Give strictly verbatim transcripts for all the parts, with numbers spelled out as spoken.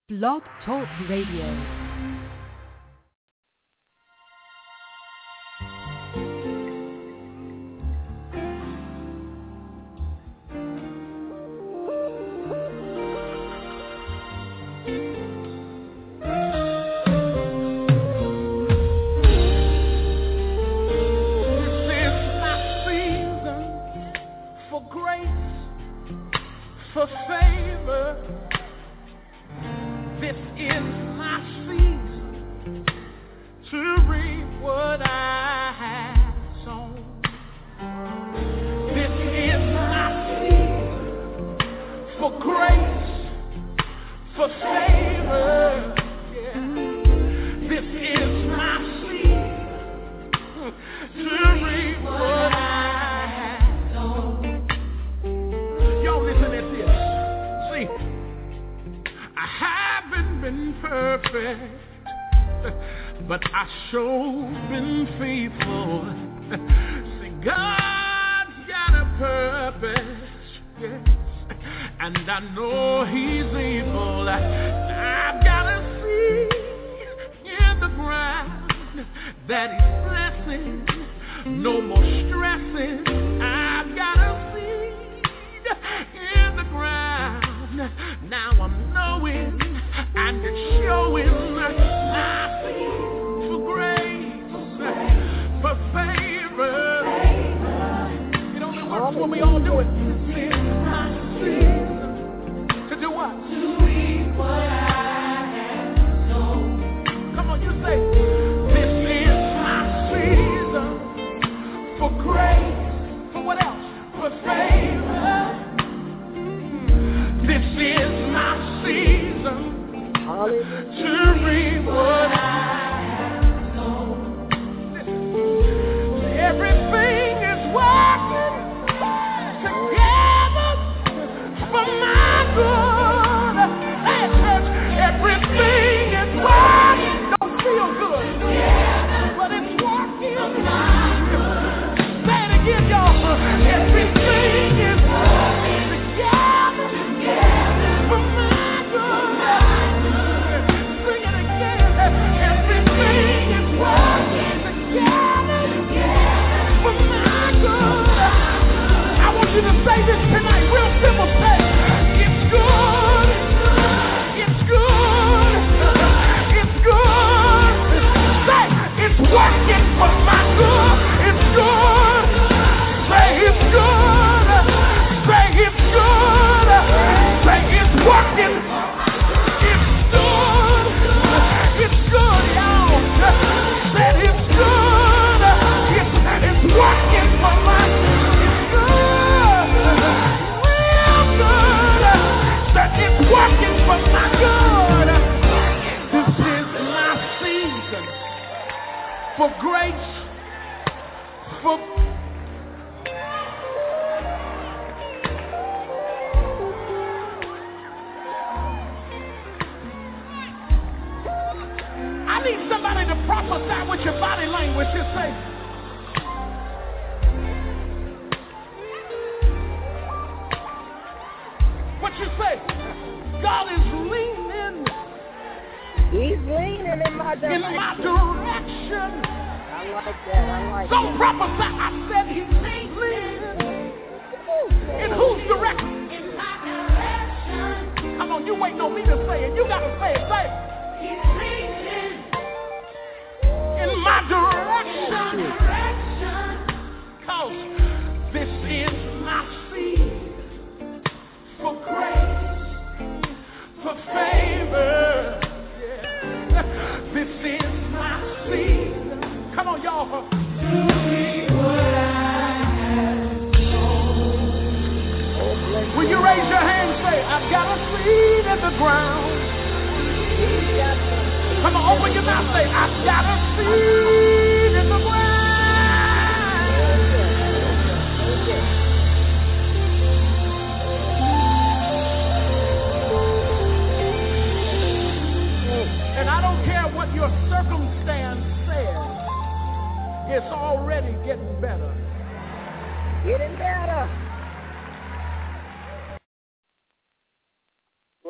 Blog Talk Radio.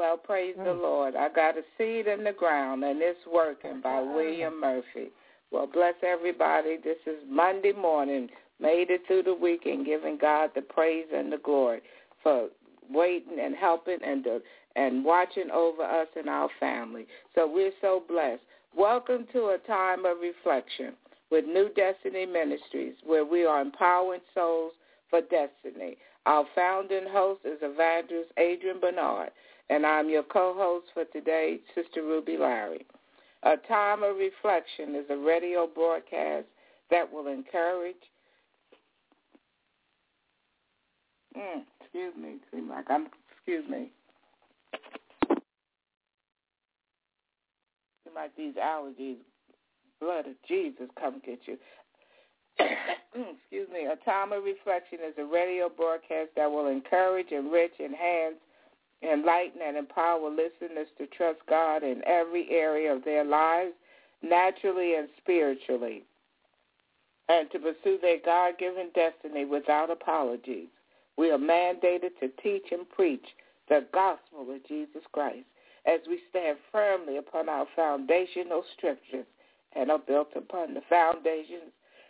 Well, praise mm. the Lord. I got a seed in the ground, and it's working by William Murphy. Well, bless everybody. This is Monday morning. Made it through the weekend, giving God the praise and the glory for waiting and helping and the, and watching over us and our family. So we're so blessed. Welcome to a time of reflection with New Destiny Ministries, where we are empowering souls for destiny. Our founding host is Evangelist Adrian Bernard, and I'm your co-host for today, Sister Ruby Larry. A time of reflection is a radio broadcast that will encourage. Mm, excuse me, seem like I'm. Excuse me. Seem like these allergies. Blood of Jesus, come get you. Excuse me. A time of reflection is a radio broadcast that will encourage, enrich, enhance, enlighten, and empower listeners to trust God in every area of their lives, naturally and spiritually, and to pursue their God-given destiny without apologies. We are mandated to teach and preach the gospel of Jesus Christ as we stand firmly upon our foundational scriptures and are built upon the foundations.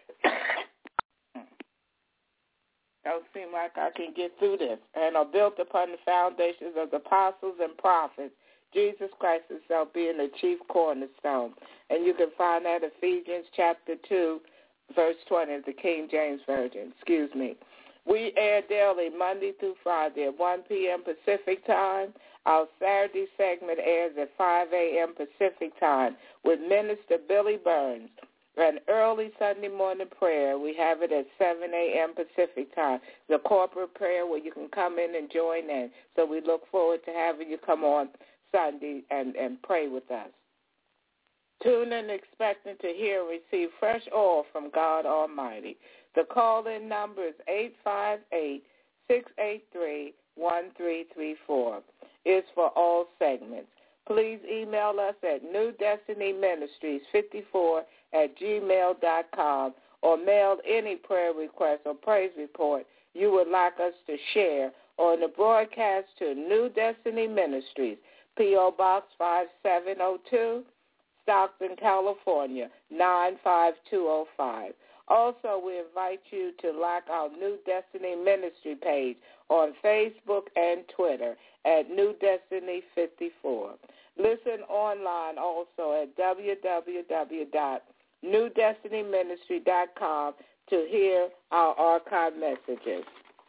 Don't seem like I can get through this. And are built upon the foundations of the apostles and prophets, Jesus Christ himself being the chief cornerstone. And you can find that in Ephesians chapter two, verse twenty of the King James Version. Excuse me. We air daily Monday through Friday at one p.m. Pacific time. Our Saturday segment airs at five a.m. Pacific time with Minister Billy Burns. An early Sunday morning prayer, we have it at seven a.m. Pacific time. The corporate prayer where you can come in and join in. So we look forward to having you come on Sunday and, and pray with us. Tune in expecting to hear and receive fresh oil from God Almighty. The call-in number is eight five eight, six eight three, one three three four. It's for all segments. Please email us at New Destiny Ministries fifty-four at gmail dot com or mail any prayer request or praise report you would like us to share on the broadcast to New Destiny Ministries, P O. Box five seven zero two, Stockton, California, nine five two zero five. Also, we invite you to like our New Destiny Ministry page on Facebook and Twitter at New Destiny fifty-four. Listen online also at w w w dot new destiny ministry dot com to hear our archive messages.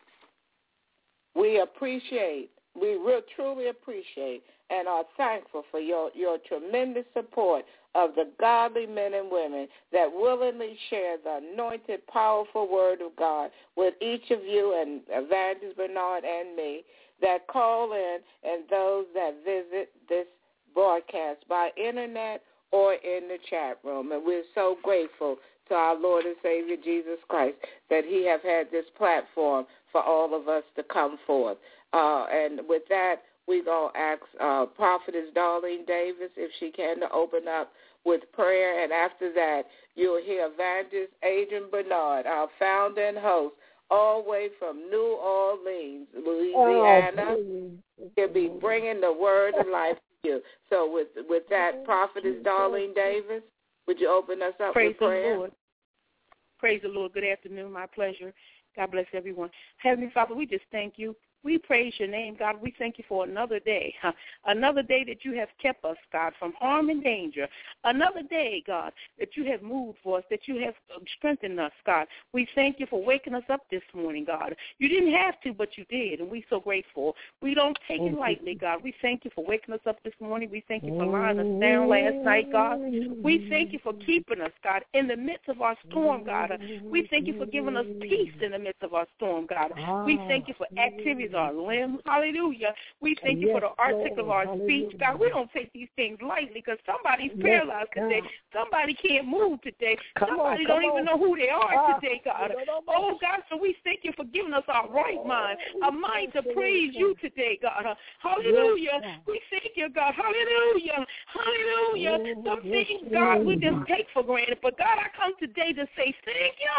We appreciate, we real, truly appreciate and are thankful for your, your tremendous support of the godly men and women that willingly share the anointed, powerful word of God with each of you and Evangelist Bernard and me that call in and those that visit this broadcast by internet or in the chat room. And we're so grateful to our Lord and Savior Jesus Christ that he have had this platform for all of us to come forth. Uh, and with that, we're going to ask uh, Prophetess Darlene Davis if she can to open up with prayer. And after that, you'll hear Evangelist Adrian Bernard, our founder and host, all the way from New Orleans, Louisiana. Oh, he'll be bringing the word of life to you. So with with that, Prophetess Darlene Davis, would you open us up Praise with prayer? The Lord. Praise the Lord. Good afternoon. My pleasure. God bless everyone. Heavenly Father, we just thank you. We praise your name, God. We thank you for another day, huh? Another day that you have kept us, God, from harm and danger. Another day, God, that you have moved for us, that you have strengthened us, God. We thank you for waking us up this morning, God. You didn't have to, but you did, and we're so grateful. We don't take it lightly, God. We thank you for waking us up this morning. We thank you for lying us down last night, God. We thank you for keeping us, God, in the midst of our storm, God. We thank you for giving us peace in the midst of our storm, God. We thank you for activities our limbs. Hallelujah. We thank you yes, for the article of our speech. God, we don't take these things lightly because somebody's yes, paralyzed God. today. Somebody can't move today. Come Somebody on, don't on. even know who they are ah, today, God. Oh, God, so we thank you for giving us our right mind, a mind to praise you today, God. Hallelujah. Yes, we thank you, God. Hallelujah. Hallelujah. Some things, God, we just take for granted. But, God, I come today to say thank you.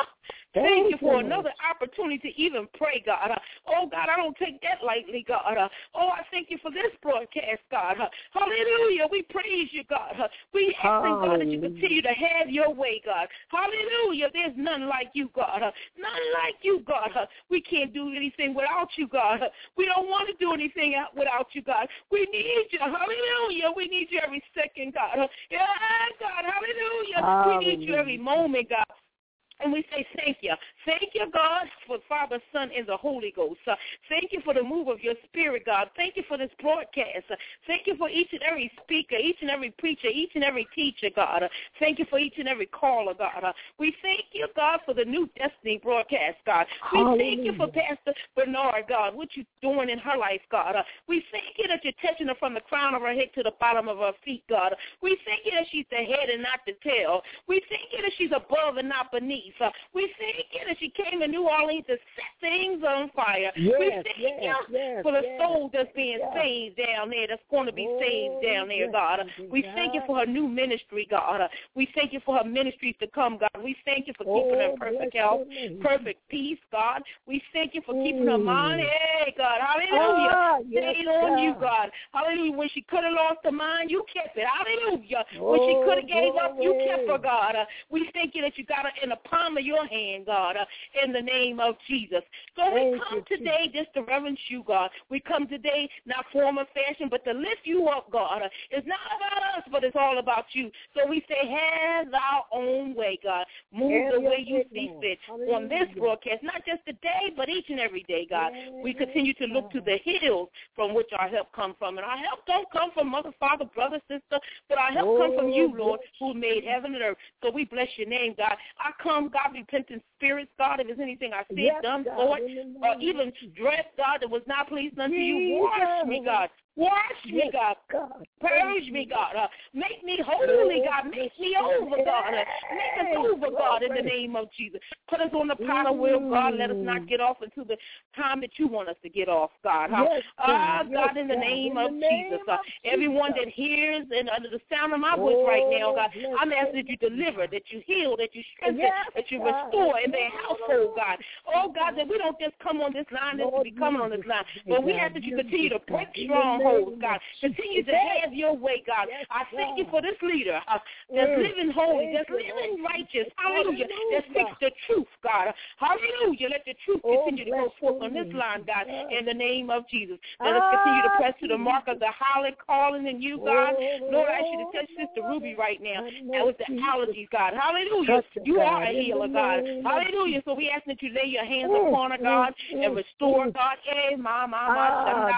Thank you for another opportunity to even pray, God. Oh, God, I don't take that lightly, God. Oh, I thank you for this broadcast, God. Hallelujah. We praise you, God. We ask, God, that you continue to have your way, God. Hallelujah. There's none like you, God. None like you, God. We can't do anything without you, God. We don't want to do anything without you, God. We need you. Hallelujah. We need you every second, God. Yeah, God. Hallelujah. Hallelujah. We need you every moment, God. And we say thank you. Thank you, God, for Father, Son, and the Holy Ghost. Uh, thank you for the move of your spirit, God. Thank you for this broadcast. Uh, thank you for each and every speaker, each and every preacher, each and every teacher, God. Uh, thank you for each and every caller, God. Uh, we thank you, God, for the New Destiny broadcast, God. We Hallelujah. Thank you for Pastor Bernard, God, what you're doing in her life, God. Uh, we thank you that you're touching her from the crown of her head to the bottom of her feet, God. We thank you that she's the head and not the tail. We thank you that she's above and not beneath. Uh, we thank you that she came to New Orleans to set things on fire. Yes, we thank yes, you yes, for the yes, soul that's being yes. saved down there, that's going to be oh, saved down there, yes, God. We God. thank you for her new ministry, God. We thank you for her ministries to come, God. We thank you for keeping oh, her in perfect health, perfect peace, God. We thank you for keeping mm. her mind, hey, God. Hallelujah. Ah, yes, Stayed on God. you, God. Hallelujah. When she could have lost her mind, you kept it. Hallelujah. Oh, when she could have gave up, you kept her, God. Uh, we thank you that you got her in the palm of your hand, God, uh, in the name of Jesus. So we Thank come you, today Jesus. Just to reverence you, God. We come today not form or fashion, but to lift you up, God. Uh, it's not about us, but it's all about you. So we say, have our own way, God. Move yeah, the way you see fit Hallelujah. On this broadcast, not just today, but each and every day, God. Yeah, we continue to look to the hills from which our help comes from. And our help don't come from mother, father, brother, sister, but our help oh, comes from you, Lord, who made heaven and earth. So we bless your name, God. I come, God, repentant spirits, God, if there's anything I said, yes, done, thought, or even dressed, God, that was not pleasing unto you. Wash me, God. Wash me, God. God. Purge me, God. Uh, make me holy, God. Make me over, God. Uh, make us over, God, in the name of Jesus. Put us on the potter wheel, God. Let us not get off until the time that you want us to get off, God. Uh, yes, God. Uh, God, in the name of Jesus. Uh, everyone that hears and under the sound of my voice oh, right now, God, I'm asking that you deliver, that you heal, that you strengthen, yes, that you restore in their household, God. Oh, God, that we don't just come on this line just to be coming on this line, but we ask that you continue to break strongholds. God, continue to have your way, God. Yes, I thank you for this leader uh, that's mm. living holy, that's living righteous. Hallelujah. That speaks the truth, God. Hallelujah. Let the truth continue oh, to go forth on this line, God, in the name of Jesus. Let us continue to press to the mark of the high calling in you, God. Lord, I ask you to touch Sister Ruby right now and with the allergies, God. Hallelujah. You are a healer, God. Hallelujah. So we ask that you lay your hands upon her, God, and restore, God. Eh, ma, ma, ma,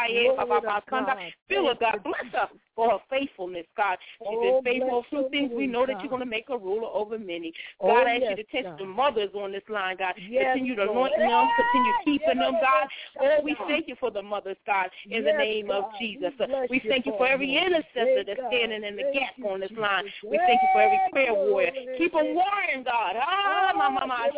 Fill her, God. Bless her for her faithfulness, God. She's oh, been faithful through things. We know God. That you're going to make her ruler over many. God, oh, I ask yes, you to touch God. The mothers on this line, God. Yes, continue to anoint Lord. Them. Continue keeping yes, them, God. Oh, we thank you for the mothers, God, in yes, the name God. Of Jesus. We, we thank you for every intercessor that's standing in the thank gap you, on this line. We thank you for every prayer warrior. Keep them warring, God. Ah, ma, ma, ma.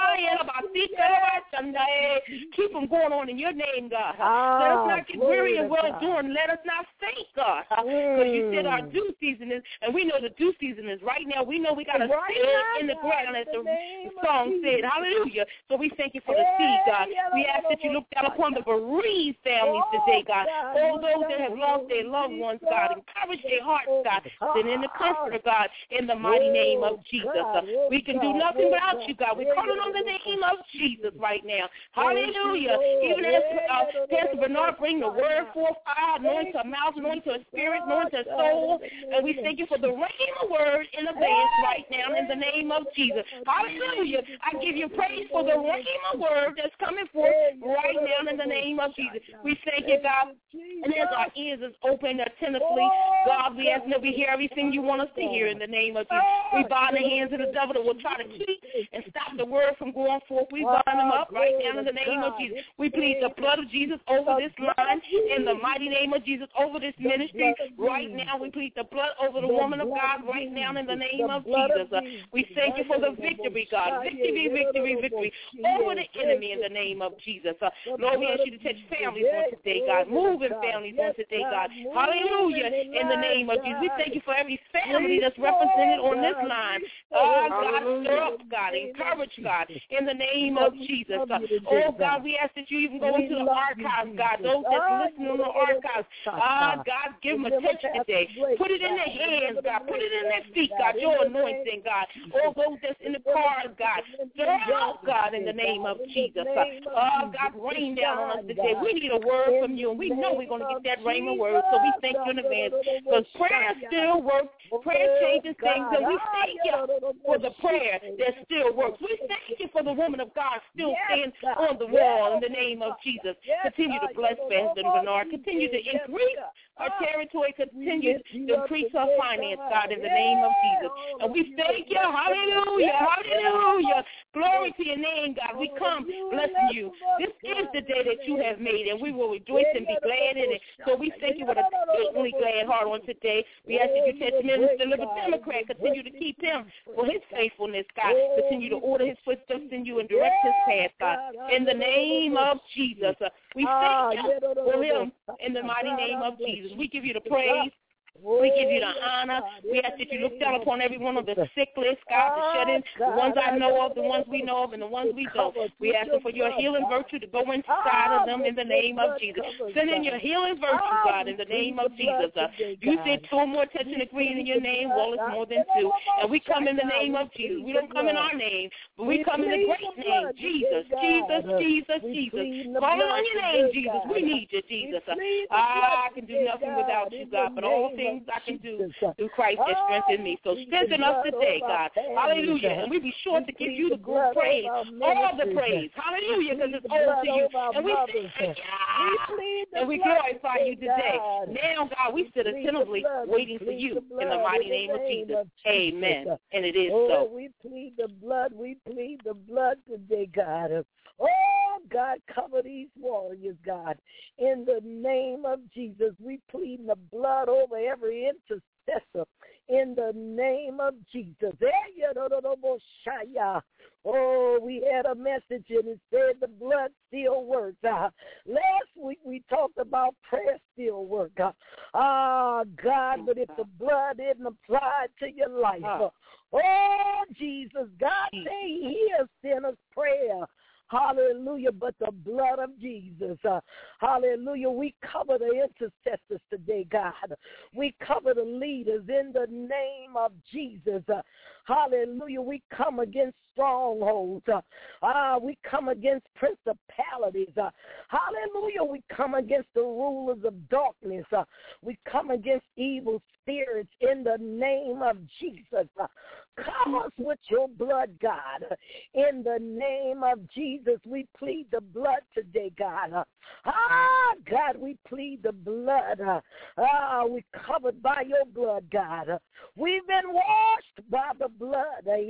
Keep them going on in your name, God. Ah, let us not get weary and well doing. Let us not faint, God. Because mm. you said our due season is, and we know the due season is right now. We know we got a right seed now, in the ground, as the, the song said. Hallelujah. So we thank you for the seed, God. We ask that you look down upon the bereaved families today, God. All those that have lost their loved ones, God. Encourage their hearts, God. Send in the comforter, God, in the mighty name of Jesus. We can do nothing without you, God. We're calling on the name of Jesus right now. Hallelujah. Even as uh, Pastor Bernard bring the word forth, I anoint her mouth, anoint her spirit, anoint her soul, and we thank you for the rhema word in advance right now in the name of Jesus. Hallelujah. I give you praise for the rhema word that's coming forth right now in the name of Jesus. We thank you, God, and as our ears is open attentively, God, we ask that we hear everything you want us to hear in the name of Jesus. We bind the hands of the devil that will try to keep and stop the word from going forth. We bind them up right now in the name of Jesus. We plead the blood of Jesus over this line in the mighty name name of Jesus over this ministry right now. We plead the blood over the woman of God right now in the name of Jesus. Uh, we thank you for the victory, God. Victory, victory, victory over the enemy in the name of Jesus. Uh, Lord, we ask you to touch families on today, God. Move in families on today, God. Hallelujah. In the name of Jesus. We thank you for every family that's represented on this line. Oh, God, stir up, God. Encourage, God, in the name of Jesus. Uh, oh, God, we ask that you even go into the archives, God. Those that's listening on the archives. Ah, God, give them a touch today. Put it in their hands, God. Put it in their feet, God. Your anointing, God. All those that's in the cars, God. Stir out, God, in the name of Jesus. Oh, God, rain down on us today. We need a word from you, and we know we're going to get that rain of word, so we thank you in advance. Because prayer still works. Prayer changes things, and we thank you for the prayer that still works. We thank you for the woman of God still standing on the wall in the name of Jesus. Continue to bless Pastor Bernard. Continue to increase our territory. Continue to increase our finance, God, in the name of Jesus. And we thank you. Hallelujah. Hallelujah. Glory to your name, God. We come blessing you. This is the day that you have made, and we will rejoice and be glad in it. So we thank you with a certainly glad heart on today. We ask that you touch Minister Liberal Democrat. Continue to keep him for his faithfulness, God. Continue to order his footsteps in you and direct his path, God. In the name of Jesus. Uh, we thank you for him in the mighty name of Jesus. We give you the praise. We give you the honor. We ask that you look down upon every one of the sick list, God, the shut-in, the ones I know of, the ones we know of, and the ones we don't. We ask for your healing virtue to go inside of them in the name of Jesus. Send in your healing virtue, God, in the name of Jesus. Uh, you said two or more touching and agreeing in your name, well, it's more than two. And we come in the name of Jesus. We don't come in our name, but we come in the great name, Jesus, Jesus, Jesus, Jesus. Call on your name, Jesus. We need you, Jesus. Uh, I can do nothing without you, God, but all things I can do through Christ that strengthens me. So strengthen us today, God. Hallelujah. And we be sure to give you the good praise, all the praise. Hallelujah, because it's all to you. And we thank you. And we glorify you today. Now, God, we sit attentively waiting for you in the mighty name of Jesus. Amen. And it is so. We plead the blood. We plead the blood today, God. Oh, God, cover these warriors, God. In the name of Jesus, we plead the blood over every intercessor. In the name of Jesus. Oh, we had a message and it said the blood still works. Uh, last week we talked about prayer still works. Ah, uh, God, but if the blood isn't applied to your life, uh, oh, Jesus, God say he hears sinners' prayer. Hallelujah, but the blood of Jesus. Uh, hallelujah. We cover the intercessors today, God. We cover the leaders in the name of Jesus. Uh, hallelujah. We come against strongholds. Uh, uh, we come against principalities. Uh, hallelujah. We come against the rulers of darkness. Uh, we come against evil spirits in the name of Jesus. Uh, cover us with your blood, God. In the name of Jesus, we plead the blood today, God. Uh, ah, God, we plead the blood. Uh, ah, we covered by your blood, God. Uh, we've been washed by the blood. Uh,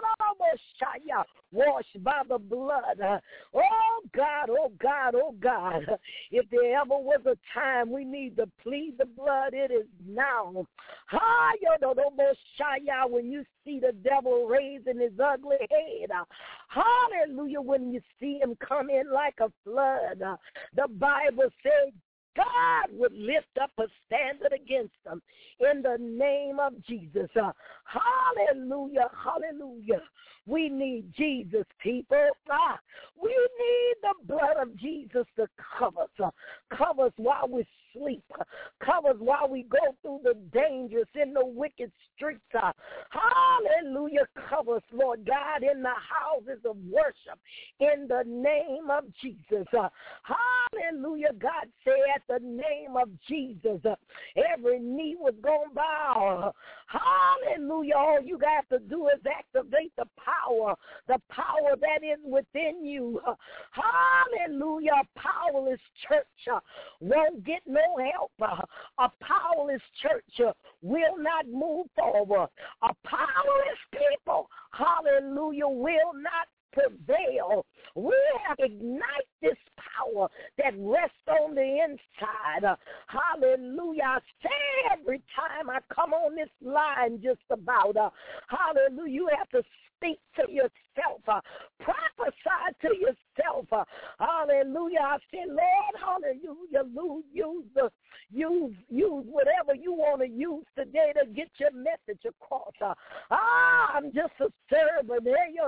washed by the blood. Uh, oh, God, oh, God, oh, God. Uh, if there ever was a time we need to plead the blood, it is now. Ah, when you see the devil raising his ugly head. Uh, hallelujah, when you see him come in like a flood. Uh, the Bible says God would lift up a standard against them in the name of Jesus. Uh, hallelujah, hallelujah. We need Jesus, people. Ah, we need the blood of Jesus to cover us. Uh, cover us while we sleep. Uh, cover us while we go through the dangerous in the wicked streets. Uh, hallelujah. Cover us, Lord God, in the houses of worship in the name of Jesus. Uh, hallelujah. God said at the name of Jesus, uh, every knee was going to bow. Hallelujah. All you got to do is activate the power, the power that is within you. Hallelujah. A powerless church uh, won't get no help. Uh, a powerless church uh, will not move forward. A powerless people, hallelujah, will not prevail. We have to ignite this power that rests on the inside. Uh, hallelujah. I say every time I come on this line just about, uh, hallelujah, you have to speak to yourself, uh, prophesy to yourself. Uh, hallelujah. I say, Lord, hallelujah, use, use, the, use, use whatever you want to use today to get your message across. Uh, ah, I'm just a servant.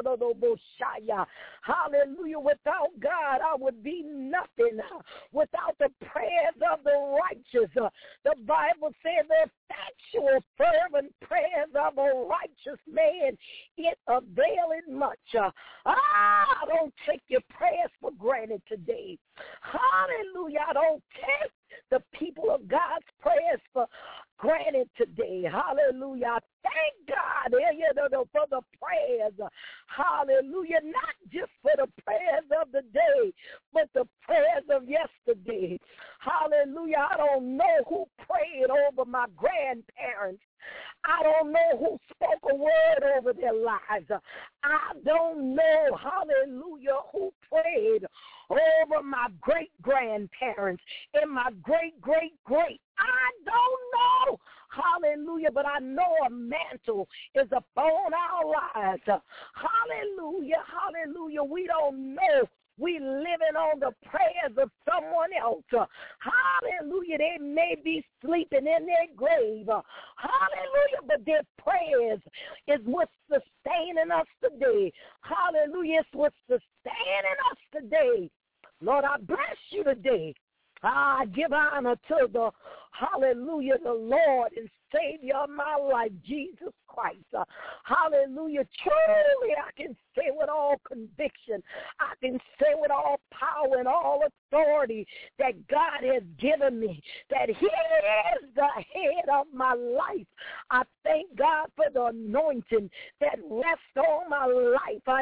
Hallelujah. Without God, I would be nothing. Without the prayers of the righteous, uh, the Bible says the effectual, fervent prayers of a righteous man, it availeth much. Uh, ah, I don't take your prayers for granted today. Hallelujah. I don't take the people of God's prayers for granted today. Hallelujah. Thank God for the prayers. Hallelujah. Not just for the prayers of the day, but the prayers of yesterday. Hallelujah. I don't know who prayed over my grandparents. I don't know who spoke a word over their lives. I don't know, hallelujah, who prayed over my great-grandparents and my great-great-great. I don't know, hallelujah, but I know a mantle is upon our lives. Hallelujah, hallelujah. We don't know. We living on the prayers of someone else. Uh, hallelujah. They may be sleeping in their grave. Uh, hallelujah. But their prayers is what's sustaining us today. Hallelujah. It's what's sustaining us today. Lord, I bless you today. I give honor to the, hallelujah, the Lord and Savior of my life, Jesus Christ. Uh, hallelujah. Truly, I can say with all conviction, I can say with all power and all authority that God has given me, that He is the head of my life. I thank God for the anointing that rests on my life. I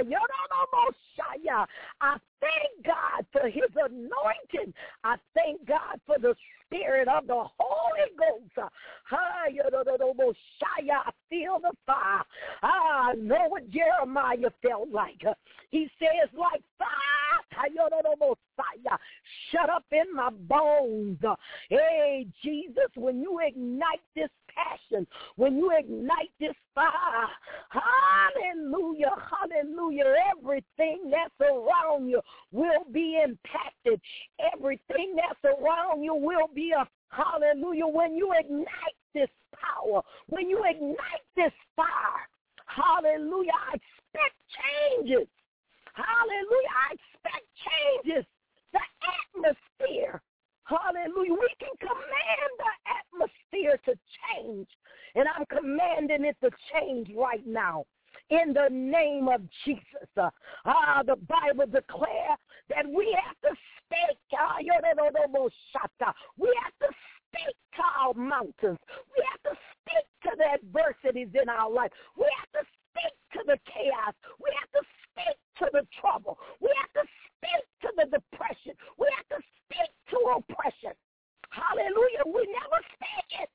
thank God for His anointing. I thank God for the Spirit of the Holy Ghost. I feel the fire. I know what Jeremiah felt like. He says, like fire, shut up in my bones. Hey, Jesus, when you ignite this passion, when you ignite this fire, hallelujah, hallelujah, everything that's around you will be impacted. Everything that's around you will be a hallelujah. When you ignite this power, when you ignite this fire, hallelujah, I expect changes. Hallelujah, I expect changes. The atmosphere, hallelujah, we can command the atmosphere to change, and I'm commanding it to change right now. In the name of Jesus. Uh, ah, the Bible declares that we have to speak. Uh, we have to speak to our mountains. We have to speak to the adversities in our life. We have to speak to the chaos. We have to speak to the trouble. We have to speak to the depression. We have to speak to oppression. Hallelujah. We never speak it.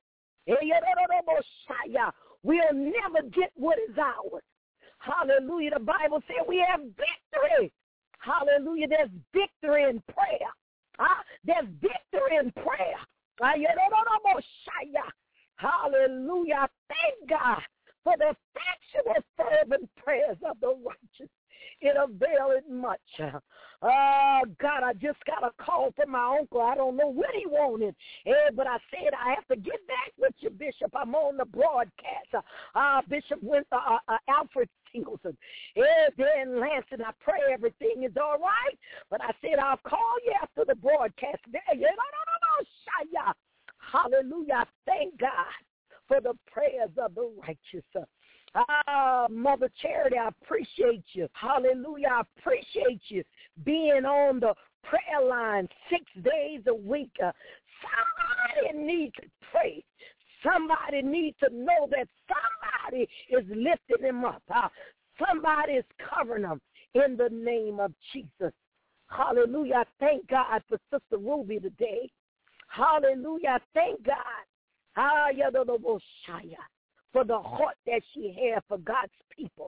We'll never get what is ours. Hallelujah. The Bible says we have victory. Hallelujah. There's victory in prayer. Huh? There's victory in prayer. Hallelujah. Thank God for the effectual fervent prayers of the righteous. It availeth much. Oh, God, I just got a call from my uncle. I don't know what he wanted. Eh, but I said I have to get back with you, Bishop. I'm on the broadcast. Uh, Bishop went, uh, uh, Alfred Singleton. Eh, there in Lansing, I pray everything is all right. But I said I'll call you after the broadcast. Hallelujah. I thank God for the prayers of the righteous. Ah, Mother Charity, I appreciate you. Hallelujah. I appreciate you being on the prayer line six days a week. Uh, somebody needs to pray. Somebody needs to know that somebody is lifting them up. Uh, somebody is covering them in the name of Jesus. Hallelujah. I thank God for Sister Ruby today. Hallelujah. I thank God. Ah, for the heart that she had for God's people.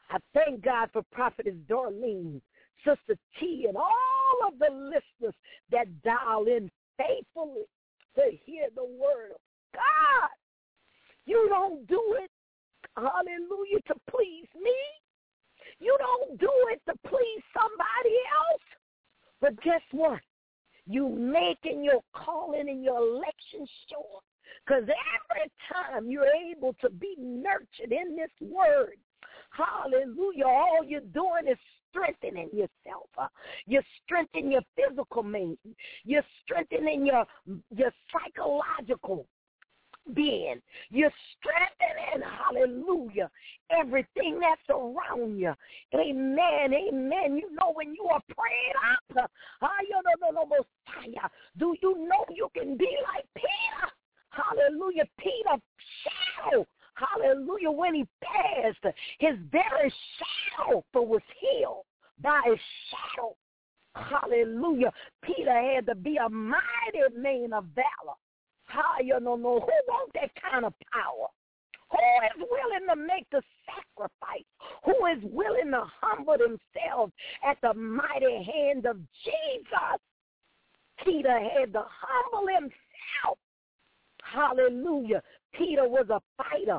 I thank God for Prophetess Darlene, Sister T, and all of the listeners that dial in faithfully to hear the word of God. You don't do it, hallelujah, to please me. You don't do it to please somebody else. But guess what? You making your calling and your election sure. Because every time you're able to be nurtured in this word, hallelujah, all you're doing is strengthening yourself. Uh, you're strengthening your physical man. You're strengthening your, your psychological being. You're strengthening, hallelujah, everything that's around you. Amen, amen. You know when you are praying up, uh, do you know you can be like Peter? Hallelujah, Peter shadow. Hallelujah, when he passed, his very shadow was healed by his shadow. Hallelujah. Peter had to be a mighty man of valor. How you don't know who wants that kind of power? Who is willing to make the sacrifice? Who is willing to humble themselves at the mighty hand of Jesus? Peter had to humble himself. Hallelujah. Peter was a fighter.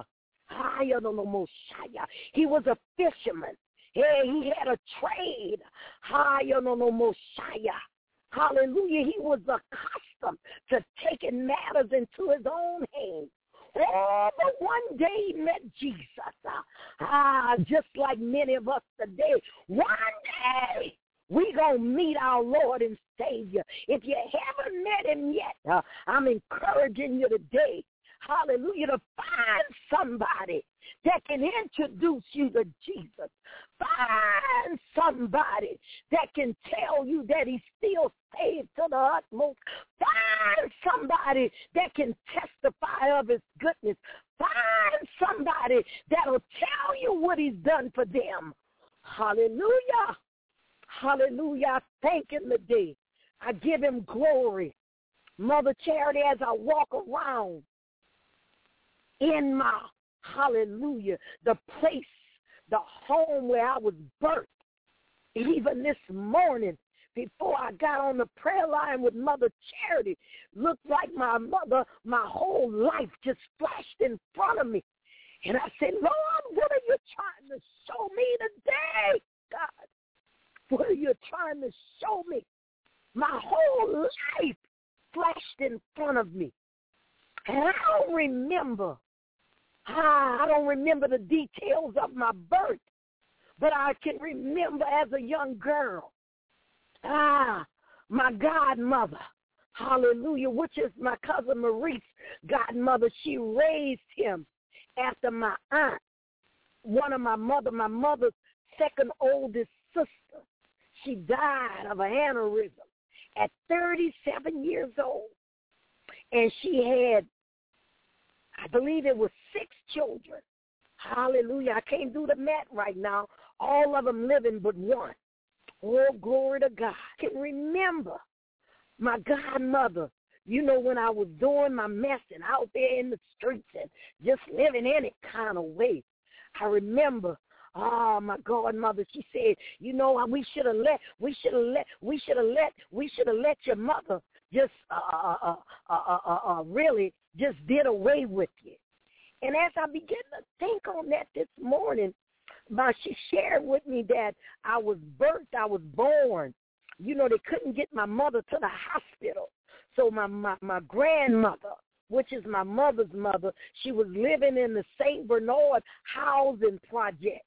He was a fisherman. Yeah, he had a trade. Hallelujah. He was accustomed to taking matters into his own hands. Oh, but one day he met Jesus. Ah, just like many of us today. One day we're going to meet our Lord and Savior. If you haven't met him yet, uh, I'm encouraging you today, hallelujah, to find somebody that can introduce you to Jesus. Find somebody that can tell you that he's still saved to the utmost. Find somebody that can testify of his goodness. Find somebody that will tell you what he's done for them. Hallelujah. Hallelujah. I thank him today. I give him glory. Mother Charity, as I walk around in my, hallelujah, the place, the home where I was birthed, even this morning, before I got on the prayer line with Mother Charity, looked like my mother, my whole life just flashed in front of me. And I said, Lord, what are you trying to show me today, God? What are you trying to show me? My whole life flashed in front of me. And I don't remember. Ah, I don't remember the details of my birth, but I can remember as a young girl. Ah, my godmother, hallelujah, which is my cousin Marie's godmother. She raised him after my aunt, one of my mother, my mother's second oldest sister. She died of an aneurysm at thirty-seven years old. And she had, I believe it was six children. Hallelujah. I can't do the math right now. All of them living but one. Oh, glory to God. I can remember my godmother, you know, when I was doing my messing out there in the streets and just living any kind of way. I remember, oh, my godmother, she said, you know, we should have let, we should have let, we should have let, we should have let your mother just uh, uh, uh, uh, uh, uh, really just did away with you. And as I began to think on that this morning, my, she shared with me that I was birthed, I was born. You know, they couldn't get my mother to the hospital. So my, my, my grandmother, which is my mother's mother, she was living in the Saint Bernard housing project.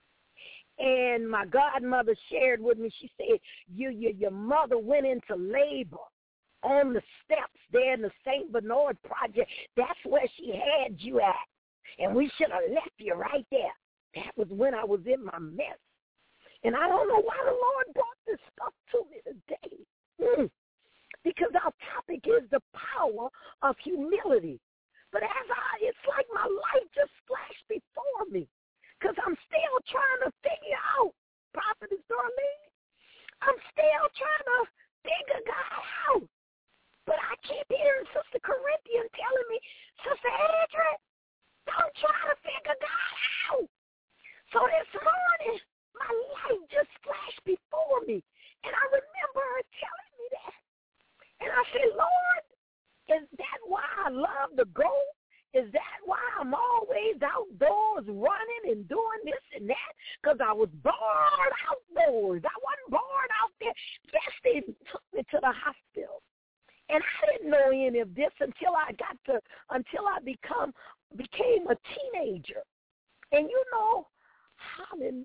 And my godmother shared with me, she said, you, you, your mother went into labor on the steps there in the Saint Bernard project. That's where she had you at. And we should have left you right there. That was when I was in my mess. And I don't know why the Lord brought this stuff to me today. Mm. Because our topic is the power of humility. But as I, it's like my life just flashed before me. Because I'm still trying to figure out, Prophetess Darlene, I'm still trying to figure God out. But I keep hearing Sister Corinthian telling me, Sister Adrian, don't try to figure God out. So this morning, outdoors running and doing this and that because I was bored outdoors. I wasn't bored out there. Yes, they took me to the hospital. And I didn't know any of this until I got to, until I become, became a teenager. And you know, hallelujah.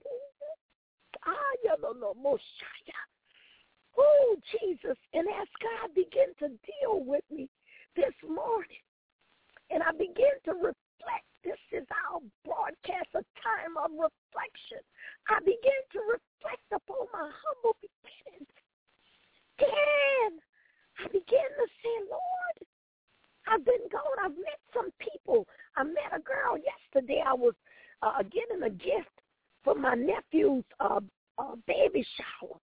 Oh, Jesus. And as God began to deal with me this morning, and I began to reflect, this is our broadcast, a time of reflection. I began to reflect upon my humble beginnings. Then I began to say, Lord, I've been gone. I've met some people. I met a girl yesterday. I was uh, getting a gift for my nephew's uh, uh, baby shower.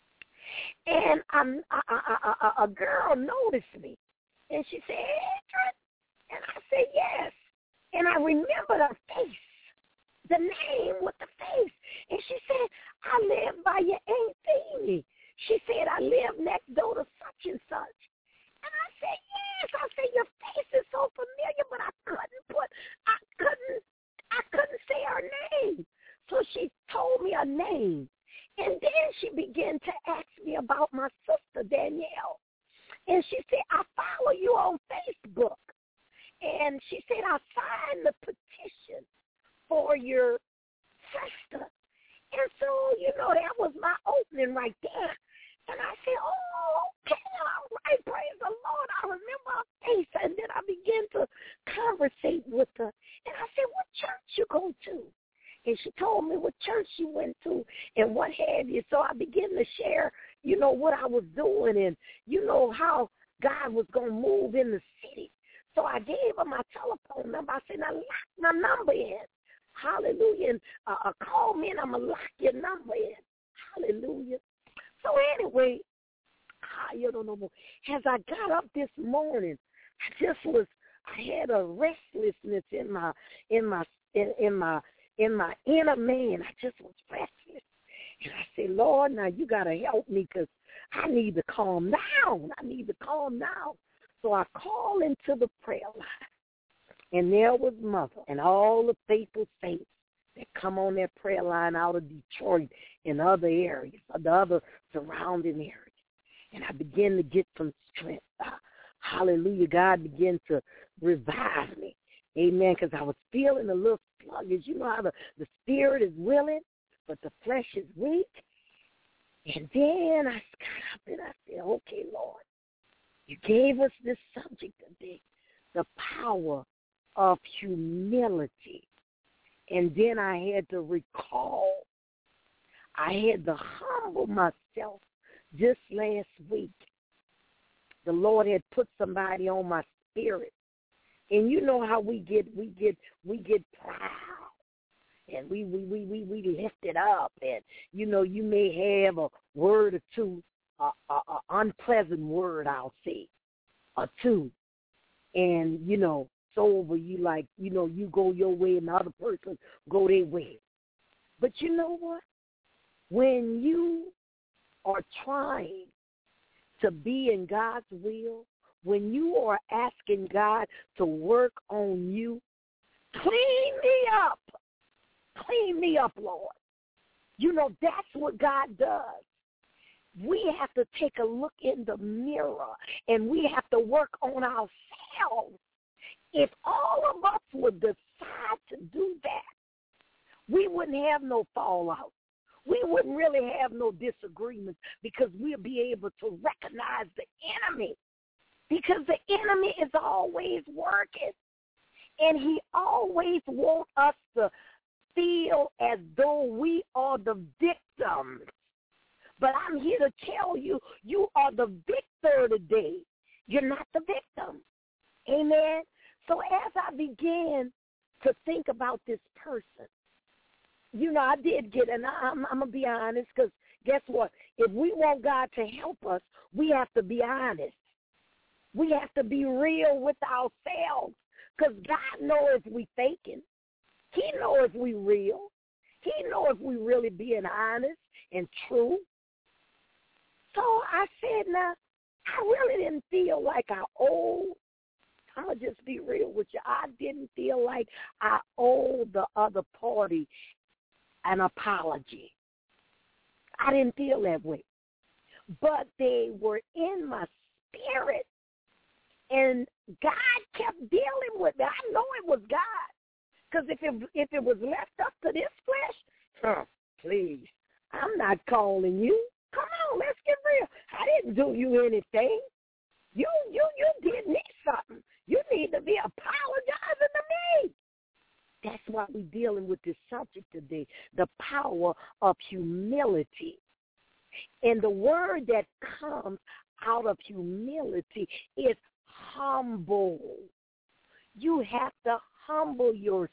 And um, a, a, a, a girl noticed me. And she said, Adrian? And I said, yes. And I remembered her face, the name with the face. And she said, I live by your Aunt Amy. She said, I live next door to such and such. And I said, yes. I said, your face is so familiar, but I couldn't put, I couldn't, I couldn't say her name. So she told me her name. And then she began to ask me about my sister, Danielle. And she said, I follow you on Facebook. And she said, I signed the petition for your sister. And so, you know, that was my opening right there. And I said, oh, okay, all right, praise the Lord. I remember her face. And then I began to conversate with her. And I said, what church you go to? And she told me what church she went to and what have you. So I began to share, you know, what I was doing and, you know, how God was going to move in the city. So I gave her my telephone number. I said, now lock my number in. Hallelujah. And uh, uh, call me and I'm going to lock your number in. Hallelujah. So anyway, I don't know. As I got up this morning, I just was, I had a restlessness in my, in my, in, in my, in my inner man. I just was restless. And I said, Lord, now you got to help me because I need to calm down. I need to calm down. So I called into the prayer line, and there was Mother and all the faithful saints that come on that prayer line out of Detroit and other areas, the other surrounding areas. And I began to get some strength. Uh, hallelujah. God began to revive me. Amen, because I was feeling a little sluggish. You know how the, the spirit is willing, but the flesh is weak. And then I got up and I said, okay, Lord, you gave us this subject today, the power of humility. And then I had to recall, I had to humble myself just last week. The Lord had put somebody on my spirit. And you know how we get we get we get proud and we we, we, we, we lift it up, and you know, you may have a word or two, a, a, a unpleasant word, I'll say, or two, and you know, so over you like, you know, you go your way and the other person go their way. But you know what? When you are trying to be in God's will, when you are asking God to work on you, clean me up. Clean me up, Lord. You know, that's what God does. We have to take a look in the mirror, and we have to work on ourselves. If all of us would decide to do that, we wouldn't have no fallout. We wouldn't really have no disagreements because we'll be able to recognize the enemy. Because the enemy is always working, and he always wants us to feel as though we are the victims. But I'm here to tell you, you are the victor today. You're not the victim. Amen? So as I began to think about this person, you know, I did get, and I'm, I'm going to be honest, because guess what? If we want God to help us, we have to be honest. We have to be real with ourselves, because God knows if we faking. He knows if we real. He knows if we really being honest and true. So I said, now, I really didn't feel like I owed I'm going to just be real with you. I didn't feel like I owed the other party an apology. I didn't feel that way. But they were in my spirit, and God kept dealing with me. I know it was God, because if it, if it was left up to this flesh, huh, please, I'm not calling you. Come on, let's get real. I didn't do you anything. You you you did me something. You need to be apologizing to me. That's why we're dealing with this subject today, the power of humility. And the word that comes out of humility is humble. You have to humble yourself.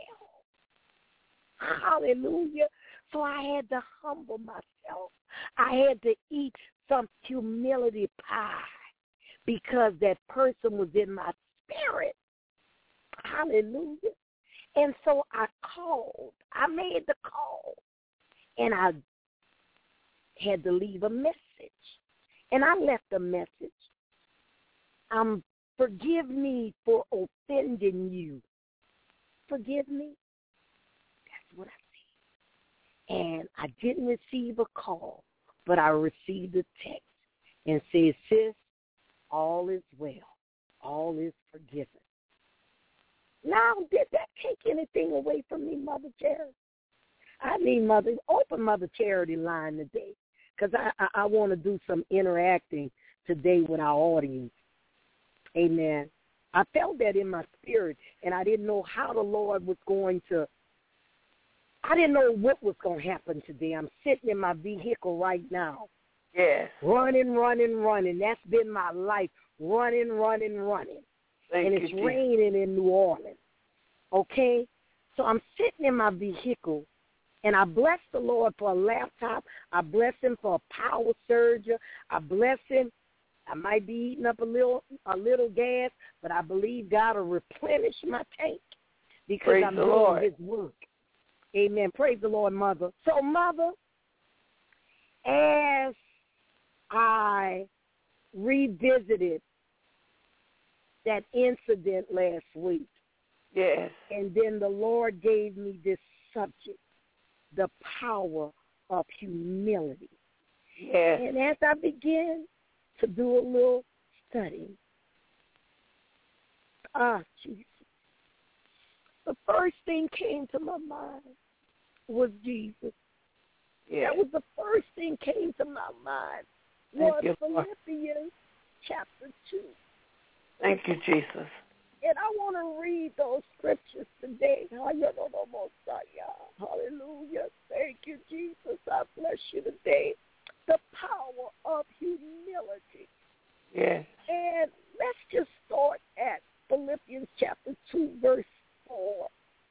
Hallelujah. So I had to humble myself. I had to eat some humility pie because that person was in my spirit. Hallelujah. And so I called. I made the call. And I had to leave a message. And I left a message. Um, forgive me for offending you. Forgive me. That's what I said. And I didn't receive a call, but I received a text and said, sis, all is well. All is forgiven. Now, did that take anything away from me, Mother Charity? I mean, Mother, open Mother Charity line today, because I, I, I want to do some interacting today with our audience. Amen. I felt that in my spirit, and I didn't know how the Lord was going to, I didn't know what was going to happen today. I'm sitting in my vehicle right now. Yes. Running, running, running. That's been my life, running, running, running. Thank and you, it's Jesus. raining in New Orleans. Okay? So I'm sitting in my vehicle, and I bless the Lord for a laptop. I bless him for a power surger. I bless him. I might be eating up a little a little gas, but I believe God will replenish my tank because Praise I'm the doing Lord. his work. Amen. Praise the Lord, Mother. So, Mother, as I revisited that incident last week, yes, and then the Lord gave me this subject, the power of humility. yes, And as I began to do a little study, ah, Jesus, the first thing came to my mind was Jesus. yes. That was the first thing came to my mind Thank was you, Lord. Philippians chapter two. Thank you, Jesus. And I want to read those scriptures today. Hallelujah. Thank you, Jesus. I bless you today. The power of humility. Yes. And let's just start at Philippians chapter two, verse four.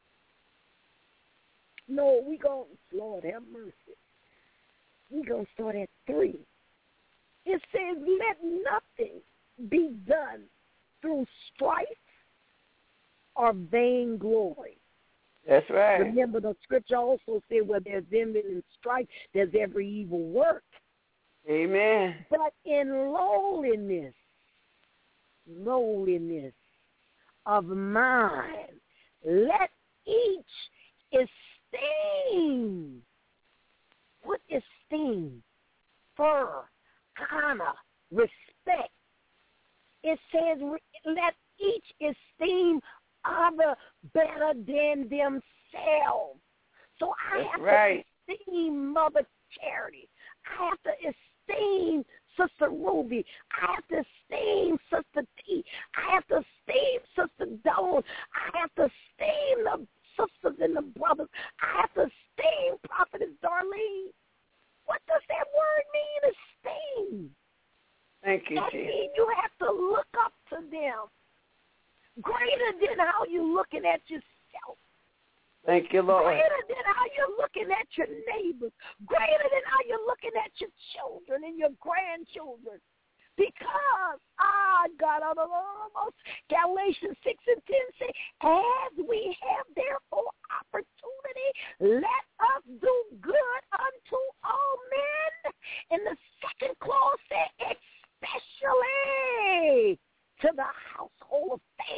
No, we're going to, Lord have mercy. We're going to start at three. It says, let nothing be done through strife or vainglory. That's right. Remember, the scripture also said, where there's envy and strife, there's every evil work. Amen. But in lowliness, lowliness of mind, let each esteem, what esteem? Fur, honor, respect. It says, let each esteem other better than themselves. So I That's have right. to esteem Mother Charity. I have to esteem Sister Ruby. I have to esteem Sister T. I have to esteem Sister Dawn. I have to esteem the sisters and the brothers. I have to esteem Prophetess Darlene. What does that word mean, esteem? Thank you, That Jesus. means you have to look up to them. Greater than how you're looking at yourself. Thank you, Lord. Greater than how you're looking at your neighbors. Greater than how you're looking at your children and your grandchildren. Because, ah, God, almost Galatians six and ten say, as we have therefore opportunity, let us do good unto all men. And the second clause said, especially to the household of faith.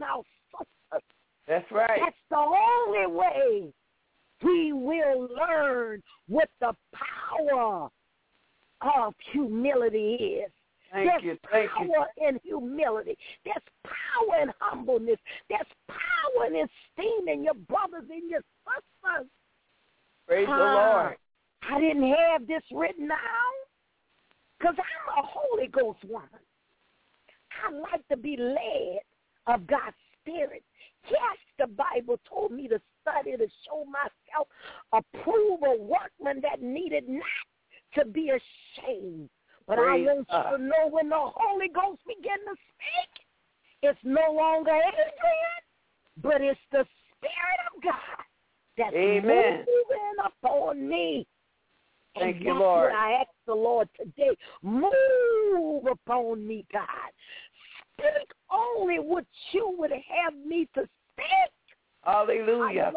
and our sisters. That's right. That's the only way we will learn what the power of humility is. Thank There's you. Thank power you. in humility. There's power in humbleness. There's power in esteeming your brothers and your sisters. Praise uh, the Lord. I didn't have this written down because I'm a Holy Ghost woman. I like to be led of God's Spirit. Yes, the Bible told me to study to show myself approved, a workman that needed not to be ashamed. But Praise I want God. you to know when the Holy Ghost begin to speak, it's no longer Adrian, but it's the Spirit of God that's Amen. moving upon me. Thank and you, that's Lord. what I ask the Lord today. Move upon me, God. Speak only what you would have me to speak. Hallelujah.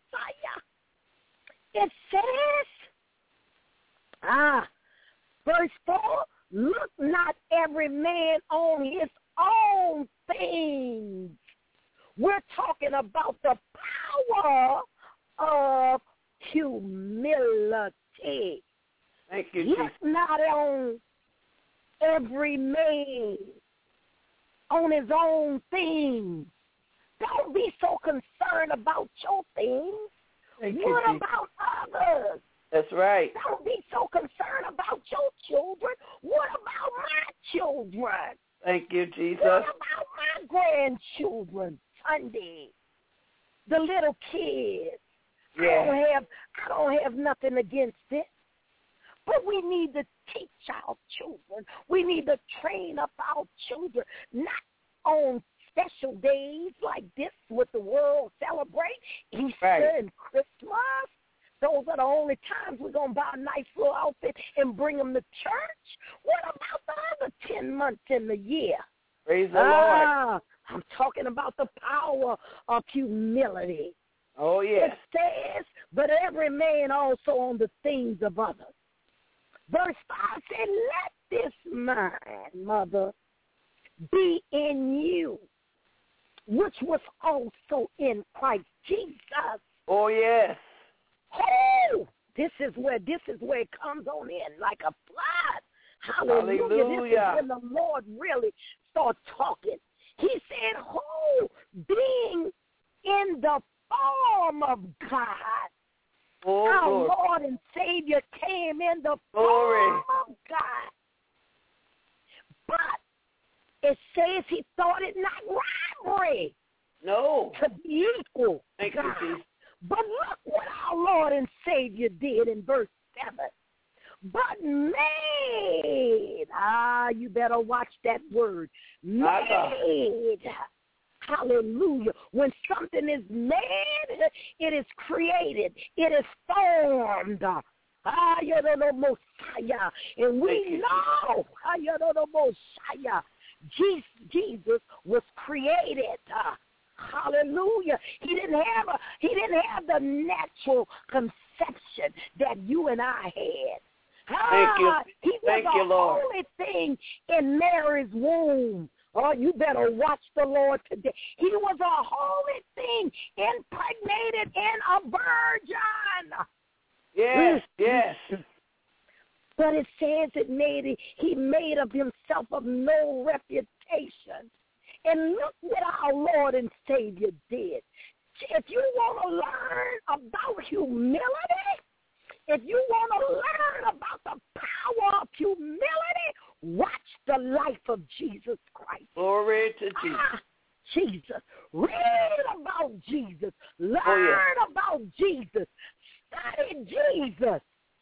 It says, ah, verse four, look not every man on his own things. We're talking about the power of humility. Thank you, Look Jesus. not on every man on his own things. Don't be so concerned about your things. Thank you, What Jesus. about others? That's right. Don't be so concerned about your children. What about my children? Thank you, Jesus. What about my grandchildren? Sunday, the little kids. I Yeah. don't have I don't have nothing against it. But we need to teach our children. We need to train up our children, not on special days like this with the world celebrate, Easter Right. and Christmas. Those are the only times we're going to buy a nice little outfit and bring them to church. What about the other ten months in the year? Praise the Lord. Ah, I'm talking about the power of humility. Oh, yes. It says, but every man also on the things of others. Verse five said, let this mind, mother, be in you, which was also in Christ Jesus. Oh, yes. Oh, this is where this is where it comes on in like a flood. Hallelujah. Hallelujah. This is when the Lord really starts talking. He said, oh, being in the form of God. Oh, Our Lord. Lord and Savior came in the Glory. form of God. But it says he thought it not robbery No. to be equal Thank to you, God. Jesus. But look what our Lord and Savior did in verse seven. But made, ah, you better watch that word, My God. made. Hallelujah. When something is made, it is created. It is formed. Ah, you know the Messiah. And we Thank you, know, ah, you know the Messiah. Jesus, Jesus was created. Uh, hallelujah. He didn't have a, he didn't have the natural conception that you and I had. Thank you. Ah, he was Thank a you, Lord. holy thing in Mary's womb. Oh, you better watch the Lord today. He was a holy thing, impregnated in a virgin. Yes, yes. But it says it made it, he made of himself of no reputation. And look what our Lord and Savior did. If you want to learn about humility, if you want to learn about the power of humility, watch the life of Jesus Christ. Glory to Jesus. Ah, Jesus. Read about Jesus. Learn Oh, yeah. about Jesus. Study Jesus.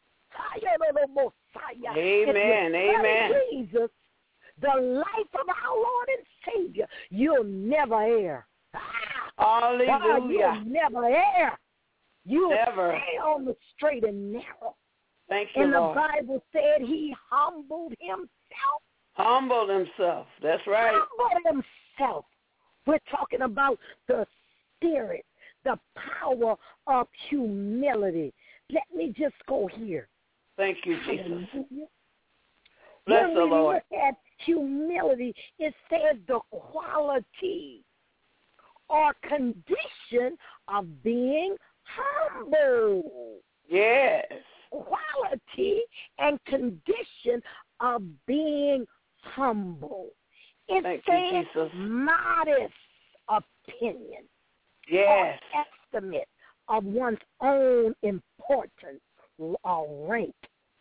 Amen, If you study amen. Jesus, the life of our Lord and Savior, you'll never err. Ah, Hallelujah. you'll never err. You'll Never. stay on the straight and narrow. Thank you, And the Lord. Bible said he humbled himself. Humbled himself. That's right. Humbled himself. We're talking about the spirit, the power of humility. Let me just go here. Thank you, Jesus. Hallelujah. Bless when the we Lord. look at humility, it says the quality or condition of being humble. Yes. Quality and condition of being humble. It Thank says you, Jesus. modest opinion. Yes. Or estimate of one's own importance or rank.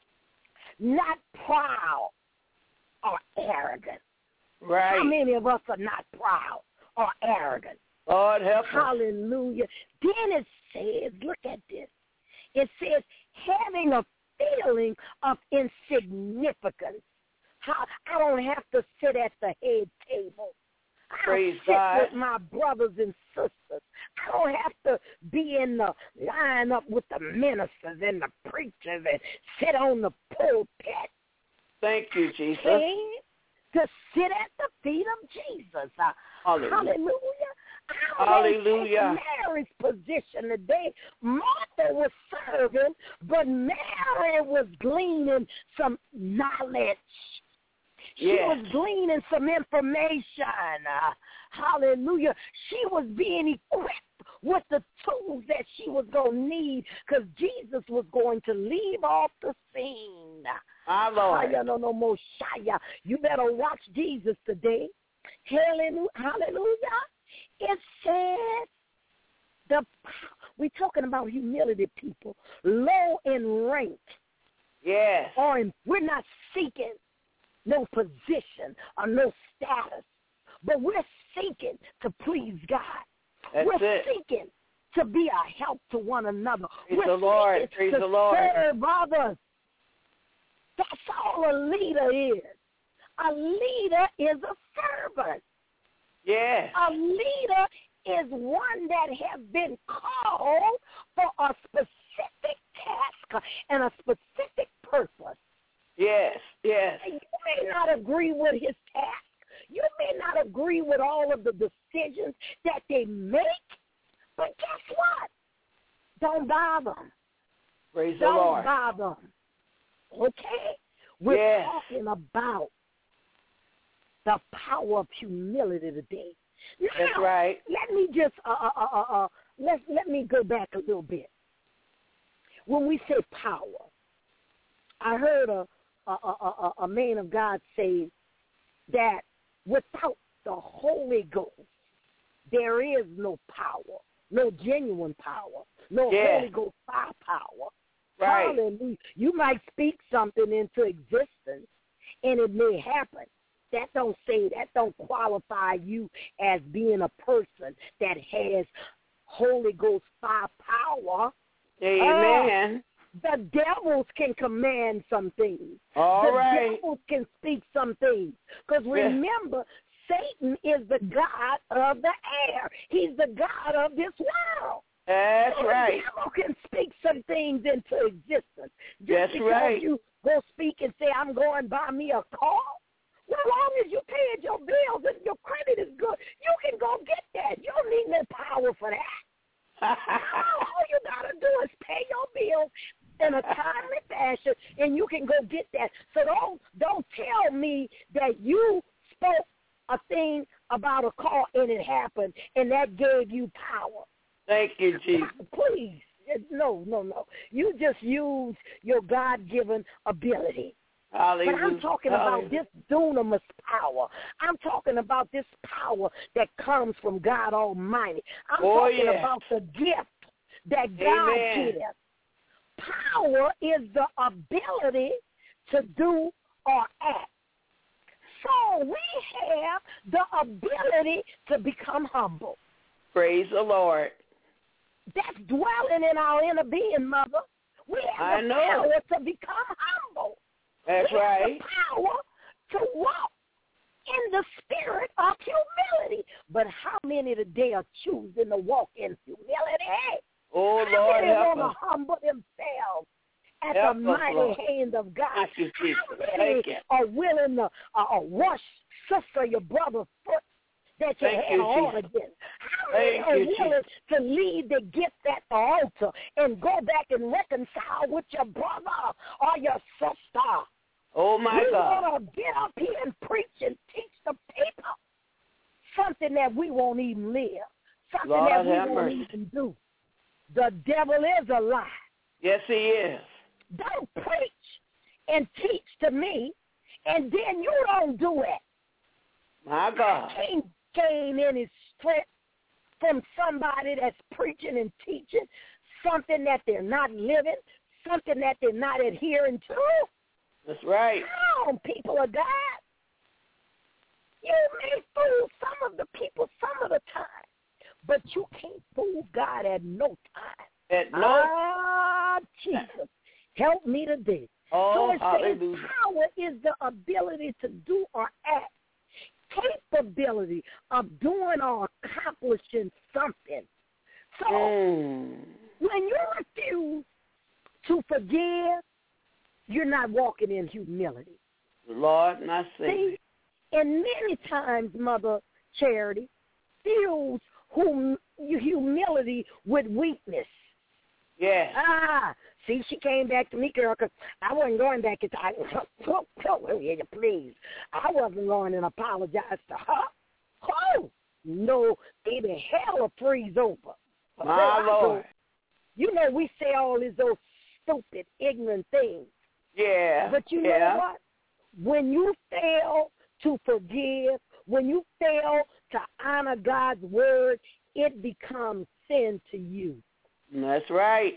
Not proud or arrogant. Right. How many of us are not proud or arrogant? Lord help us. Hallelujah. Then it says, look at this. It says, having a feeling of insignificance. How I don't have to sit at the head table. I Praise sit God. with my brothers and sisters. I don't have to be in the line up with the ministers and the preachers and sit on the pulpit. Thank you, Jesus. Okay? To sit at the feet of Jesus. Uh, Hallelujah. Hallelujah. I Hallelujah. Mary's position today. Martha was serving, but Mary was gleaning some knowledge. She Yes. was gleaning some information. Uh, hallelujah. She was being equipped with the tools that she was going to need because Jesus was going to leave off the scene. Our Lord. You better watch Jesus today. Hallelujah. Hallelujah. It says, the we're talking about humility, people, low in rank. Yes. Or in, we're not seeking no position or no status, but we're seeking to please God. That's we're it. seeking to be a help to one another. Praise we're the Lord. seeking Praise to the Lord. serve others. That's all a leader is. A leader is a servant. Yes. A leader is one that has been called for a specific task and a specific purpose. Yes. Yes. You may not agree with his task. You may not agree with all of the decisions that they make, but guess what? Don't bother them. Praise the Don't Lord. bother them. Okay? We're Yes. talking about the power of humility today. Now, That's right. Let me just uh, uh, uh, uh, uh, let let me go back a little bit. When we say power, I heard a a, a, a, a man of God say that without the Holy Ghost, there is no power, no genuine power, no Yes. Holy Ghost firepower. Right. Hallelujah. You might speak something into existence, and it may happen. That don't say, that don't qualify you as being a person that has Holy Ghost firepower. Amen. Uh, the devils can command some things. All the right. devils can speak some things. Because remember, Satan is the god of the air. He's the god of this world. That's so right. The devil can speak some things into existence. Just That's because right. you go speak and say, I'm going to buy me a car, well, as long as you paid your bills and your credit is good, you can go get that. You don't need no power for that. All you got to do is pay your bills in a timely fashion, and you can go get that. So don't don't tell me that you spoke a thing about a car and it happened, and that gave you power. Thank you, Jesus. Please, no, no, no. You just use your God-given ability. Hallelujah. But I'm talking about Hallelujah. this dunamis power. I'm talking about this power that comes from God Almighty. I'm Oh, talking yeah. about the gift that God Amen. gives. Power is the ability to do or act. So we have the ability to become humble. Praise the Lord. That's dwelling in our inner being, Mother. We have I the know. power to become humble. That's we right. have the power to walk in the spirit of humility. But how many today are choosing to walk in humility? Oh, how Lord, many help want us. to humble themselves at Help the us, mighty Lord. hand of God? Thank you, Jesus. How many Thank you. are willing to uh, uh, wash sister your brother's foot that you Thank had you, on Jesus. again? How many Thank are you, willing to leave the gift at the altar and go back and reconcile with your brother or your sister? Oh, my we God. want to get up here and preach and teach the people something that we won't even live, something Lord that we have won't mercy. even do. The devil is a lie. Yes, he is. Don't preach and teach to me, and then you don't do it. My God. I can't gain any strength from somebody that's preaching and teaching something that they're not living, something that they're not adhering to. That's right. Come on, people of God. You may fool some of the people some of the time, but you can't fool God at no time. At no Ah, Jesus, help me today. Oh, so it's hallelujah. saying power is the ability to do or act, capability of doing or accomplishing something. So Mm. when you refuse to forgive, you're not walking in humility. Lord, my Savior. See, and many times, Mother Charity fuels hum- humility with weakness. Yes. Ah, see, she came back to me, girl, because I wasn't going back and I, please. I wasn't going and apologize to her. Oh, no, baby, hell will freeze over. My Lord. You know, we say all these old stupid, ignorant things. Yeah. But you yeah. know what? When you fail to forgive, when you fail to honor God's word, it becomes sin to you. That's right.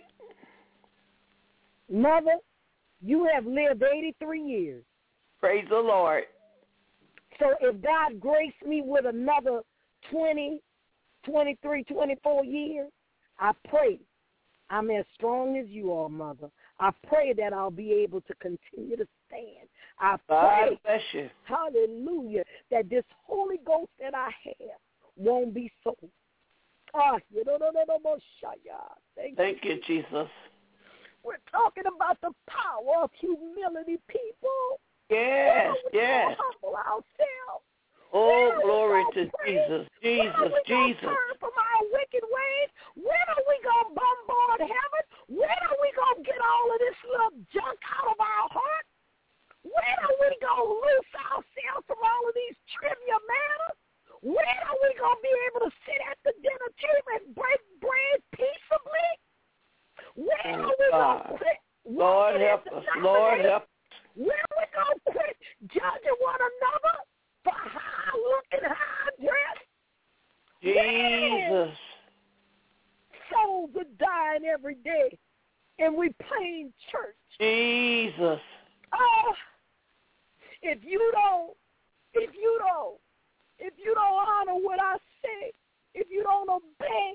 Mother, you have lived eighty-three years. Praise the Lord. So if God graced me with another twenty, twenty-three, twenty-four years, I pray I'm as strong as you are, Mother. I pray that I'll be able to continue to stand. I pray, God bless you. hallelujah, that this Holy Ghost that I have won't be so. Ah, Thank, Thank you, Jesus. We're talking about the power of humility, people. Yes, we yes. humble ourselves. Oh, When glory to pray? Jesus, When are Jesus, we Jesus. gonna turn from our wicked ways? When are we going to bombard heaven? When are we going to get all of this little junk out of our heart? When are we going to loose ourselves from all of these trivia matters? When are we going to be able to sit at the dinner table and break bread peaceably? When Oh, are we going God. to quit? Lord help us. Lord help us. When are we going to quit judging one another for how I look and how I dress? Jesus. Souls are dying every day, and we playing church. Jesus. Oh, if you don't, if you don't, if you don't honor what I say, if you don't obey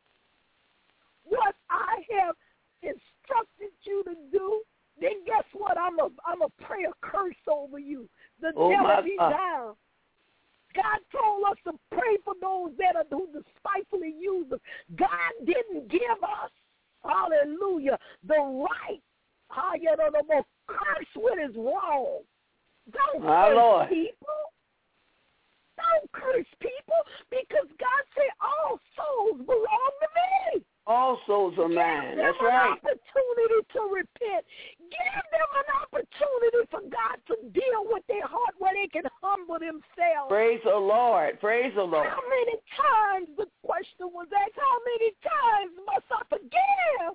what I have instructed you to do, then guess what? I'm a, I'm a pray a curse over you. The Oh, devil my be God. down. God told us to pray for those that are who despitefully use us. God didn't give us, hallelujah, the right, hallelujah, curse what is wrong. Don't My curse Lord. people. Don't curse people because God said all souls belong to me. All souls are mine. Give That's them right. an opportunity to repent. Give them an opportunity for God to deal with their heart where they can humble themselves. Praise the Lord. Praise the Lord. How many times, the question was asked, how many times must I forgive?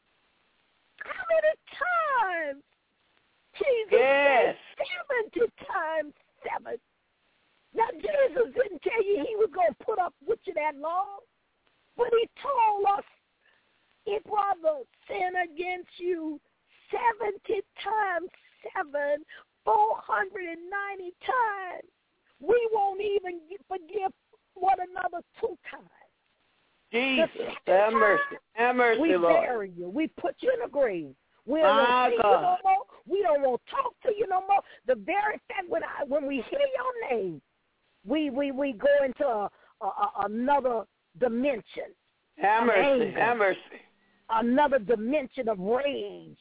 How many times? Jesus Yes. said seventy times seven. Now, Jesus didn't tell you he was going to put up with you that long, but he told us, if brother sin against you seventy times seven, four hundred ninety times, we won't even forgive one another two times. Jesus, have mercy. Have mercy, We Lord. bury you. We put you in a grave. We don't My want to see God. you no more. We don't want to talk to you no more. The very fact when I when we hear your name, we we, we go into a, a, a, another dimension. Have mercy. Anger. Have mercy. Another dimension of rage.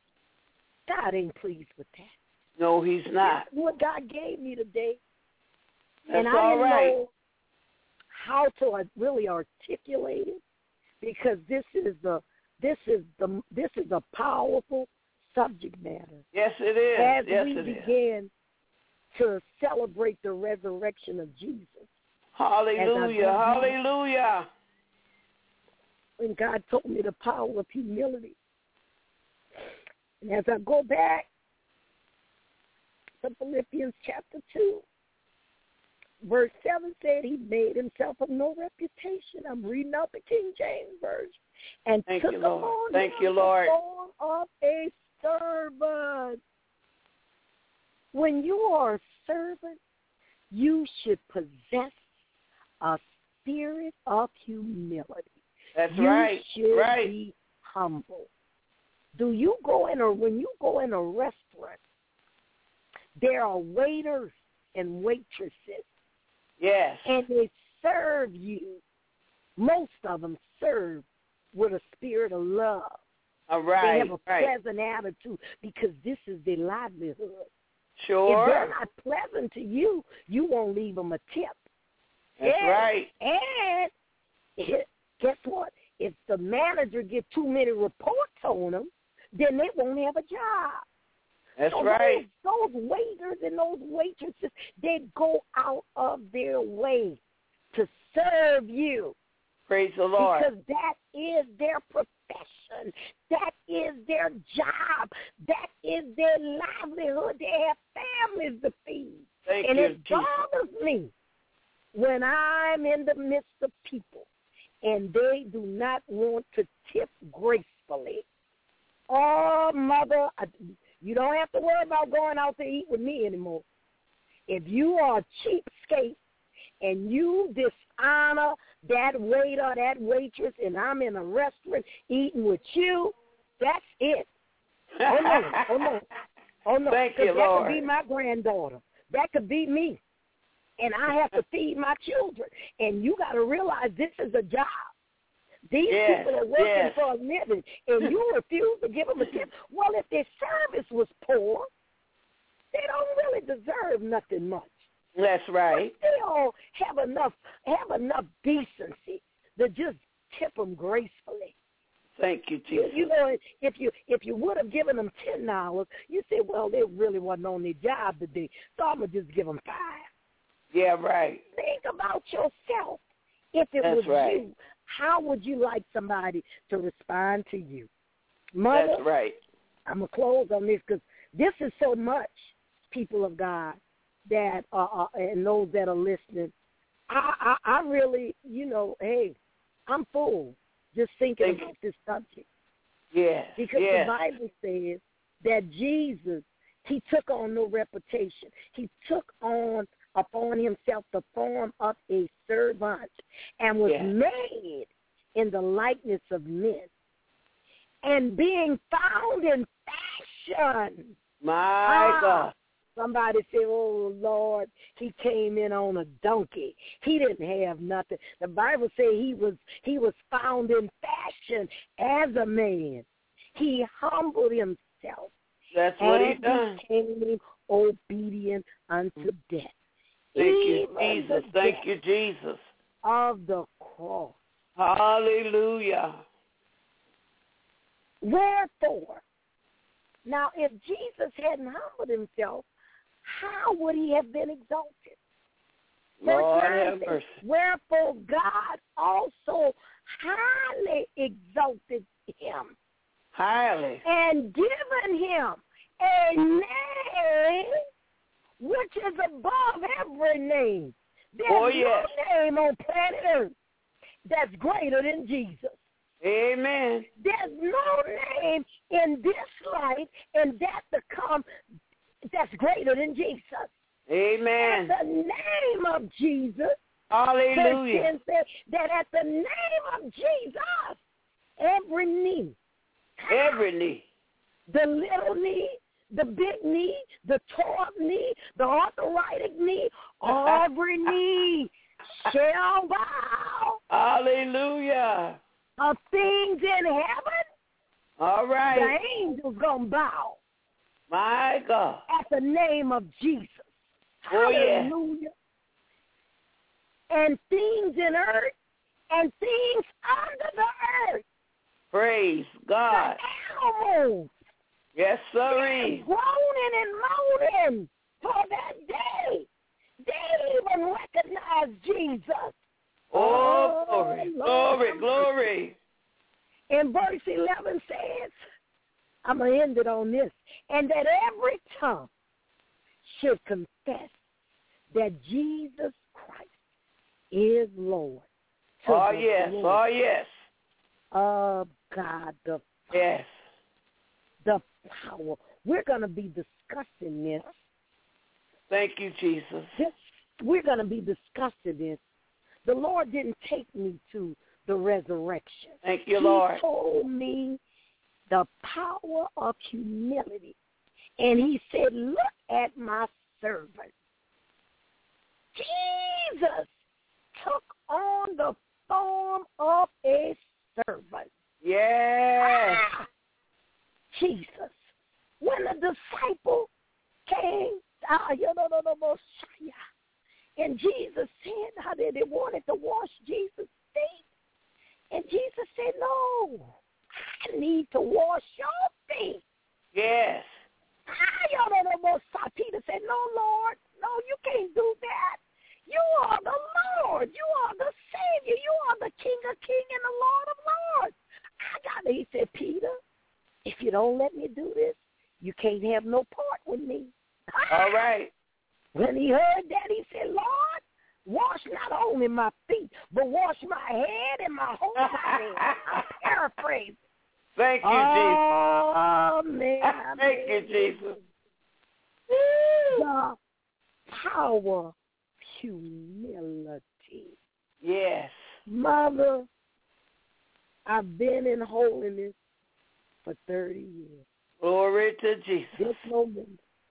God ain't pleased with that. No, he's not. That's what God gave me today. That's and I all didn't right. know how to really articulate it because this is the this is the this is a powerful subject matter. Yes, it is. As yes, we it is. begin to celebrate the resurrection of Jesus. Hallelujah. As I go Hallelujah. when God told me the power of humility. And as I go back to Philippians chapter two, verse seven said he made himself of no reputation. I'm reading out the King James Version. And Thank took you, Lord. upon Thank him you, Lord. the form of a servant. When you are a servant, you should possess a spirit of humility. That's you right. should right. be humble. Do you go in a when you go in a restaurant, there are waiters and waitresses. Yes. And they serve you. Most of them serve with a spirit of love. All right. They have a right. pleasant attitude because this is their livelihood. Sure. If they're not pleasant to you, you won't leave them a tip. That's and, right. And it, guess what? If the manager gets too many reports on them, then they won't have a job. That's so right. Those, those waiters and those waitresses, they go out of their way to serve you. Praise the Lord. Because that is their profession. That is their job. That is their livelihood. They have families to feed. Thank and you, it bothers me when I'm in the midst of people and they do not want to tip gracefully. Oh, mother, you don't have to worry about going out to eat with me anymore. If you are a cheapskate and you dishonor that waiter, that waitress, and I'm in a restaurant eating with you, that's it. Oh, no, oh, no. Oh, no. Thank you, that Lord. could be my granddaughter. That could be me. And I have to feed my children. And you got to realize this is a job. These yes, people are working yes. for a living, and you refuse to give them a tip. Well, if their service was poor, they don't really deserve nothing much. That's right. But they all have enough have enough decency to just tip them gracefully. Thank you, Jesus. You, you know, if you if you would have given them ten dollars, you say, well, they really wasn't on their job today, so I'm gonna just give them five. Yeah, right. Think about yourself. If it That's was right. you, how would you like somebody to respond to you? Mother, that's right. I'm going to close on this because this is so much, people of God, that uh, uh, and those that are listening. I, I, I really, you know, hey, I'm full just thinking Thank about you. this subject. Yes, Because yes. the Bible says that Jesus, he took on no reputation. He took on upon himself the form of a servant and was yes. made in the likeness of men. And being found in fashion. My ah, God. Somebody say, oh, Lord, he came in on a donkey. He didn't have nothing. The Bible says he was he was found in fashion as a man. He humbled himself. That's what he and done. became obedient unto death. Thank you, Even Jesus. the Thank death you, Jesus. of the cross. Hallelujah. Wherefore, now if Jesus hadn't humbled himself, how would he have been exalted? Lord Verse have says, mercy. wherefore God also highly exalted him Highly. and given him a name which is above every name. There's Oh, yes. no name on planet Earth that's greater than Jesus. Amen. There's no name in this life and that to come that's greater than Jesus. Amen. At the name of Jesus, Hallelujah. verse ten says that at the name of Jesus, every knee, Every knee. the little knee, the big knee, the tall knee, the arthritic knee, every knee shall bow. Hallelujah. Of things in heaven, All right. the angels gonna bow My God. at the name of Jesus. Oh, yeah. Hallelujah. And things in earth and things under the earth. Praise God. The animals. Yes, sirree. Groaning and moaning for that day. They even recognize Jesus. Oh, glory, Lord. glory, glory. And verse eleven says, I'm going to end it on this, and that every tongue should confess that Jesus Christ is Lord. Oh, yes. Oh, yes. Of God the Father. Yes. The power. We're going to be discussing this. Thank you, Jesus. This, we're going to be discussing this. The Lord didn't take me to the resurrection. Thank you, he Lord. He told me the power of humility. And he said, look at my servant. Jesus took on the form of a servant. Yes. Ah, Jesus. When the disciple came, ah, and Jesus said how they wanted to wash Jesus' feet. And Jesus said, no, I need to wash your feet. Yes. Peter said, no, Lord, no, you can't do that. You are the Lord. You are the Savior. You are the King of Kings and the Lord of Lords. I got it. He said, Peter, if you don't let me do this, you can't have no part with me. All right. When he heard that, he said, Lord, wash not only my feet, but wash my head and my whole body. I'm paraphrasing. Thank you, oh, Jesus. Man, Thank you, Jesus. The power of humility. Yes. Mother, I've been in holiness for thirty years. Glory to Jesus. This moment.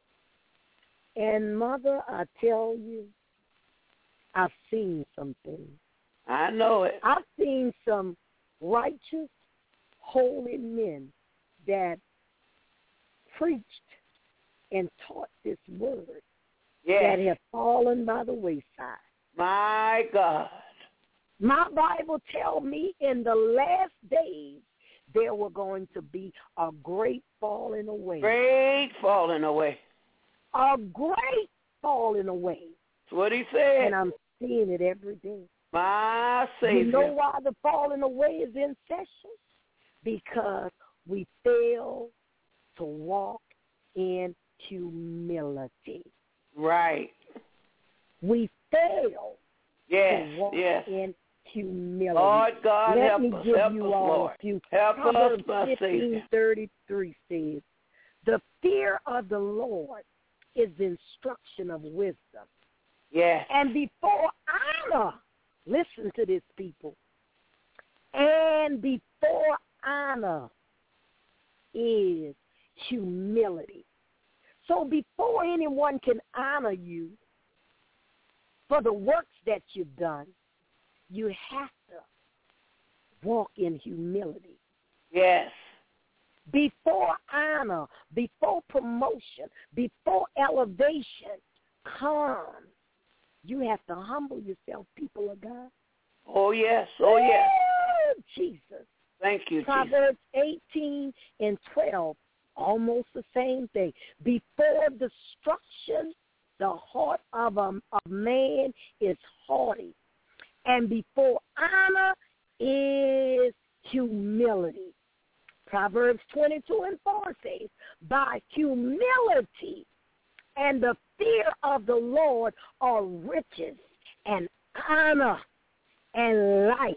And, Mother, I tell you, I've seen some things. I know it. I've seen some righteous, holy men that preached and taught this word yes. that have fallen by the wayside. My God. My Bible tells me in the last days there were going to be a great falling away. Great falling away. A great falling away. That's what he said. And I'm seeing it every day. My Savior. You know why the falling away is in session? Because we fail to walk in humility. Right. We fail yes, to walk yes. in humility. Lord God, Let help me us, give help you us, all Lord. a few. Help Proverbs us, my fifteen thirty-three says, the fear of the Lord is the instruction of wisdom. Yes. And before honor, listen to this, people, and before honor is humility. So before anyone can honor you for the works that you've done, you have to walk in humility. Yes. Before honor, before promotion, before elevation comes, you have to humble yourself, people of God. Oh, yes. Oh, yes. Oh, Jesus. Thank you, Proverbs Jesus. eighteen and twelve, almost the same thing. Before destruction, the heart of a, a man is haughty, and before honor is humility. Proverbs twenty-two and four says, by humility and the fear of the Lord are riches and honor and life.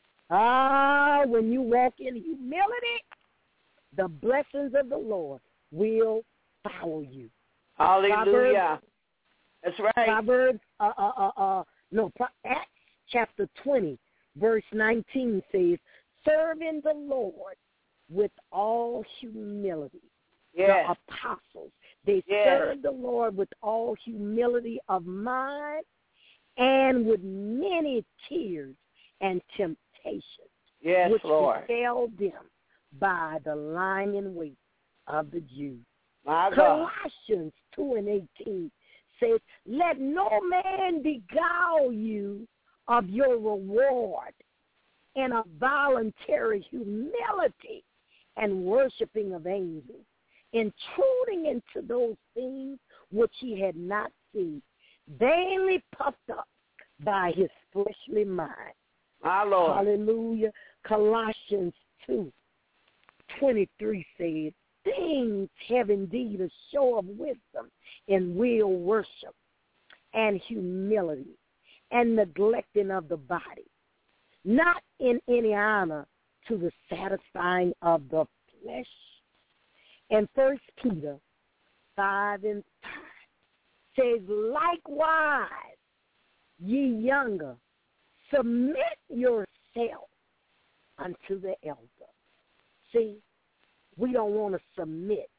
Ah, when you walk in humility, the blessings of the Lord will follow you. Hallelujah. Proverbs, That's right. Proverbs, uh, uh, uh, uh, no, Acts chapter twenty, verse nineteen says, serving the Lord with all humility. Yes. The apostles, they yes. served the Lord with all humility of mind and with many tears and temptations, yes, which Lord. befell them by the lying in wait of the Jews. My God. Colossians two and eighteen says, let no man beguile you of your reward in a voluntary humility and worshiping of angels, intruding into those things which he had not seen, vainly puffed up by his fleshly mind. My Lord. Hallelujah. Colossians two twenty-three says, things have indeed a show of wisdom in real worship and humility and neglecting of the body, not in any honor to the satisfying of the flesh. And First Peter five and five says, likewise, ye younger, submit yourself unto the elder. See, we don't want to submit.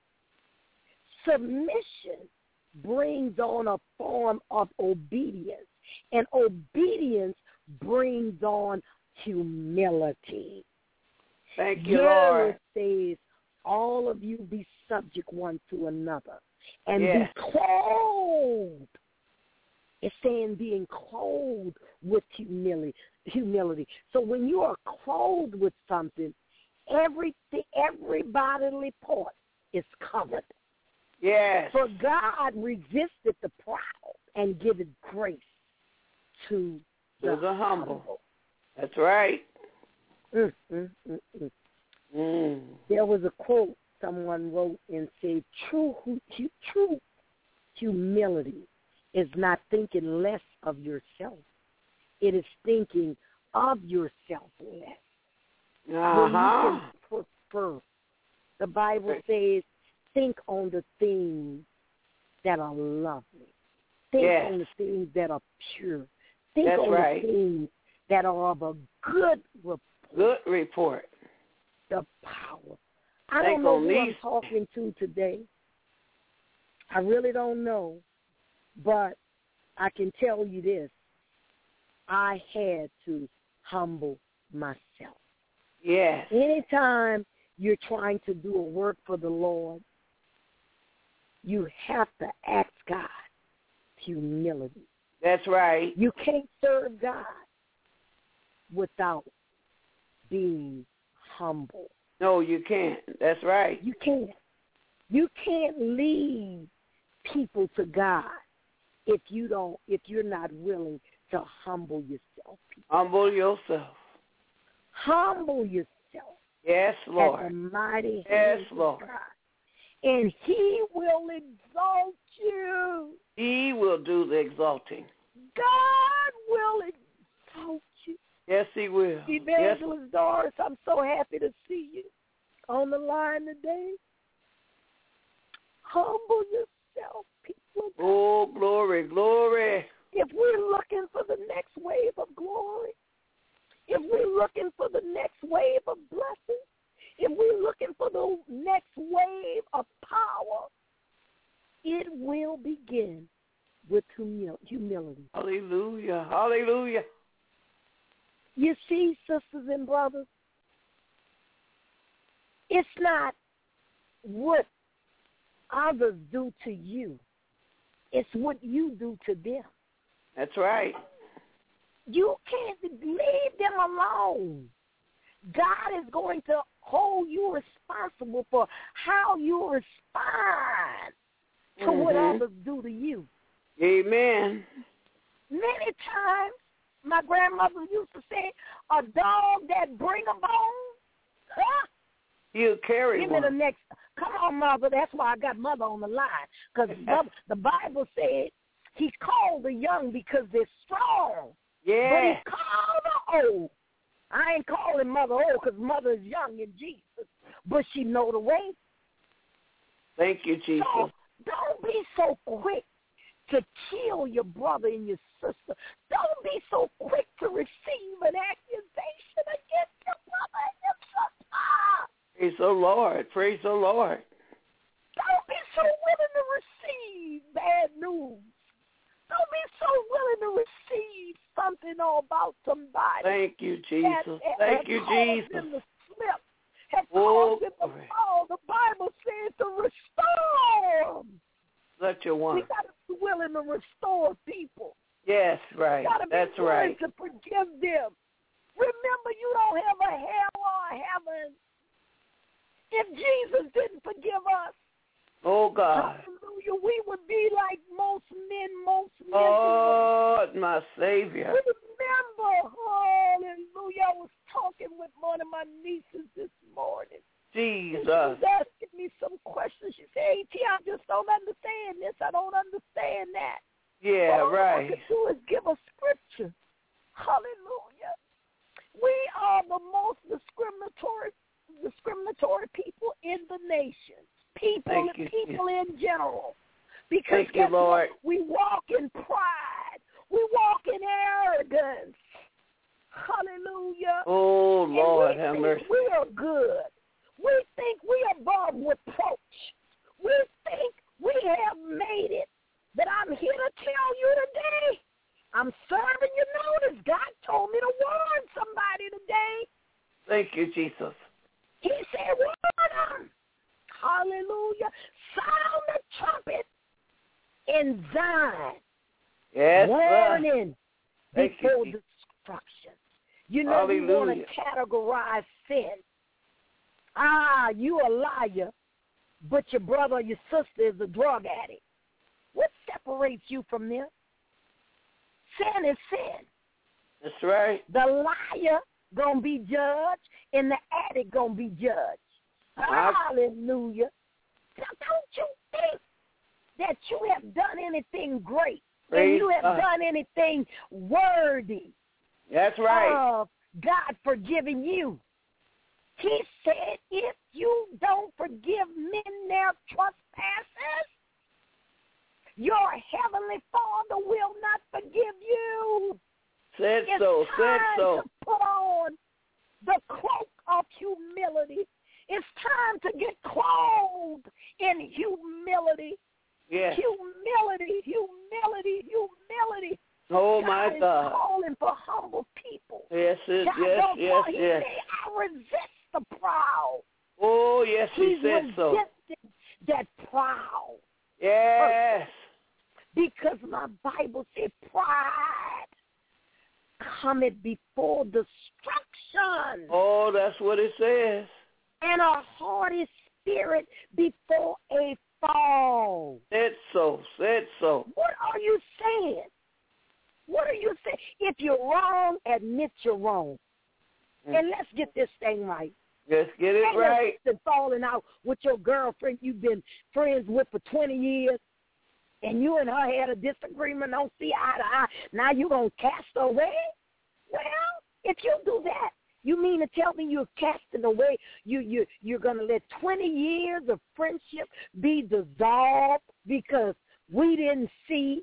Submission brings on a form of obedience, and obedience brings on humility. Thank you, Jairus Lord. says, all of you be subject one to another, and Yes. be clothed. It's saying being clothed with humility. Humility. So when you are clothed with something, everything, every bodily part is covered. Yes. For God resisted the proud and giveth grace to the, To the humble. humble. That's right. Mm, mm, mm, mm. Mm. There was a quote someone wrote and said, true, hu- true humility is not thinking less of yourself. It is thinking of yourself less. Uh-huh. When you can prefer. The Bible says, think on the things that are lovely. Think Yes. on the things that are pure. Think That's on right. the things that are of a good report. Good report. The power. I Think don't know on who these. I'm talking to today. I really don't know. But I can tell you this. I had to humble myself. Yes. Anytime you're trying to do a work for the Lord, you have to ask God humility. That's right. You can't serve God without being humble. No, you can't. That's right. You can't. You can't lead people to God if you don't. If you're not willing to humble yourself. Humble yourself. Humble yourself. Yes, Lord. At the mighty Yes, hands of Lord. God. And he will exalt you. He will do the exalting. God will exalt you. Yes, he will. Evangelist Yes. Doris, I'm so happy to see you on the line today. Humble yourself, people. Oh, glory, glory. If we're looking for the next wave of glory, if we're looking for the next wave of blessing, if we're looking for the next wave of power, it will begin with humil- humility. Hallelujah. Hallelujah. You see, sisters and brothers, it's not what others do to you. It's what you do to them. That's right. You can't leave them alone. God is going to hold you responsible for how you respond to mm-hmm. what others do to you. Amen. Many times, my grandmother used to say, a dog that bring a bone, huh? He'll carry Give one. me the next. Come on, Mother. That's why I got Mother on the line. Because the Bible said he called the young because they're strong. Yeah. But he called the old. I ain't calling Mother old because Mother is young in Jesus. But she know the way. Thank you, Jesus. So don't be so quick to kill your brother and your sister. Don't be so quick to receive an accusation against your brother and your sister. Praise the Lord. Praise the Lord. Don't be so willing to receive bad news. Don't be so willing to receive something all about somebody. Thank you, Jesus. That, Thank that you, caused Jesus. Them to slip, have Oh, caused them to fall. The Bible says to restore them. Let your one. We got to be willing to restore people. Yes, right. We got to be That's willing right. to forgive them. Remember, you don't have a hell or a heaven. If Jesus didn't forgive us, Oh, God. hallelujah, we would be like most men, most men. Oh, my Savior. Remember, hallelujah, I was talking with one of my nieces this morning. Jesus. She was asking me some questions. She said, A T, I just don't understand this. I don't understand that. Yeah, all right. All I can do is give a scripture. Hallelujah. We are the most discriminatory discriminatory people in the nation. People Thank you, people in general. Because Thank you, Lord. What? We walk in pride. We walk in arrogance. Hallelujah. Oh, Lord, we have think mercy. We are good. We think we are above reproach. We think we have made it. But I'm here to tell you today, I'm serving you notice. God told me to warn somebody today. Thank you, Jesus. He said, warn them. Hallelujah. Sound the trumpet in Zion. Yes, warning Thank before you, destruction. You know, we want to categorize sin. Ah, you a liar, but your brother or your sister is a drug addict. What separates you from them? Sin is sin. That's right. The liar going to be judged, and the addict going to be judged. I... Hallelujah. Now, don't you think that you have done anything great, Praise and you have God. done anything worthy That's right. of God forgiving you? He said, if you don't forgive men their trespasses, your heavenly Father will not forgive you. Said it's so, said time so. to put on the cloak of humility. It's time to get clothed in humility. Yes. Humility, humility, humility. Oh, God my is God. calling for humble people. Yes, it, God yes, don't yes, call, he yes. Say, I resist the proud. Oh, yes, he He said so. resisted that proud. Yes. Because my Bible said pride cometh before destruction. Oh, that's what it says. And a haughty spirit before a fall. Said so, said so. What are you saying? What are you saying? If you're wrong, admit you're wrong. Mm. And let's get this thing right. Let's get it Ain't right. no falling out with your girlfriend you've been friends with for twenty years, and you and her had a disagreement, don't see eye to eye. Now you're going to cast her away? Well, if you do that, you mean to tell me you're casting away, you, you, you're going to let twenty years of friendship be dissolved because we didn't see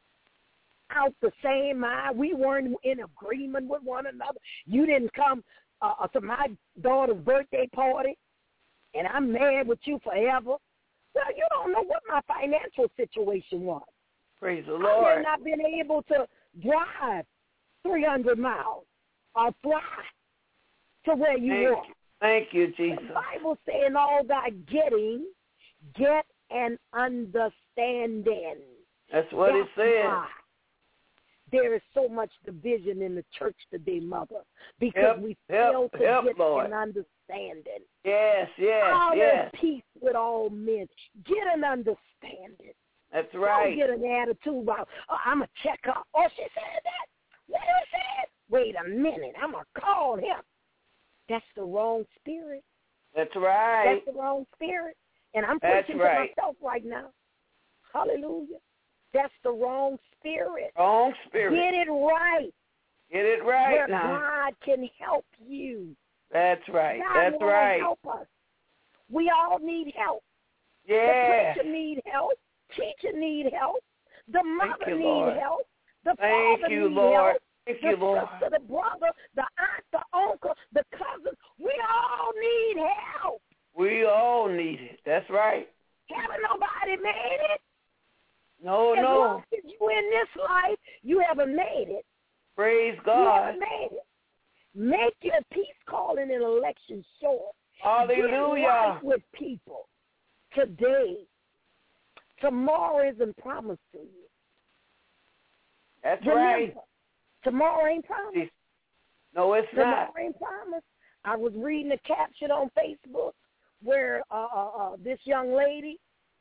out the same eye. We weren't in agreement with one another. You didn't come uh, to my daughter's birthday party, and I'm mad with you forever. Well, you don't know what my financial situation was. Praise the I Lord. had not been able to drive three hundred miles or fly to where you Thank were. you. Thank you, Jesus. The Bible saying all thy getting, get an understanding. That's what That's it says. why there is so much division in the church today, Mother, because Help, we help, fail to help, get Lord. an understanding. Yes, yes, All yes. in peace with all men. Get an understanding. That's right. Don't get an attitude about, oh, I'm going to check her. Oh, she said that? What she said? Wait a minute. I'm going to call him. That's the wrong spirit. That's right. That's the wrong spirit. And I'm That's preaching right. to myself right now. Hallelujah. That's the wrong spirit. Wrong spirit. Get it right. Get it right where now. God can help you. That's right. God That's will right. help us. We all need help. Yes. The preacher need help. Teacher need help. The mother you, need Lord. help. The Thank father you, need Lord. help. Thank the you, Lord. sister, the brother, the aunt, the uncle, the cousin. We all need help. We all need it. That's right. Haven't nobody made it? No, as no. long as you in this life, you haven't made it. Praise You God. haven't made it. Make your peace calling and election sure. Hallelujah. Get right with people today. Tomorrow isn't promised to you. That's Remember, right. tomorrow ain't promised. No, it's Tomorrow not. ain't promised. I was reading a caption on Facebook where uh, uh, uh, this young lady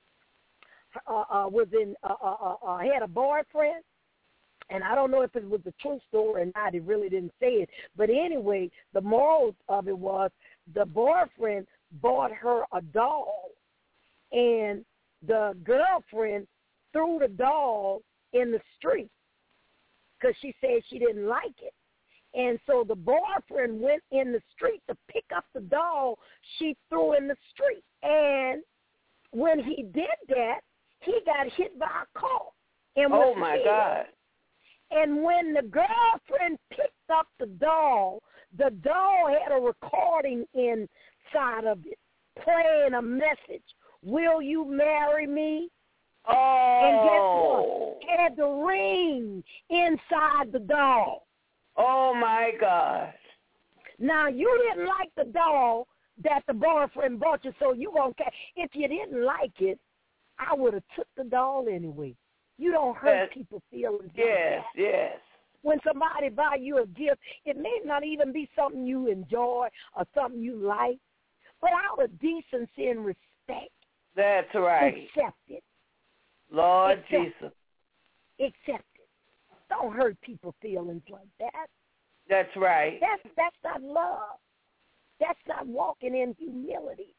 uh, uh, was in uh, uh, uh, had a boyfriend, and I don't know if it was a true story or not. It really didn't say it, but anyway, the moral of it was the boyfriend bought her a doll, and the girlfriend threw the doll in the street because she said she didn't like it. And so the boyfriend went in the street to pick up the doll she threw in the street. And when he did that, he got hit by a car. And oh, was my killed. God. And when the girlfriend picked up the doll, the doll had a recording inside of it playing a message. Will you marry me? Oh. And guess what? It had the ring inside the doll. Oh, my God. Now, you didn't like the doll that the boyfriend bought you, so you won't care. If you didn't like it, I would have took the doll anyway. You don't hurt yes. people's feelings. Yes, like that. yes. When somebody buy you a gift, it may not even be something you enjoy or something you like, but out of decency and respect, that's right. accept it. Lord accept Jesus. It. Accept it. Don't hurt people's feelings like that. That's right. That's that's not love. That's not walking in humility.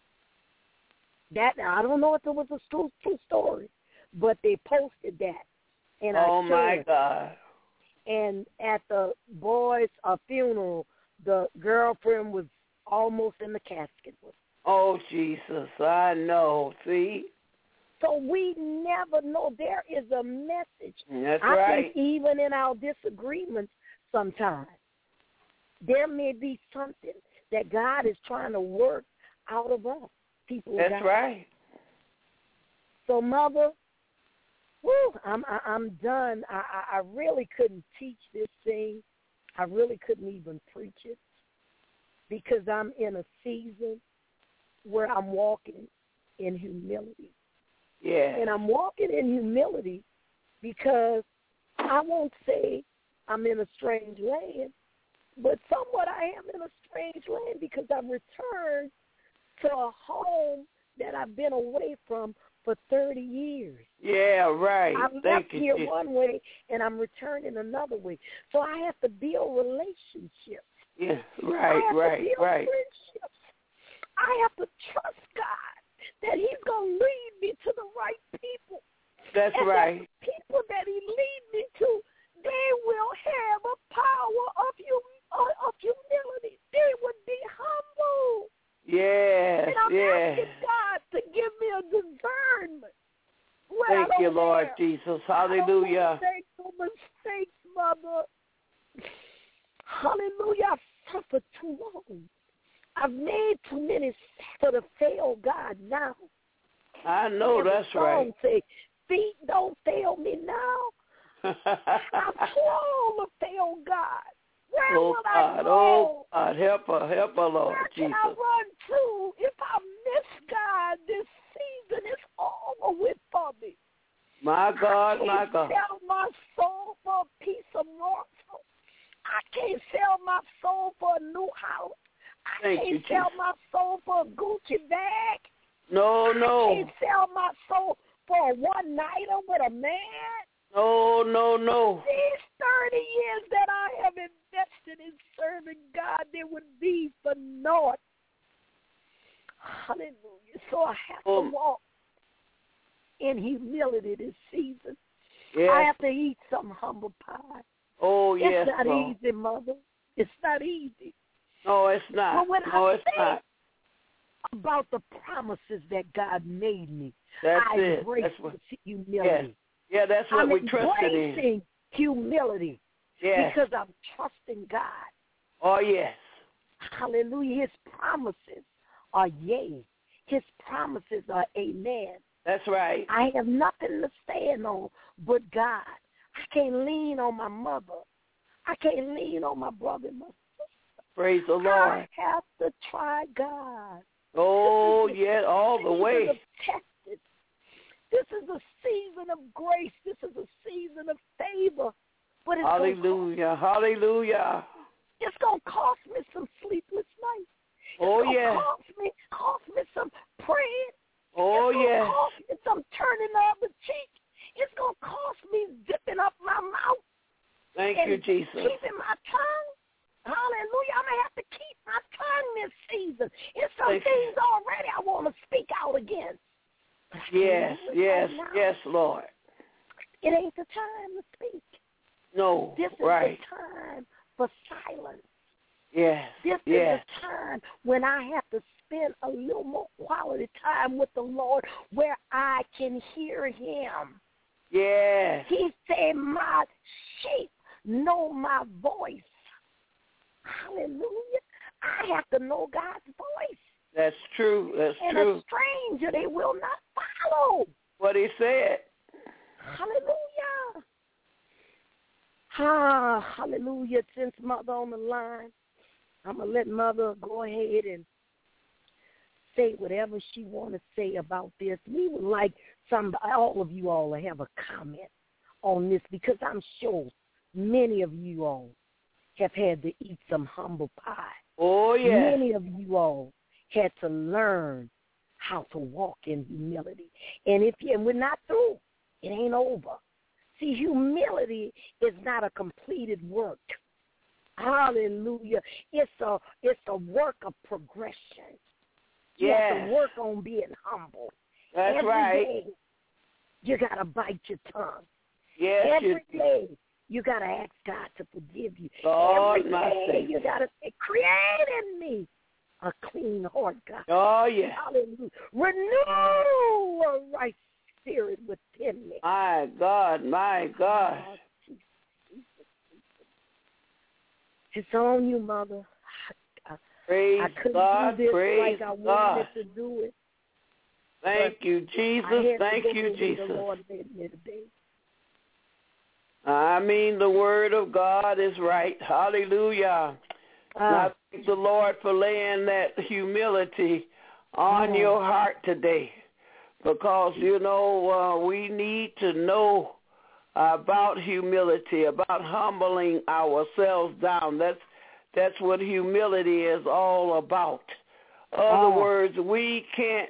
That I don't know if it was a true, true story, but they posted that. And oh, I my God. And at the boy's uh, funeral, the girlfriend was almost in the casket with her. Oh, Jesus, I know. See? So we never know. There is a message. That's I right. think even in our disagreements sometimes, there may be something that God is trying to work out of us. People That's God. right. So, Mother, whew, I'm I, I'm done. I, I, I really couldn't teach this thing. I really couldn't even preach it because I'm in a season where I'm walking in humility. Yeah. And I'm walking in humility because I won't say I'm in a strange land, but somewhat I am in a strange land because I've returned to a home that I've been away from for thirty years. Yeah, right. I Thank left you, here Jesus. one way, and I'm returning another way. So I have to build relationships. Yeah, right, I have right, to build right. friendships. I have to trust God that he's going to lead me to the right people. That's and right. that the people that he lead me to, they will have a power of, hum- of humility. They would be humble. Yes, and I'm yes. asking God to give me a discernment. Thank you, Lord have. Jesus. Hallelujah. I don't make no mistakes, Mother. Hallelujah. I've suffered too long. I've made too many for to fail God now. I know that's right. Say, feet don't fail me now. I'm too old to fail God. Where oh, will God, I go? Oh, God, help her, help her, Lord Where Jesus. can I run to? If I miss God this season, it's over with for me. My God, I my can't God. sell my soul for a piece of morsel. I can't sell my soul for a new house. I Thank can't you, sell Jesus. my soul for a Gucci bag. No, no. I can't sell my soul for a one-nighter with a man. No, no, no. These thirty years that I have invested in serving God, they would be for naught. Hallelujah. So I have Oh. to walk in humility this season. Yes. I have to eat some humble pie. Oh, yes, It's not Lord. easy, Mother. It's not easy. No, it's not. But when no, I it's think not. about the promises that God made me, That's I it. embrace That's what, humility. yeah, that's what I'm we trusted in. embracing humility Yes. because I'm trusting God. Oh, yes. Hallelujah. His promises are yea. His promises are amen. That's right. I have nothing to stand on but God. I can't lean on my mother. I can't lean on my brother and my sister. Praise the Lord. I have to try God. Oh, This is yeah, all the season way. of tested. This is a season of grace. This is a season of favor. But it's Hallelujah. Hallelujah. It's going to cost me some sleepless nights. Oh, it's gonna yeah. Cost me, cost me some praying. Oh, it's gonna yes. Cost me some turning the other cheek. It's going to cost me zipping up my mouth. Thank and you, Jesus. Keeping my tongue. Hallelujah. I'm going to have to keep my tongue this season. Jesus. It's some Thank things you. already I want to speak out against. Yes, yes, right yes, Lord. It ain't the time to speak. No, This is right. the time for silence. Yes, This yes. is the time when I have to spend a little more quality time with the Lord where I can hear him. Yes. He said, my sheep know my voice. Hallelujah. I have to know God's voice. That's true. That's and true. a stranger they will not follow. What he said. Hallelujah. Ah, hallelujah. Since Mother on the line, I'm going to let Mother go ahead and say whatever she want to say about this. We would like some, all of you all to have a comment on this because I'm sure many of you all have had to eat some humble pie. Oh, yeah. Many of you all had to learn how to walk in humility. And if you, and we're not through, it ain't over. See, humility is not a completed work. Hallelujah. It's a it's a work of progression. You Yes. have to work on being humble. That's Every right. day, you got to bite your tongue. Yes, Every you day, you got to ask God to forgive you. Lord, Every my day, Savior. you got to say, create in me a clean heart, God. Oh, yeah. Hallelujah. Renew a right spirit within me. My God, my God. Oh, Jesus, Jesus, Jesus. It's on you, Mother. I, I, Praise I couldn't God, do this praise like I God. wanted to do it. Thank but you, Jesus. I had Thank to go you, with Jesus. The Lord made me today. I mean, the word of God is right. Hallelujah. Uh, And I thank the Lord for laying that humility on uh, your heart today, because, you know, uh, we need to know about humility, about humbling ourselves down. That's that's what humility is all about. Other uh, words, we can't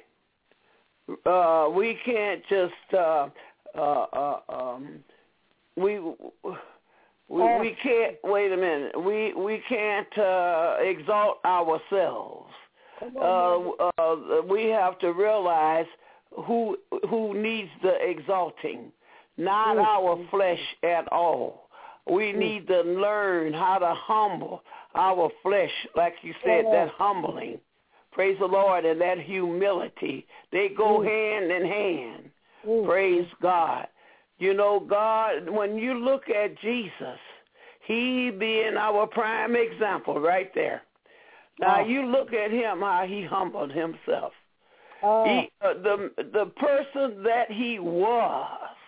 uh, we can't just uh, uh, uh, um, we. We, uh, we can't, wait a minute, we we can't uh, exalt ourselves. on, Uh, uh, we have to realize who who needs the exalting, not mm, our mm, flesh at all. We mm. need to learn how to humble our flesh, like you said, that humbling. Praise the Lord, and that humility. They go mm. hand in hand. Mm. Praise God. You know, God, when you look at Jesus, he being our prime example right there. Now, Oh. you look at him, how he humbled himself. Oh. He, uh, the, the person that he was,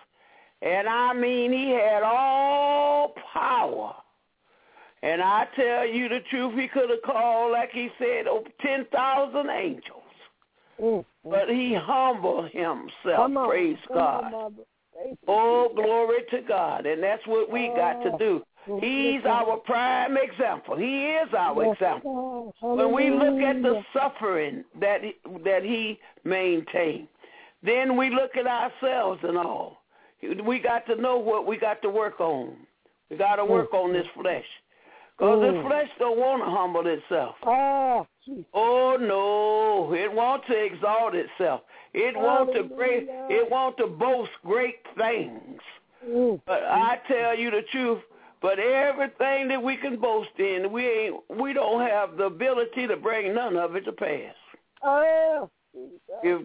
and I mean he had all power. And I tell you the truth, he could have called, like he said, over ten thousand angels. Mm. But he humbled himself. Come on. Praise Come God. on, Mother. Oh, glory to God. And that's what we oh, got to do. He's our prime example. He is our yes, example. God. When we look at the suffering that he, that he maintained, then we look at ourselves and all. We got to know what we got to work on. We got to work mm. on this flesh. Because mm. the flesh don't want to humble itself. Oh, oh, no. It wants to exalt itself. It wants to great, it wants to boast great things. Mm. But I tell you the truth, but everything that we can boast in, we ain't, we don't have the ability to bring none of it to pass. Oh, if,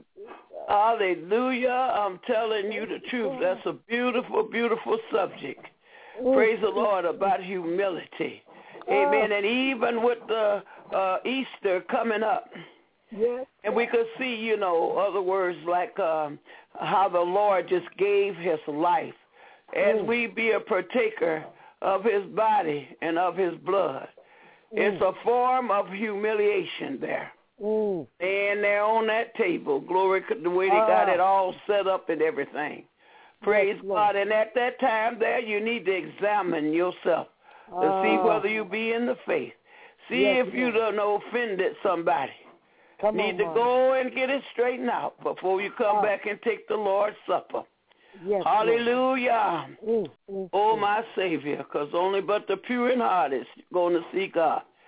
hallelujah, I'm telling you the truth. That's a beautiful, beautiful subject. Mm. Praise the Lord about humility. Amen. And even with the uh, Easter coming up, yes. And we could see, you know, other words like um, how the Lord just gave his life as mm. we be a partaker of his body and of his blood. Mm. It's a form of humiliation there. Mm. And they're on that table, glory, the way they ah. got it all set up and everything. Praise yes, God. And at that time there, you need to examine yourself ah. to see whether you be in the faith. See yes, if you done offended somebody. Come Need on, to Mom. go and get it straightened out before you come oh. back and take the Lord's Supper. Yes, hallelujah. Mm, mm, oh, mm. my Savior, because only but the pure in heart is going to see God.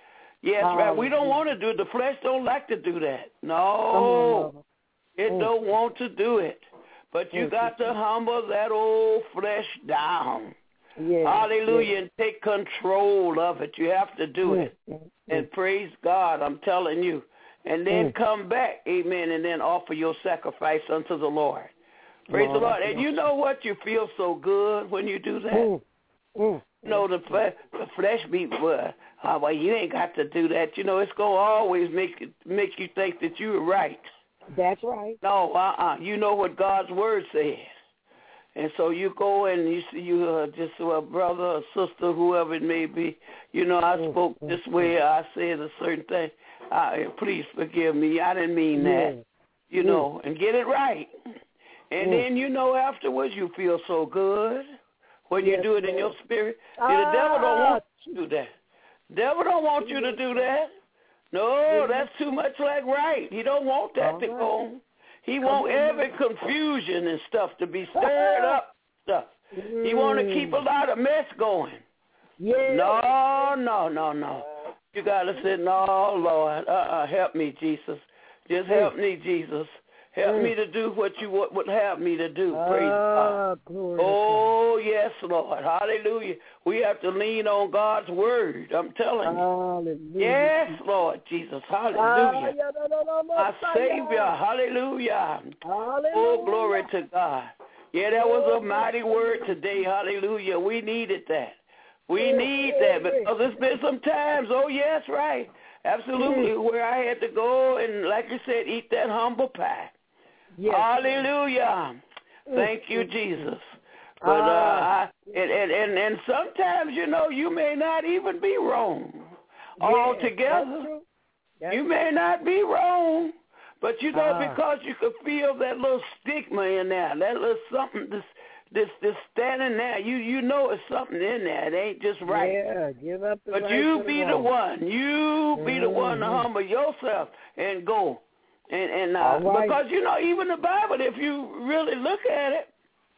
Yes, oh, right. We don't want to do it. The flesh don't like to do that. No, it mm. don't want to do it. But you mm. got to humble that old flesh down. Yes, Hallelujah, yes. And take control of it. You have to do mm. it. Mm. And praise God, I'm telling you. And then mm. come back, amen, and then offer your sacrifice unto the Lord. Praise Lord, the Lord. And you know what? You feel so good when you do that. Mm. Mm. You know, the, flesh, the flesh be, well, oh, well, you ain't got to do that. You know, it's going to always make it, make you think that you were right. That's right. No, uh-uh. You know what God's word says. And so you go and you see you uh, just a brother or sister, whoever it may be. You know, I spoke mm. this way. I said a certain thing. I, please forgive me. I didn't mean that. Mm. You know, mm. and get it right. And mm. then, you know, afterwards you feel so good. When you yes, do it in your spirit. See, the devil don't want you to do that. The devil don't want you to do that. No, that's too much like right. He don't want that to go on. He want every confusion and stuff to be stirred up stuff. He want to keep a lot of mess going. No, no, no, no. You got to say, no, Lord, uh-uh, help me, Jesus. Just help me, Jesus. Help mm. me to do what you would, would have me to do. Praise uh, God. Oh, yes, Lord. Hallelujah. We have to lean on God's word. I'm telling you. Hallelujah. Yes, Lord Jesus. Hallelujah. My Savior. Hallelujah. Hallelujah. Oh, glory to God. Yeah, that was a mighty word today. Hallelujah. We needed that. We need that because it's been some times. Oh, yes, right. Absolutely. Where I had to go and, like you said, eat that humble pie. Yes. Hallelujah. Thank you, Jesus. But uh, I, and, and, and, and sometimes, you know, you may not even be wrong altogether. That's you may not be wrong. But, you know, uh, because you could feel that little stigma in there, that little something this this this standing there, you you know it's something in there. It ain't just right. Yeah, give up the But right you the be wrong. the one. You be mm-hmm. the one to humble yourself and go. And, and uh, right. because, you know, even the Bible, if you really look at it,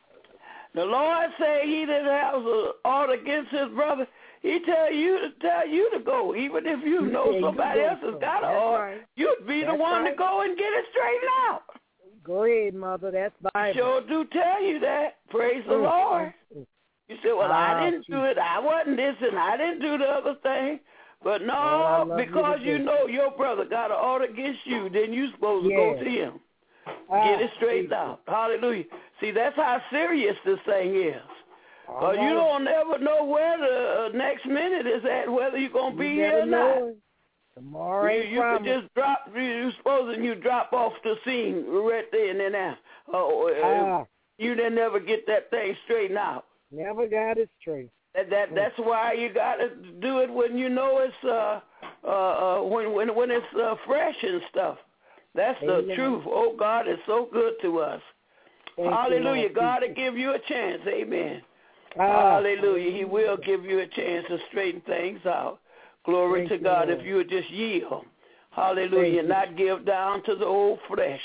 the Lord say he that has a ought against his brother, he tell you to tell you to go. Even if you know yeah, somebody you else has got an ought, right. you'd be That's the one right. to go and get it straightened out. Go ahead, Mother. That's Bible. Sure do tell you that. Praise mm-hmm. the Lord. You say, well, ah, I didn't geez. do it. I wasn't this and I didn't do the other thing. But no, oh, because you, you know your brother got an order against you, then you supposed yeah. to go to him. Ah, Get it straightened out. Hallelujah. See, that's how serious this thing is. Because right. you don't ever know where the uh, next minute is at, whether you're going to be here or not. It. Tomorrow you ain't you could just drop, you supposing you drop off the scene right there and then now. Oh, uh, ah. You didn't never get that thing straightened out. Never got it straight. That, that that's why you got to do it when you know it's uh uh, uh when when when it's uh, fresh and stuff. That's Amen. The truth. Oh, God is so good to us. Thank Hallelujah. You, God will give you a chance. Amen. Ah. Hallelujah. He will give you a chance to straighten things out. Glory Thank to God. you, if you would just yield. Hallelujah. Thank Not give down to the old flesh.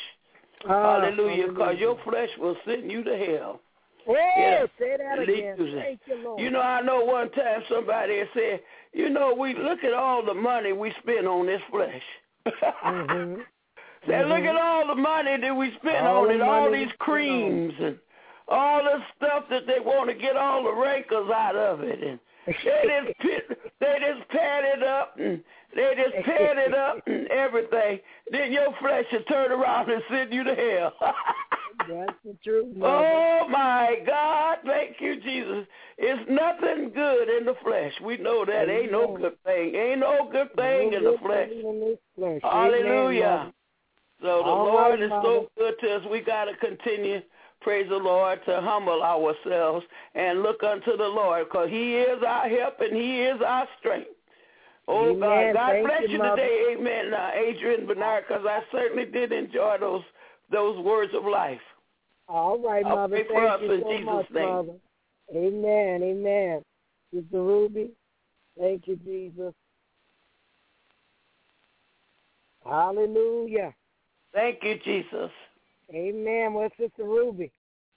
Ah, hallelujah. Because your flesh will send you to hell. Oh, yeah. say that again. Thank you, Lord. You know, I know one time somebody said, you know, we look at all the money we spend on this flesh. mm-hmm. Say, mm-hmm. look at all the money that we spend all on it, all the these creams and all the stuff that they want to get all the wrinkles out of it. And they just they just pad it up and they just pad it up and everything. Then your flesh will turn around and send you to hell. That's the truth. Oh, my God. Thank you, Jesus. It's nothing good in the flesh. We know that. Amen. Ain't no good thing. Ain't no good thing no in the good flesh. In this flesh. Hallelujah. Amen, so the All Lord right, is Mother. so good to us. We got to continue, praise the Lord, to humble ourselves and look unto the Lord, because he is our help and he is our strength. Oh, Amen. God. God Thank bless you, you Mother. today. Amen, uh, Adrian Bernard, because I certainly did enjoy those those words of life. All right, I'll Mother. pray for Thank us you in so Jesus' much, name. Mother. Amen. Amen. Sister Ruby, thank you, Jesus. Hallelujah. Thank you, Jesus. Amen. What's Sister Ruby?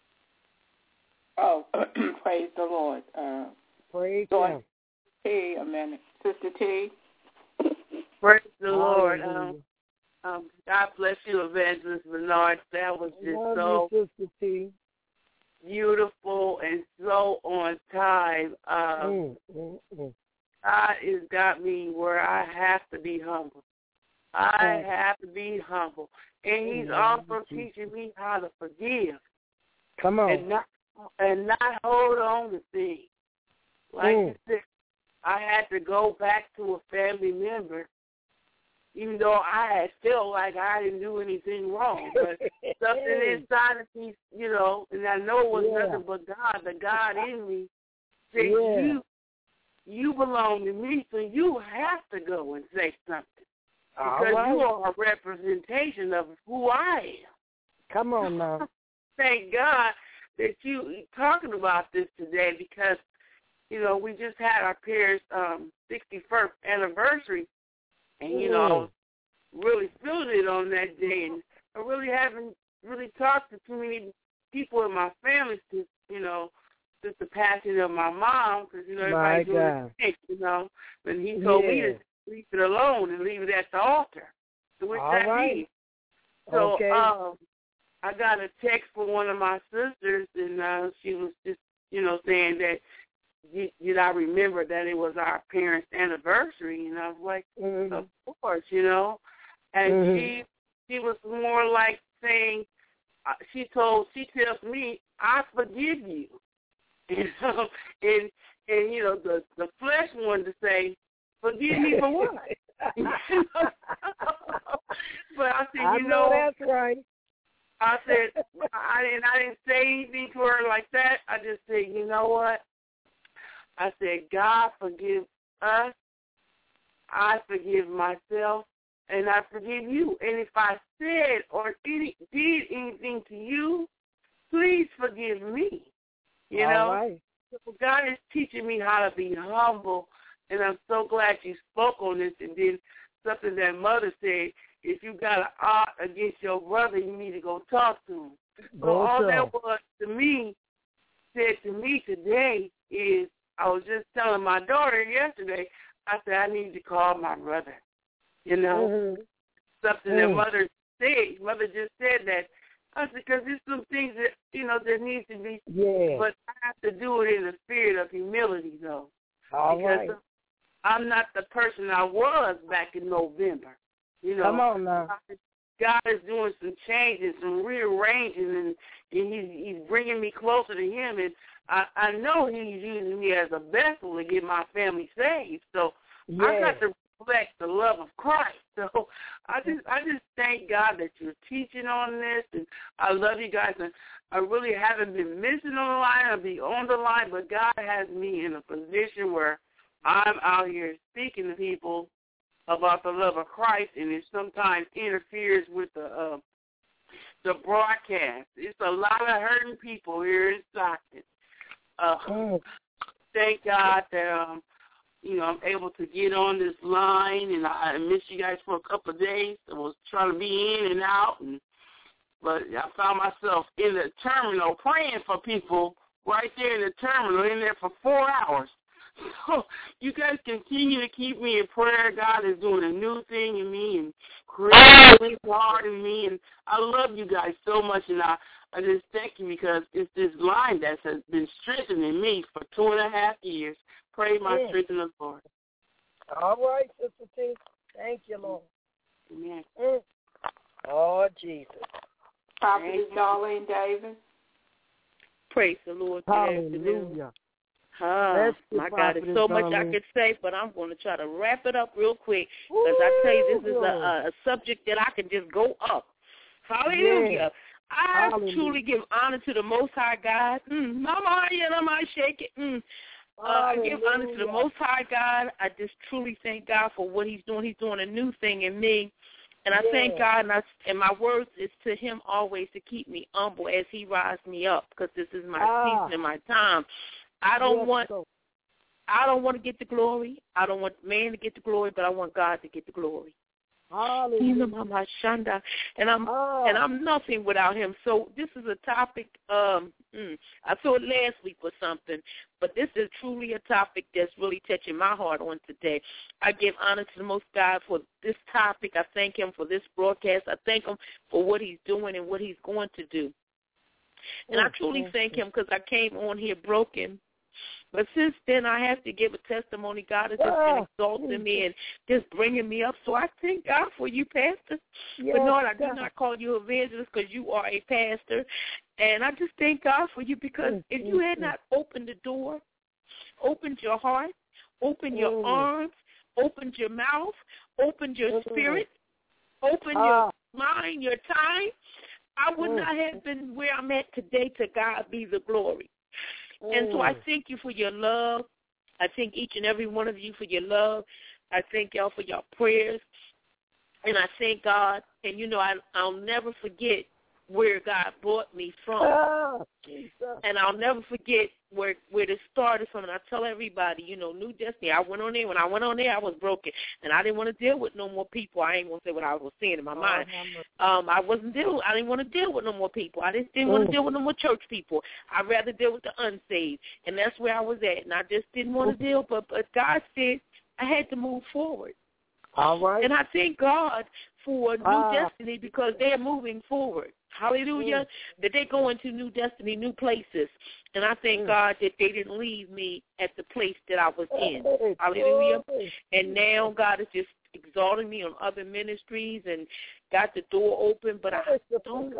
Oh, praise the Lord. Uh, praise God. T, a minute. Sister T. Praise the Lord. Um, um, God bless you, Evangelist Bernard. That was just so you, Sister T. beautiful and so on time. Um, mm, mm, mm. God has got me where I have to be humble. I Mm. have to be humble. And he's Mm. also teaching me how to forgive. Come on. And not, and not hold on to things. Like Mm. you said, I had to go back to a family member, even though I had felt like I didn't do anything wrong. But something inside of me, you know, and I know it was Yeah. nothing but God, the God in me, said, Yeah. you, you belong to me, so you have to go and say something. Because right. you are a representation of who I am. Come on now. Thank God that you talking about this today because, you know, we just had our parents' um, sixty-first anniversary, and, you know, I was really feeling it on that day, and I really haven't really talked to too many people in my family since, you know, since the passing of my mom, because, you know, everybody's doing the thing, you know, and he told yeah. me to leave it alone and leave it at the altar. So which All I right. did. So okay. um, I got a text from one of my sisters, and uh, she was just, you know, saying that, did, did I remember that it was our parents' anniversary? And I was like, mm-hmm. of course, you know. And mm-hmm. she she was more like saying, uh, she told, she tells me, I forgive you. And, um, and, and you know, the, the flesh wanted to say, forgive me for what? But I said, I you know, know, that's right. I said, I didn't, I didn't say anything to her like that. I just said, you know what? I said, God forgive us. I forgive myself, and I forgive you. And if I said or any, did anything to you, please forgive me. You All know, right. So God is teaching me how to be humble, and I'm so glad you spoke on this. And then something that Mother said, if you got an ought against your brother, you need to go talk to him. Go so all to that him. was to me, said to me today is, I was just telling my daughter yesterday, I said, I need to call my brother. You know, mm-hmm. something mm. that Mother said. Mother just said that. I said, because there's some things that, you know, that needs to be, yeah. but I have to do it in the spirit of humility, though. All because right. I'm not the person I was back in November. You know, Come on now. God is doing some changes, some rearranging, and, and he's, he's bringing me closer to him. And I, I know he's using me as a vessel to get my family saved. So yeah. I got to reflect the love of Christ. So I just I just thank God that you're teaching on this, and I love you guys. And I really haven't been missing on the line. I'll be on the line, but God has me in a position where I'm out here speaking to people about the love of Christ, and it sometimes interferes with the uh, the broadcast. It's a lot of hurting people here in Stockton. Uh, mm. Thank God that um, you know I'm able to get on this line, and I missed you guys for a couple of days. I was trying to be in and out, and but I found myself in the terminal praying for people right there in the terminal, in there for four hours. So you guys continue to keep me in prayer. God is doing a new thing in me and creating a heart in me. And I love you guys so much. And I, I just thank you because it's this line that has been strengthening me for two and a half years. Pray my mm. strength in the Lord. All right, Sister T. Thank you, Lord. Amen. Mm. Oh, Jesus. Prophetess Darlene Davis. Praise the Lord. Good afternoon. Hallelujah. Oh, my God, there's so much I could say, but I'm going to try to wrap it up real quick because I tell you, this is a, a subject that I can just go up. Hallelujah. Yeah. I Hallelujah. truly give honor to the Most High God. Mm, mama, yeah, I might shake it. Mm. Uh, I give honor to the Most High God. I just truly thank God for what he's doing. He's doing a new thing in me. And I yeah. thank God, and, I, and my words is to him always to keep me humble as he rises me up because this is my ah. season and my time. I don't yes, want so. I don't want to get the glory. I don't want man to get the glory, but I want God to get the glory. Hallelujah. And I'm oh. and I'm nothing without him. So this is a topic. Um, mm, I saw it last week or something, But this is truly a topic that's really touching my heart on today. I give honor to the Most God for this topic. I thank him for this broadcast. I thank him for what he's doing and what he's going to do. And I truly thank him because I came on here broken. But since then, I have to give a testimony. God has just been exalting me and just bringing me up. So I thank God for you, Pastor. Yes, Bernard, I do God. not call you evangelist because you are a pastor. And I just thank God for you because mm, if you had not opened the door, opened your heart, opened your mm. arms, opened your mouth, opened your mm. spirit, opened uh. your mind, your time, I would mm. not have been where I'm at today. To God be the glory. And so I thank you for your love. I thank each and every one of you for your love. I thank y'all for your prayers. And I thank God. And, you know, I, I'll never forget where God brought me from. Oh, and I'll never forget where where this started from. And I tell everybody, you know, New Destiny, I went on there. When I went on there, I was broken. And I didn't want to deal with no more people. I ain't going to say what I was saying in my mind. Um, I wasn't dealing, I didn't want to deal with no more people. I just didn't want to deal with no more church people. I'd rather deal with the unsaved. And that's where I was at. And I just didn't want to deal. But, but God said I had to move forward. All right. And I thank God for New uh, Destiny because they're moving forward. Hallelujah. Mm. That they go into new destiny, new places. And I thank mm. God that they didn't leave me at the place that I was in. Hallelujah. And now God is just exalting me on other ministries and got the door open. But I don't,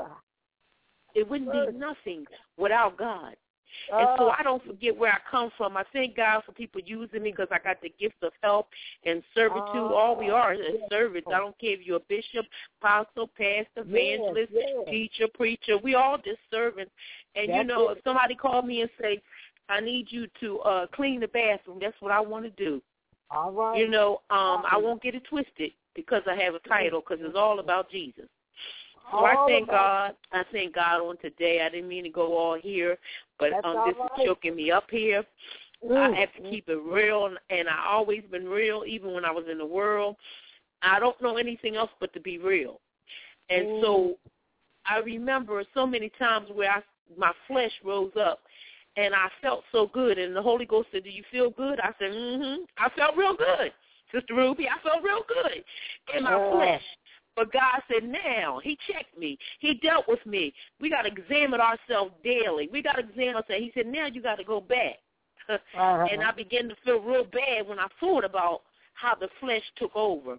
it wouldn't be nothing without God. And so I don't forget where I come from. I thank God for people using me because I got the gift of help and servitude. All we are is servants. I don't care if you're a bishop, apostle, pastor, evangelist, yes, yes. teacher, preacher. We all just servants. And, that's you know, it. If somebody called me and say, I need you to uh, clean the bathroom, that's what I want to do. All right. You know, um, I won't get it twisted because I have a title because it's all about Jesus. So all I thank God. I thank God on today. I didn't mean to go all here, but um, this right. is choking me up here. Mm. I have to keep it real, and I always been real, even when I was in the world. I don't know anything else but to be real. And mm. so I remember so many times where I, my flesh rose up, and I felt so good. And the Holy Ghost said, do you feel good? I said, mm-hmm. I felt real good, Sister Ruby. I felt real good in my oh. flesh. But God said, now, he checked me. He dealt with me. We got to examine ourselves daily. We got to examine ourselves. He said, now you got to go back. Uh-huh. And I began to feel real bad when I thought about how the flesh took over.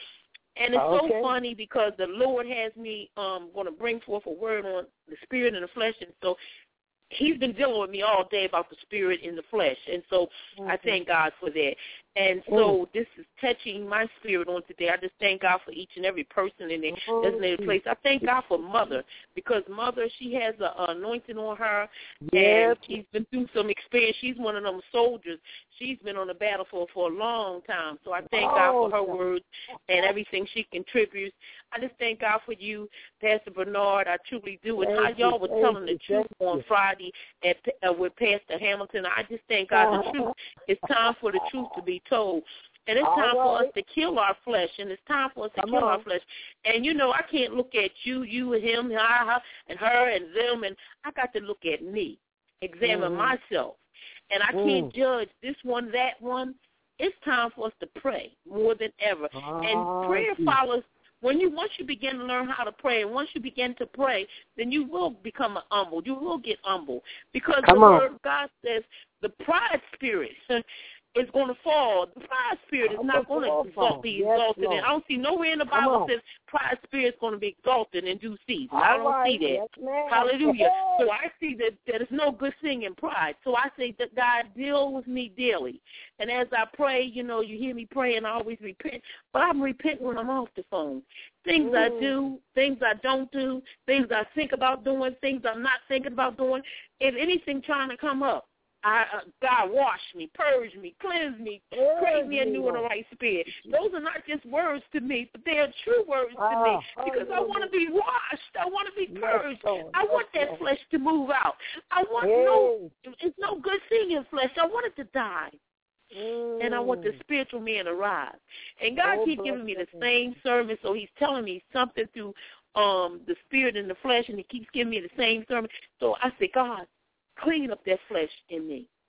And it's okay. so funny because the Lord has me um, going to bring forth a word on the spirit and the flesh. And so he's been dealing with me all day about the spirit and the flesh. And so mm-hmm. I thank God for that. And so mm. this is touching my spirit on today. I just thank God for each and every person in their designated place. I thank God for Mother because Mother, she has an anointing on her, yes. and she's been through some experience. She's one of them soldiers. She's been on the battlefield for a long time. So I thank oh, God for her God. words and everything she contributes. I just thank God for you, Pastor Bernard. I truly do. And how y'all were telling the truth on Friday at, uh, with Pastor Hamilton. I just thank God the truth. It's time for the truth to be told. And it's time for us to kill our flesh, and it's time for us to Come kill on. our flesh. And, you know, I can't look at you, you and him, her, and her and them, and I got to look at me, examine mm. myself. And I mm. can't judge this one, that one. It's time for us to pray more than ever. Oh, and prayer geez. follows. When you once you begin to learn how to pray, and once you begin to pray, then you will become humble. You will get humble. Because Come the on. word of God says the pride spirit is going to fall. The pride spirit is not going to exalt, be yes, exalted. Lord. And I don't see nowhere in the Bible says pride spirit is going to be exalted in due season. All I don't right. see that. Yes, Hallelujah. So I see that there is no good thing in pride. So I say that God deal with me daily. And as I pray, you know, you hear me pray, and I always repent. But I'm repenting when I'm off the phone. Things mm. I do, things I don't do, things I think about doing, things I'm not thinking about doing. If anything trying to come up, I, uh, God, wash me, purge me, cleanse me, oh, create me a new and a right spirit. Those are not just words to me, but they are true words to uh, me because I want to be washed. I want to be purged. Yes, I want that yes. flesh to move out. I want yes. no, it's no good thing in flesh. I want it to die. Mm. And I want the spiritual man to rise. And God oh, keeps giving me the same sermon, so he's telling me something through um, the spirit and the flesh, and he keeps giving me the same sermon. So I say, God, clean up that flesh in me.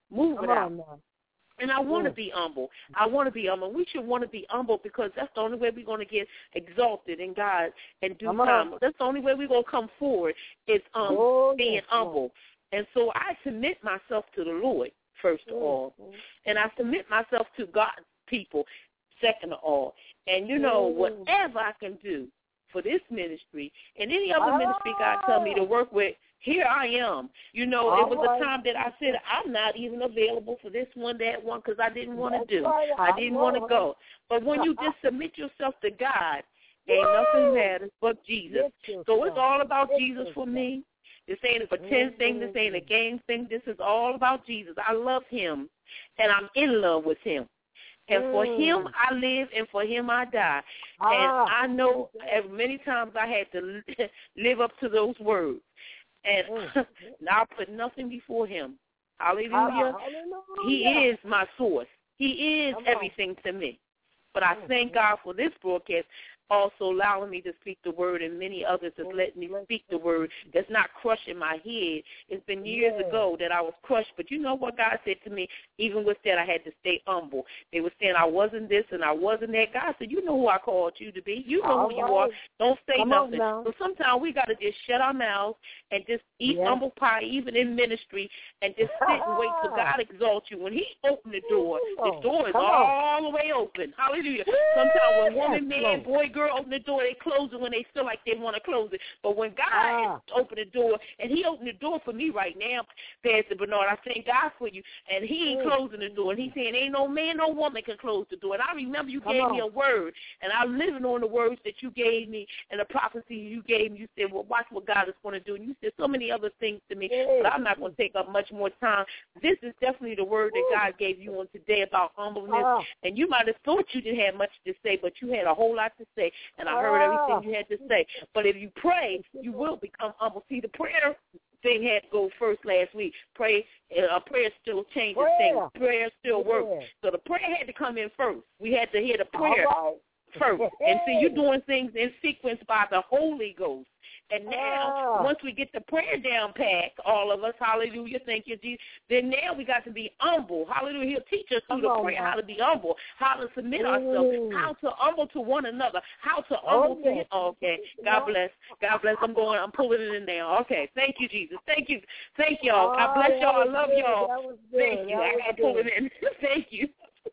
move Come it out. on now. And I want to Mm. be humble. I want to be humble. We should want to be humble because that's the only way we're going to get exalted in God in due Come on. time. That's the only way we're going to come forward is um, Oh, being yes, humble. And so I submit myself to the Lord, first of Mm. all. And I submit myself to God's people, second of all. And, you know, Mm. whatever I can do for this ministry and any other Ah. ministry God tell me to work with, here I am. You know, All it was right. a time that I said, I'm not even available for this one, that one, because I didn't want to That's do. right. I I didn't know. want to go. But when you just submit yourself to God, ain't nothing matters but Jesus. Get So it's yourself. all about Get Jesus for yourself. me. This ain't a pretend thing. This ain't a game thing. This is all about Jesus. I love him, and I'm in love with him. And for Mm. him I live, and for him I die. Ah. And I know as many times I had to live up to those words. And Mm. now I put nothing before him. Hallelujah. Ah, hallelujah. He is my source. He is Come on. everything to me. But I thank God for this broadcast also allowing me to speak the word, and many others has let me speak the word that's not crushing my head. It's been years Yeah. ago that I was crushed, but you know what God said to me? Even with that, I had to stay humble. They were saying I wasn't this and I wasn't that. God said, you know who I called you to be. You know All who you right. are. Don't say Come on nothing. now. So sometimes we got to just shut our mouths and just eat Yeah. humble pie, even in ministry, and just sit and wait till God exalts you. When he opened the door, the door is Come on. all the way open. Hallelujah. Sometimes when woman, Yes, man, Lord. boy, girl open the door, they close it when they feel like they want to close it. But when God Ah. opened the door, and he opened the door for me right now, Pastor Bernard, I thank God for you. And he ain't Mm. closing the door. And he's saying, ain't no man, no woman can close the door. And I remember you Come gave on. me a word, and I'm living on the words that you gave me and the prophecy you gave me. You said, well, watch what God is going to do. And you said so many other things to me, Yeah. but I'm not going to take up much more time. This is definitely the word that God gave you on today about humbleness. Ah. And you might have thought you didn't have much to say, but you had a whole lot to say, and I heard Ah. everything you had to say. But if you pray, you will become humble. See, the prayer thing had to go first last week. Pray, uh, prayer still changes Prayer. things. Prayer still Yeah. works. So the prayer had to come in first. We had to hear the All prayer right. first. And see, you're doing things in sequence by the Holy Ghost. And now, Ah. once we get the prayer down pat, all of us, hallelujah, thank you, Jesus, then now we got to be humble. Hallelujah. He'll teach us through Come the on prayer now. how to be humble, how to submit Mm. ourselves, how to humble to one another, how to Oh, humble to yes. him. Okay. God bless. God bless. I'm going, I'm pulling it in now. Okay. Thank you, Jesus. Thank you. Thank y'all. God Oh, bless that y'all. I was love good. y'all. That was good. Thank you. That I was got to pull it good. in. Thank you.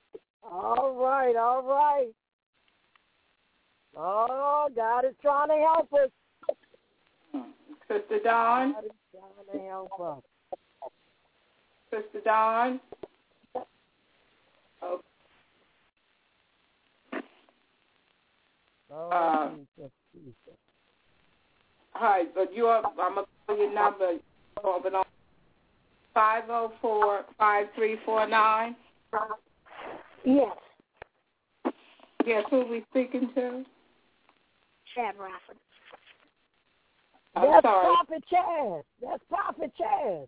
All right, all right. Oh, God is trying to help us. Sister Dawn. God is trying to help us. Sister Dawn. Oh, Oh, Uh, Jesus, Jesus. hi, but you are, I'm going to call your number. five oh four, five three four nine. Yes, Yes, who are we speaking to? Chad Rafford. I'm That's sorry. Prophet Chaz. That's Prophet Chaz.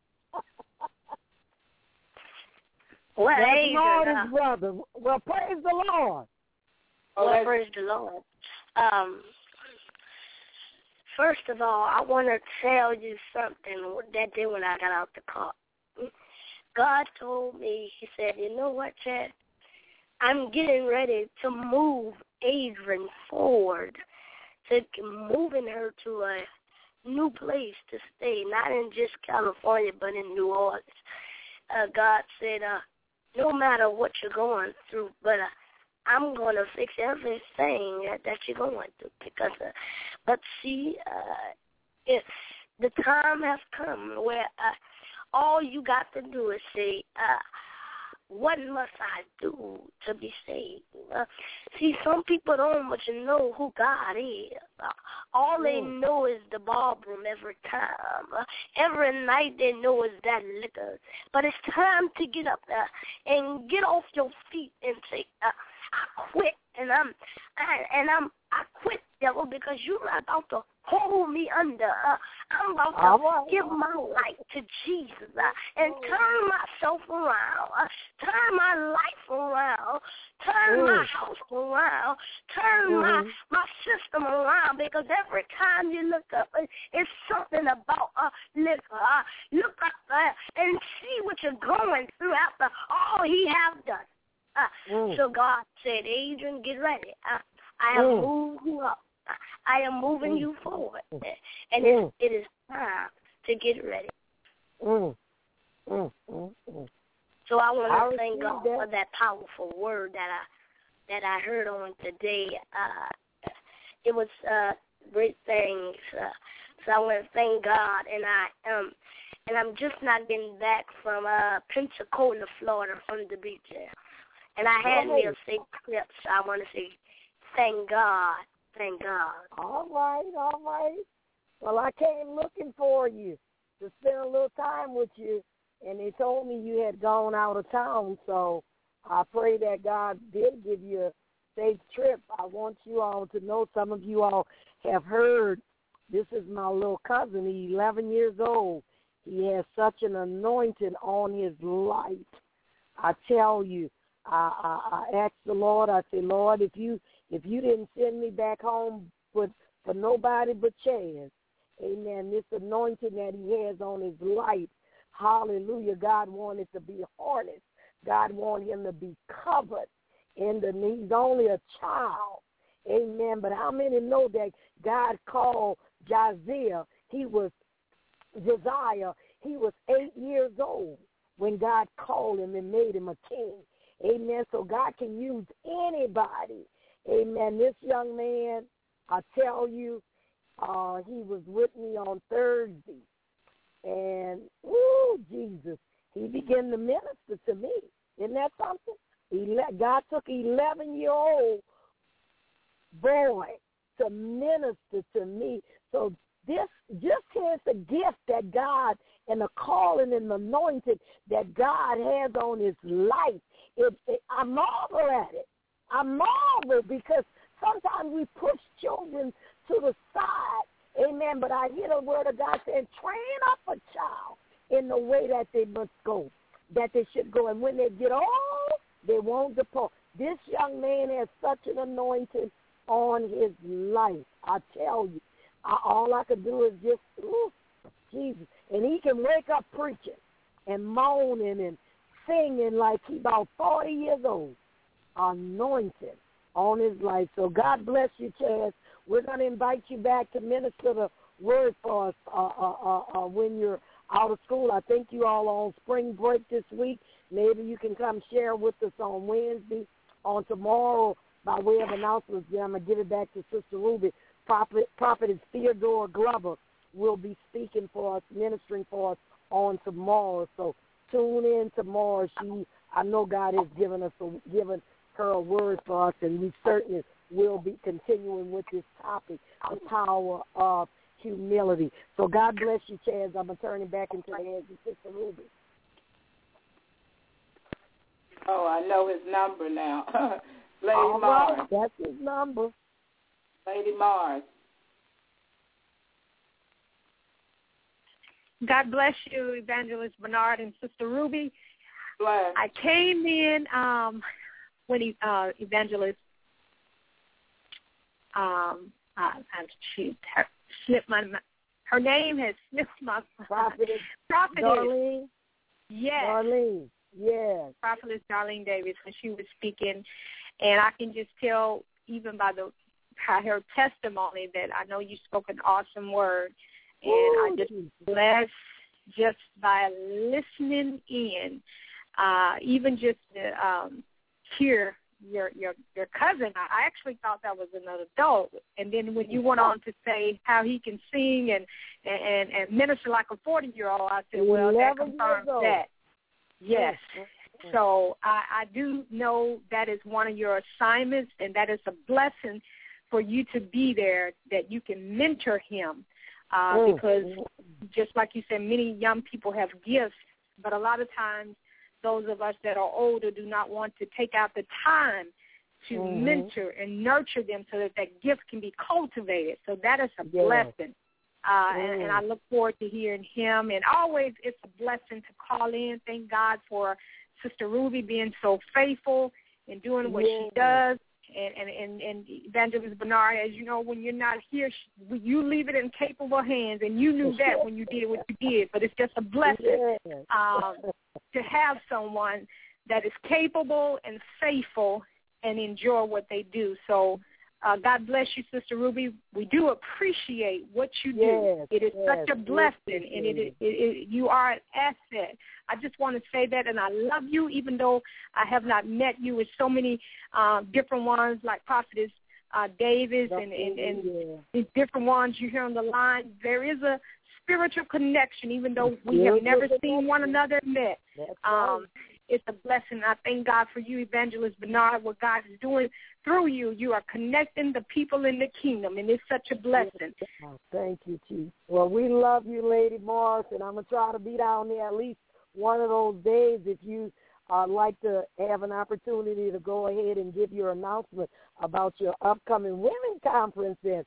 Well, That's hey, Lord, uh, his brother. Well, praise the Lord. Oh, well, that's- praise the Lord. Um, first of all, I want to tell you something that day when I got out the car. God told me, he said, you know what, Chad? I'm getting ready to move Adrian forward, to moving her to a new place to stay, not in just California, but in New Orleans. Uh, God said, uh, no matter what you're going through, but uh, I'm going to fix everything that, that you're going through. Because, uh, but see, uh, it's, the time has come where uh, all you got to do is say, uh, what must I do to be saved? Uh, see, some people don't want to know who God is. Uh, all they know is the ballroom every time. Uh, every night they know is that liquor. But it's time to get up there and get off your feet and say, uh, I quit, and I'm, I, and I'm, I quit, devil, because you're about to hold me under. Uh, I'm about to right. give my life to Jesus uh, and turn myself around, uh, turn my life around, turn mm. my house around, turn mm. my, my system around, because every time you look up, it's something about uh, look, uh, look up uh, and see what you're going through after all he have done. Uh, mm. So God said, Adrian, get ready. Uh, I have mm. moved you up. I am moving mm. you forward. And mm. it, it is time to get ready. Mm. Mm. Mm. Mm. So I want to thank God that. for that powerful word that I that I heard on today. Uh, it was uh, great things. Uh, so I want to thank God. And I um and I'm just not getting back from uh, Pensacola, Florida, from the beach there. And I had me a six clips. So I want to say thank God. Thank God. All right, all right. Well, I came looking for you to spend a little time with you, and they told me you had gone out of town, so I pray that God did give you a safe trip. I want you all to know, some of you all have heard, this is my little cousin. He's eleven years old. He has such an anointing on his life. I tell you, I, I, I asked the Lord, I said, Lord, if you if you didn't send me back home with, for nobody but Chaz, amen, this anointing that he has on his life, hallelujah, God wanted to be harnessed. God wanted him to be covered. And he's only a child, amen. But how many know that God called Josiah, he was, Josiah, he was eight years old when God called him and made him a king. Amen. So God can use anybody. Amen. This young man, I tell you, uh, he was with me on Thursday. And, woo, Jesus, he began to minister to me. Isn't that something? He let, God took an eleven-year-old boy to minister to me. So this just is the gift that God and the calling and the anointing that God has on his life. It, it, I marvel at it. I marvel because sometimes we push children to the side, amen, but I hear the word of God saying, train up a child in the way that they must go, that they should go. And when they get old, they won't depart. This young man has such an anointing on his life. I tell you, I, all I could do is just, ooh, Jesus. And he can wake up preaching and moaning and singing like he's about forty years old. Anointed on his life. So God bless you, Chaz. We're going to invite you back to minister the word for us uh, uh, uh, uh, when you're out of school. I think you all are on spring break this week. Maybe you can come share with us on Wednesday. On tomorrow, by way of announcements, then I'm going to give it back to Sister Ruby. Prophet, Prophetess Theodore Glover will be speaking for us, ministering for us on tomorrow. So tune in tomorrow. She, I know God has given us a, given her a word for us, and we certainly will be continuing with this topic, the power of humility. So God bless you, Chaz. I'm going to turn it back into the hands of Sister Ruby. Oh, I know his number now. Lady All Mars. Right. That's his number. Lady Mars. God bless you, Evangelist Bernard and Sister Ruby. Bless. I came in um, when he, uh, Evangelist, um, uh, she her, slipped my, her name has slipped my Prophetess. Prophetess. Darlene. Yes. Darlene. Yes. Prophetess Darlene Davis, when she was speaking, and I can just tell, even by the by her testimony, that I know you spoke an awesome word, and Ooh. I just blessed just by listening in, uh, even just to um, hear your your your cousin. I actually thought that was another adult, and then when you went on to say how he can sing and and and minister like a forty year old, I said, well, that confirms that. Yes. So I, I do know that is one of your assignments, and that is a blessing for you to be there, that you can mentor him, uh, mm. because just like you said, many young people have gifts, but a lot of times those of us that are older do not want to take out the time to mm-hmm. mentor and nurture them so that that gift can be cultivated. So that is a yes. blessing. Uh, mm. and, and I look forward to hearing him. And always it's a blessing to call in. Thank God for Sister Ruby being so faithful and doing what yes. she does. And, and, and, and Evangelist Bernard, as you know, when you're not here, you leave it in capable hands, and you knew that when you did what you did. But it's just a blessing yes. um, to have someone that is capable and faithful and enjoy what they do. So uh, God bless you, Sister Ruby. We do appreciate what you do. Yes, it is yes, such a blessing, yes, and it, it, it, you are an asset. I just want to say that, and I love you, even though I have not met you with so many uh, different ones like Prophetess uh, Davis and, and, and yeah. these different ones you hear on the line. There is a spiritual connection, even though we have never seen one another met. That's um, right. It's a blessing. I thank God for you, Evangelist Bernard, what God is doing through you. You are connecting the people in the kingdom, and it's such a blessing. Oh, thank you, Chief. Well, we love you, Lady Morris, and I'm going to try to be down there at least one of those days if you uh, like to have an opportunity to go ahead and give your announcement about your upcoming women conference. And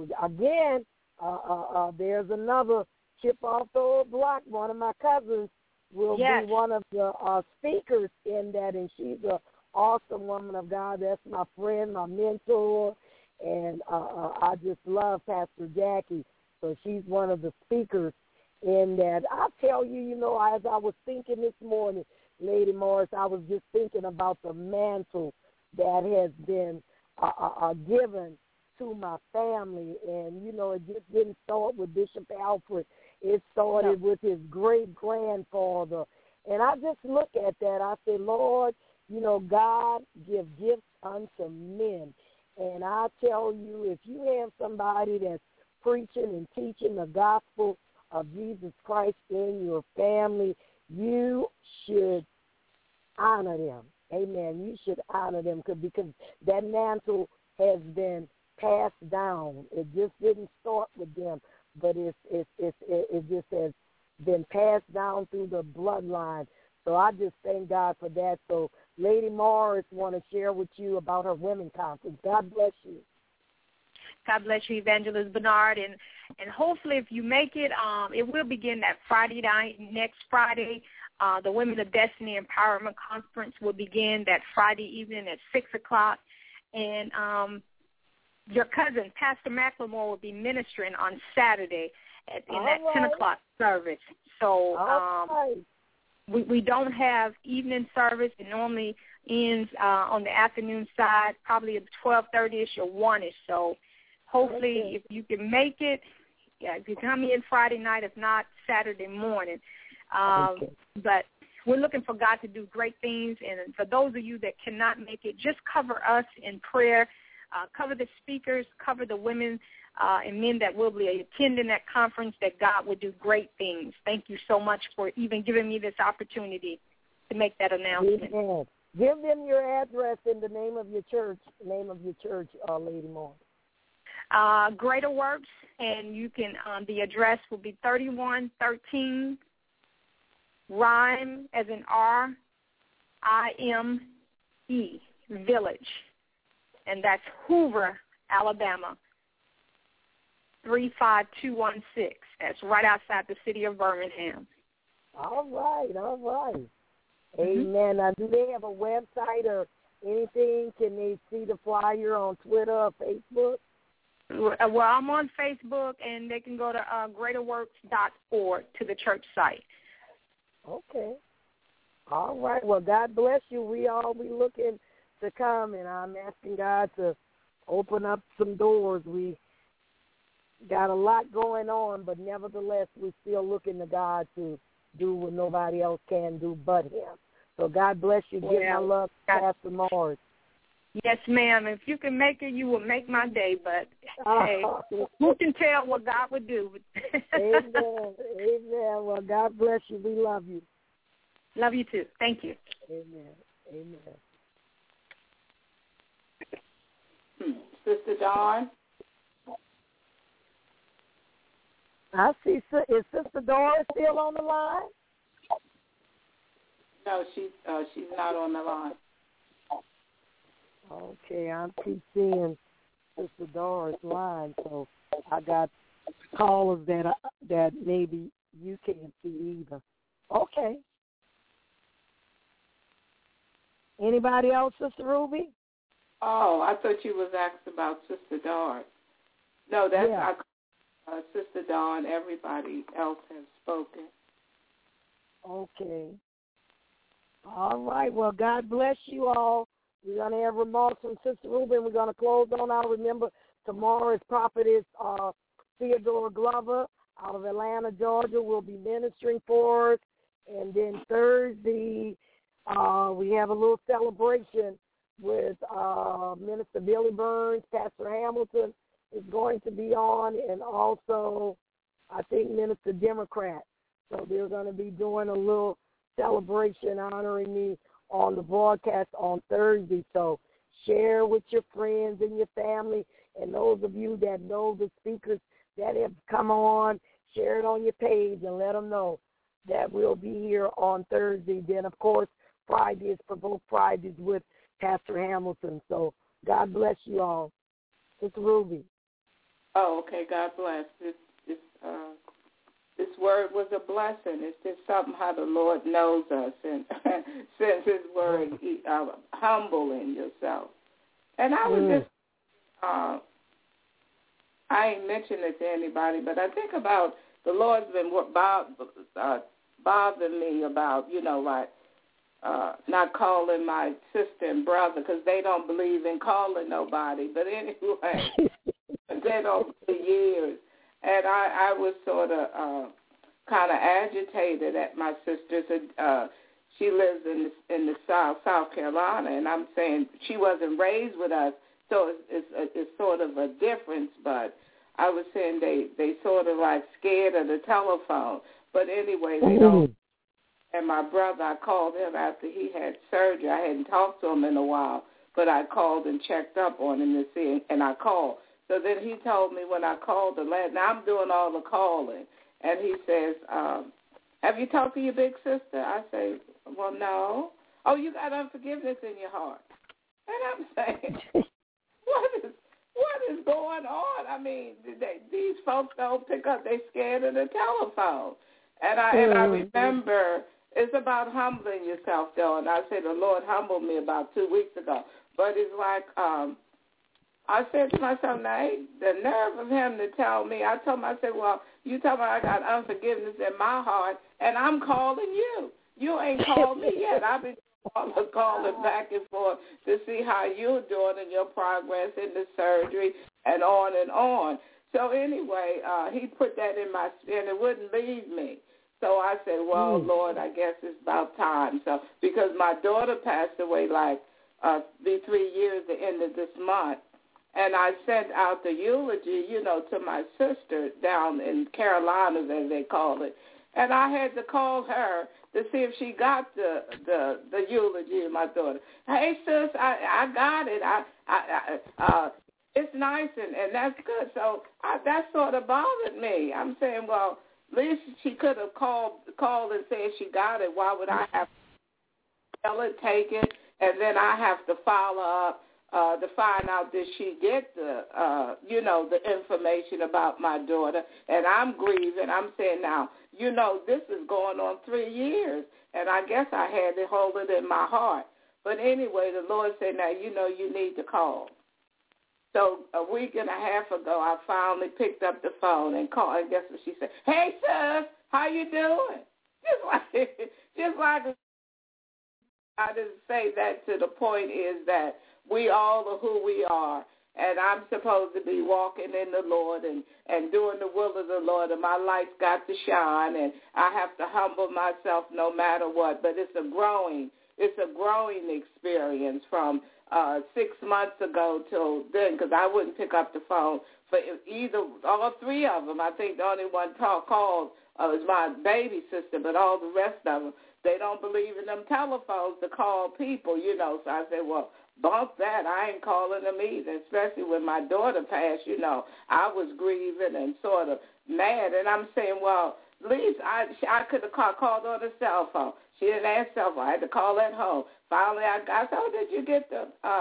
again, uh, uh, uh, there's another chip off the old block. One of my cousins will yes. be one of the uh, speakers in that, and she's an awesome woman of God. That's my friend, my mentor, and uh, uh, I just love Pastor Jackie. So she's one of the speakers in that. I tell you, you know, as I was thinking this morning, Lady Morris, I was just thinking about the mantle that has been uh, uh, given to my family. And, you know, it just didn't start with Bishop Alfred. It started no. with his great-grandfather. And I just look at that. I say, Lord, you know, God give gifts unto men. And I tell you, if you have somebody that's preaching and teaching the gospel of Jesus Christ in your family, you should honor them. Amen. You should honor them because that mantle has been passed down. It just didn't start with them, but it's, it's, it's, it just has been passed down through the bloodline. So I just thank God for that. So Lady Morris want to share with you about her women conference. God bless you. God bless you, Evangelist Bernard. And, and hopefully if you make it, um, it will begin that Friday night, next Friday. Uh, the Women of Destiny Empowerment Conference will begin that Friday evening at six o'clock. And um, your cousin, Pastor McLemore, will be ministering on Saturday at, in All that right. ten o'clock service. So um, right. we, we don't have evening service. It normally ends uh, on the afternoon side, probably at twelve thirty-ish or one-ish. So hopefully okay. if you can make it, yeah, if you come in Friday night, if not Saturday morning. Um, okay. But we're looking for God to do great things. And for those of you that cannot make it, just cover us in prayer. Uh, cover the speakers, cover the women uh, and men that will be attending that conference, that God will do great things. Thank you so much for even giving me this opportunity to make that announcement. Amen. Give them your address and the name of your church, name of your church, uh, Lady Moore. Uh, Greater Works, and you can, um, the address will be thirty-one thirteen Rhyme, as in R I M E, Village. And that's Hoover, Alabama, three five two one six. That's right outside the city of Birmingham. All right, all right. Mm-hmm. Amen. Now, do they have a website or anything? Can they see the flyer on Twitter or Facebook? Well, I'm on Facebook, and they can go to uh, greater works dot org to the church site. Okay. All right. Well, God bless you. We all be looking to come, and I'm asking God to open up some doors. We got a lot going on, but nevertheless, we're still looking to God to do what nobody else can do but him. So God bless you. Give yeah. my love to Pastor Morris. Yes, ma'am. If you can make it, you will make my day. But, hey, who can tell what God would do? Amen. Amen. Well, God bless you. We love you. Love you, too. Thank you. Amen. Amen. Hmm. Sister Dawn? I see. Is Sister Doris still on the line? No, she's uh, she's not on the line. Okay, I keep seeing Sister Doris line, so I got callers that I, that maybe you can't see either. Okay. Anybody else, Sister Ruby? Oh, I thought you was asking about Sister Doris. No, that's yeah. our, uh, Sister Dawn. Everybody else has spoken. Okay. All right. Well, God bless you all. We're going to have remarks from Sister Ruby. We're going to close on out. Remember, tomorrow's prophetess uh, Theodora Glover out of Atlanta, Georgia, will be ministering for us. And then Thursday, uh, we have a little celebration with uh, Minister Billy Burns. Pastor Hamilton is going to be on, and also, I think, Minister Democrat. So they're going to be doing a little celebration honoring me on the broadcast on Thursday. So share with your friends and your family, and those of you that know the speakers that have come on, share it on your page and let them know that we'll be here on Thursday. Then, of course, Friday is for both Fridays with Pastor Hamilton. So God bless you all. It's Ruby. Oh, okay. God bless. This, this, uh, this word was a blessing. It's just something how the Lord knows us and sends his word, uh, humbling yourself. And I was mm. just, uh, I ain't mentioned it to anybody, but I think about the Lord's been uh, bothering me about, you know, like uh, not calling my sister and brother because they don't believe in calling nobody. But anyway, they don't for years. And I, I was sort of uh, kind of agitated at my sister's. Uh, she lives in the, in the South, South Carolina, and I'm saying she wasn't raised with us, so it's, it's, it's sort of a difference. But I was saying they, they sort of like scared of the telephone. But anyway, they don't. And my brother, I called him after he had surgery. I hadn't talked to him in a while, but I called and checked up on him to see, and I called. So then he told me when I called the last, now I'm doing all the calling, and he says, um, have you talked to your big sister? I say, well, no. Oh, you got unforgiveness in your heart. And I'm saying, what is what is going on? I mean, they, these folks don't pick up. They're scared of the telephone. And I, and I remember it's about humbling yourself, though, and I said the Lord humbled me about two weeks ago. But it's like, um, I said to myself, now, hey, the nerve of him to tell me, I told him, I said, well, you told me I got unforgiveness in my heart, and I'm calling you. You ain't called me yet. I've been calling back and forth to see how you're doing in your progress in the surgery and on and on. So anyway, uh, he put that in my spirit, and it wouldn't leave me. So I said, well, mm. Lord, I guess it's about time. So because my daughter passed away like uh, be three years at the end of this month, and I sent out the eulogy, you know, to my sister down in Carolinas, as they call it. And I had to call her to see if she got the the, the eulogy of my daughter. Hey, sis, I, I got it. I, I, I uh, it's nice, and, and that's good. So I, that sort of bothered me. I'm saying, well, at least she could have called called and said she got it. Why would I have to tell it, take it, and then I have to follow up uh, to find out did she get the, uh, you know, the information about my daughter? And I'm grieving. I'm saying now, you know, this is going on three years, and I guess I had to hold it in my heart. But anyway, the Lord said, now, you know, you need to call. So a week and a half ago, I finally picked up the phone and called. And guess what she said? Hey, sis, how you doing? Just like, just like I didn't say that to the point is that we all are who we are. And I'm supposed to be walking in the Lord and, and doing the will of the Lord, and my light's got to shine, and I have to humble myself no matter what. But it's a growing, it's a growing experience from uh, six months ago till then, because I wouldn't pick up the phone for either, all three of them. I think the only one talk, called uh, was my baby sister, but all the rest of them, they don't believe in them telephones to call people, you know. So I said, well, bump that. I ain't calling them either, especially when my daughter passed, you know. I was grieving and sort of mad. And I'm saying, well, at least I, I could have call, called on the cell phone. She didn't answer cell phone. I had to call at home. Finally, I got, so did you get the uh,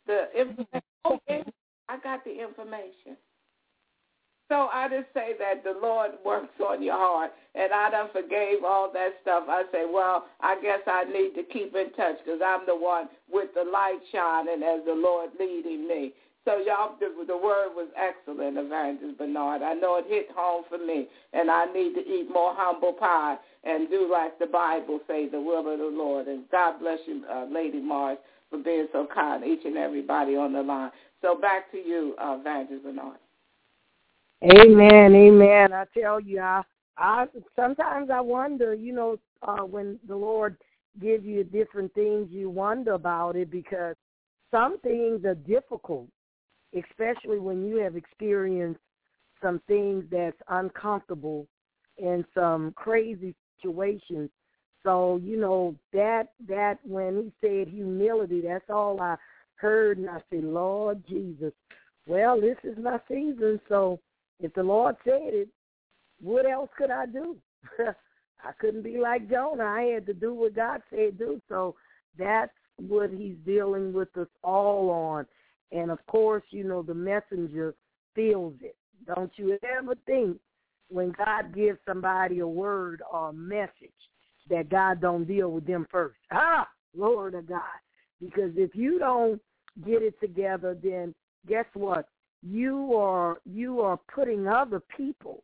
the information. Okay, I got the information. So I just say that the Lord works on your heart, and I done forgave all that stuff. I say, well, I guess I need to keep in touch because I'm the one with the light shining as the Lord leading me. So y'all, the, the word was excellent, Evangelist Bernard. I know it hit home for me, and I need to eat more humble pie and do like the Bible say, the will of the Lord. And God bless you, uh, Lady Mars, for being so kind, each and everybody on the line. So back to you, uh, Evangelist Bernard. Amen, amen. I tell you, I, I sometimes I wonder, you know, uh, when the Lord gives you different things, you wonder about it because some things are difficult, especially when you have experienced some things that's uncomfortable in some crazy situations. So, you know, that that when he said humility, that's all I heard, and I said, Lord Jesus, well, this is my season, so if the Lord said it, what else could I do? I couldn't be like Jonah. I had to do what God said do. So that's what he's dealing with us all on. And, of course, you know, the messenger feels it. Don't you ever think when God gives somebody a word or a message that God don't deal with them first. Ah, Lord of God. Because if you don't get it together, then guess what? You are you are putting other people's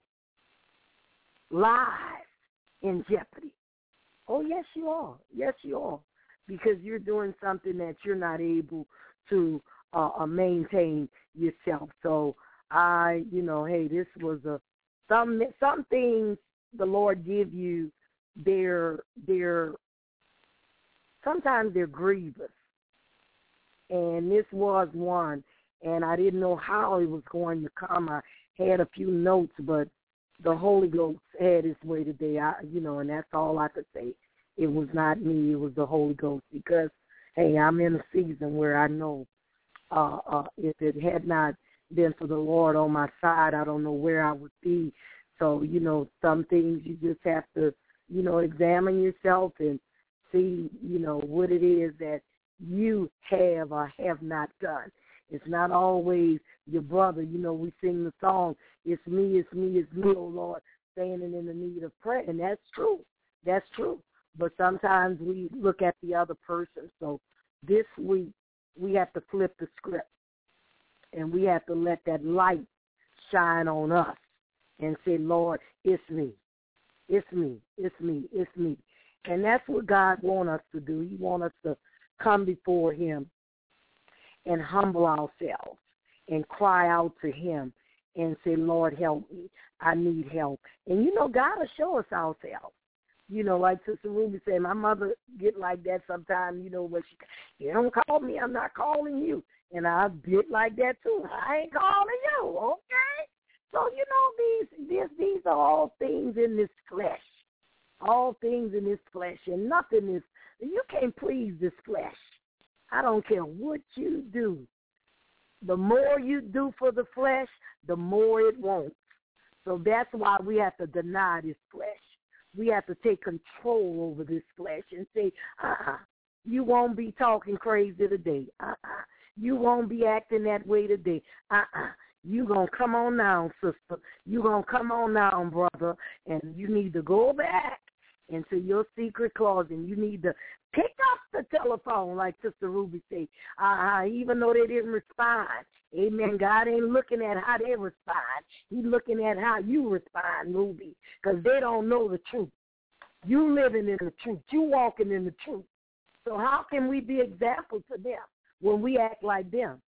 lives in jeopardy. Oh, yes, you are. Yes, you are. Because you're doing something that you're not able to uh, maintain yourself. So I, you know, hey, this was a some some things the Lord give you. They're they're sometimes they're grievous, and this was one. And I didn't know how it was going to come. I had a few notes, but the Holy Ghost had its way today. I, you know, and that's all I could say. It was not me. It was the Holy Ghost because, hey, I'm in a season where I know uh, uh, if it had not been for the Lord on my side, I don't know where I would be. So, you know, some things you just have to, you know, examine yourself and see, you know, what it is that you have or have not done. It's not always your brother. You know, we sing the song, it's me, it's me, it's me, oh Lord, standing in the need of prayer. And that's true. That's true. But sometimes we look at the other person. So this week we have to flip the script. And we have to let that light shine on us and say, Lord, it's me. It's me. It's me. It's me. And that's what God wants us to do. He wants us to come before him and humble ourselves and cry out to him and say, Lord, help me. I need help. And, you know, God will show us ourselves. You know, like Sister Ruby said, my mother get like that sometimes, you know, when she, you don't call me, I'm not calling you. And I get like that, too. I ain't calling you, okay? So, you know, these, these, these are all things in this flesh. All things in this flesh. And nothing is, you can't please this flesh. I don't care what you do. The more you do for the flesh, the more it won't. So that's why we have to deny this flesh. We have to take control over this flesh and say, uh-uh, you won't be talking crazy today. Uh-uh, you won't be acting that way today. Uh-uh, you going to come on now, sister. You going to come on now, brother, and you need to go back into your secret closet. You need to pick up the telephone, like Sister Ruby said, uh, even though they didn't respond. Amen. God ain't looking at how they respond. He's looking at how you respond, Ruby, because they don't know the truth. You living in the truth. You walking in the truth. So how can we be example to them when we act like them?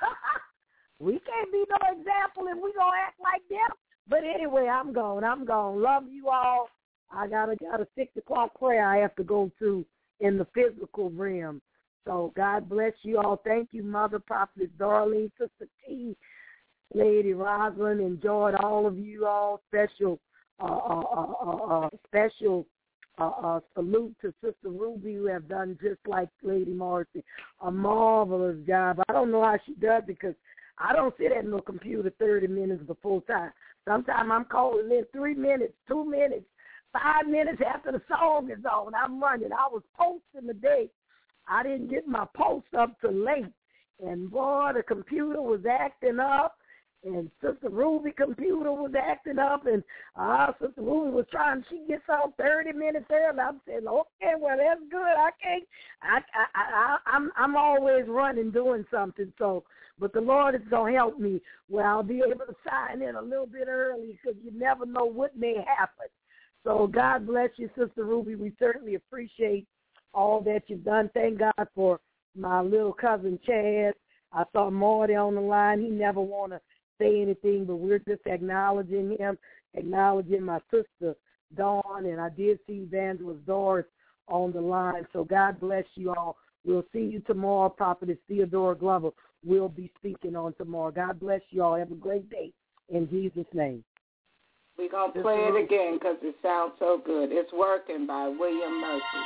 We can't be no example if we going to act like them. But anyway, I'm gone. I'm gone. Love you all. I got a, got a six o'clock prayer I have to go to in the physical realm. So God bless you all. Thank you, Mother Prophetess Darlene, Sister T, Lady Rosalind. Enjoyed all of you all. Special, uh, uh, uh, uh, special uh, uh, salute to Sister Ruby, who have done just like Lady Marcy, a marvelous job. I don't know how she does it because I don't sit at no computer thirty minutes before time. Sometimes I'm calling in three minutes, two minutes, five minutes after the song is on. I'm running. I was posting today. I didn't get my post up till late, and boy, the computer was acting up, and Sister Ruby's computer was acting up, and uh, Sister Ruby was trying, she gets on thirty minutes early. I'm saying, okay, well, that's good. I can't, I, I, I, I'm, I'm always running doing something, so, but the Lord is going to help me where I'll be able to sign in a little bit early because you never know what may happen. So God bless you, Sister Ruby. We certainly appreciate all that you've done. Thank God for my little cousin Chad. I saw Marty on the line. He never want to say anything, but we're just acknowledging him, acknowledging my sister Dawn, and I did see Evangelist Doris on the line. So God bless you all. We'll see you tomorrow. Prophetess Theodora Glover will be speaking on tomorrow. God bless you all. Have a great day in Jesus' name. We're going to play it again because it sounds so good. It's Working by William Murphy.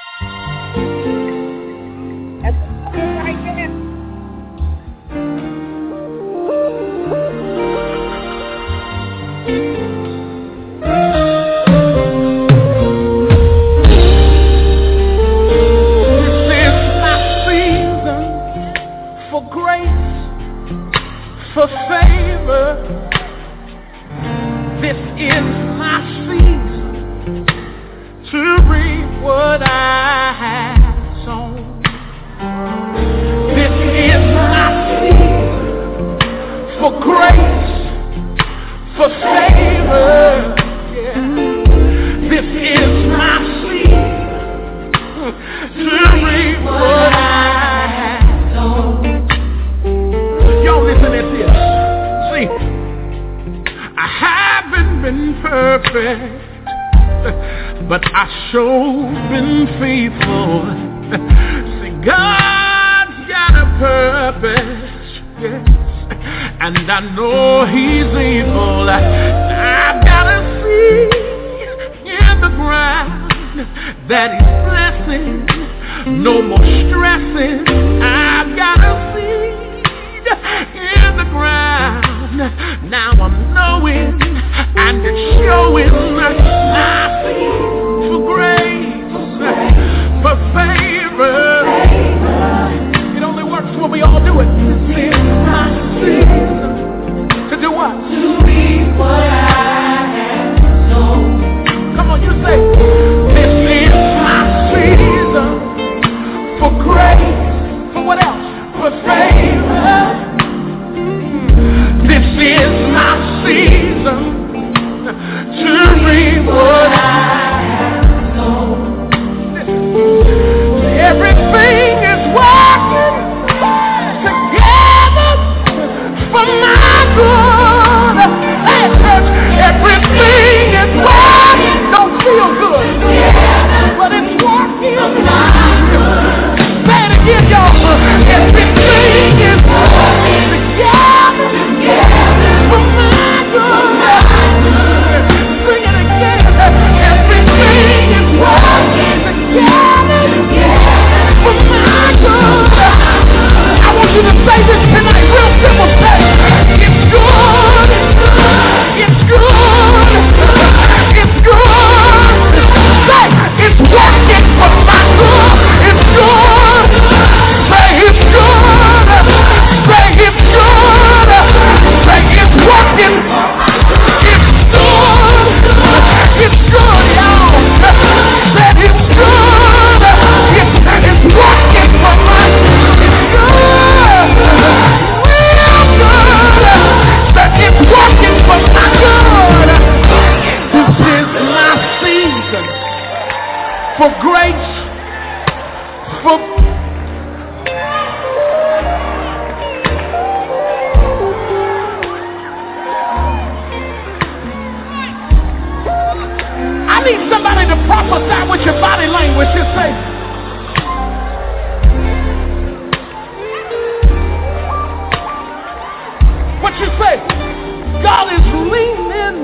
That's right there. This is my season for grace, for favor. This is my season to reap what I have sown. This is my season for grace, for favor. Yeah. This is my season to reap what I have sown. Y'all listen to this. See, I haven't been perfect, but I sure been faithful. See, God's got a purpose, yes, and I know He's able. I've got a seed in the ground that He's blessing. No more stressing. I've got a seed in the ground. Now I'm knowing and it's showing my seed for grace, for favor. It only works when we all do it. This is my season to do what? To reap what I have sown. Come on, you say, this is my season for grace. For what else? For favor. This is my season to reap what I have sown. Everything is working together for my good. Hey, church, everything is working. Don't feel good, but it's working for my good. Say it again, y'all. Everything is working together, together for my good. Sing it again. Everything is working together, together for my good. I want you to say this tonight, real simple. Say, it's good, it's good, it's good. Say, it's working for my good. It's good. Say, it's good. Say, it's good. Say, it's working. It's good. It's good, y'all. Say, it's good. It's, it's working for my good. It's good. Real good. Say, it's working for my good. This is my season for grace, for I need somebody to prophesy with your body language. Just say, what you say? God is leaning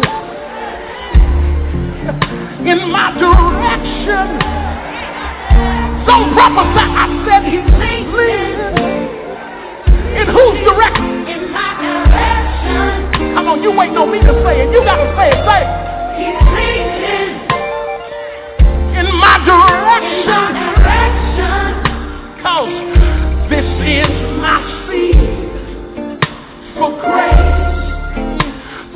in my direction. Don't prophesy. I said He's leaning. In whose direction? In my direction. Come on, you waiting on me to say it. You got to say it. Say it. He's leaning in my direction. Cause this is my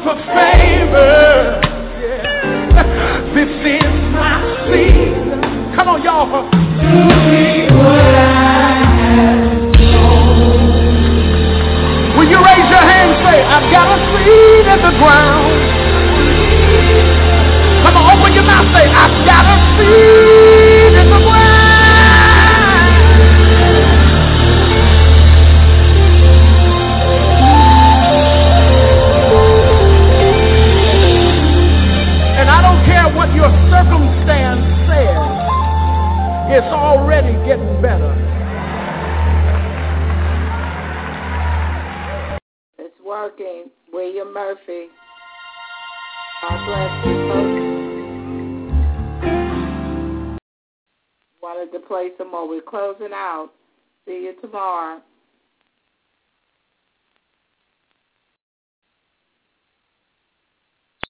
for favor. Yeah. This is my season. Come on, y'all. Do me what I have known. Will you raise your hand and say, I've got a seed in the ground. Come on, open your mouth, say, I've got a seed in the ground. And I don't care what your circumstance says, it's already getting better. It's working. William Murphy. God bless you. Wanted to play some more. We're closing out. See you tomorrow.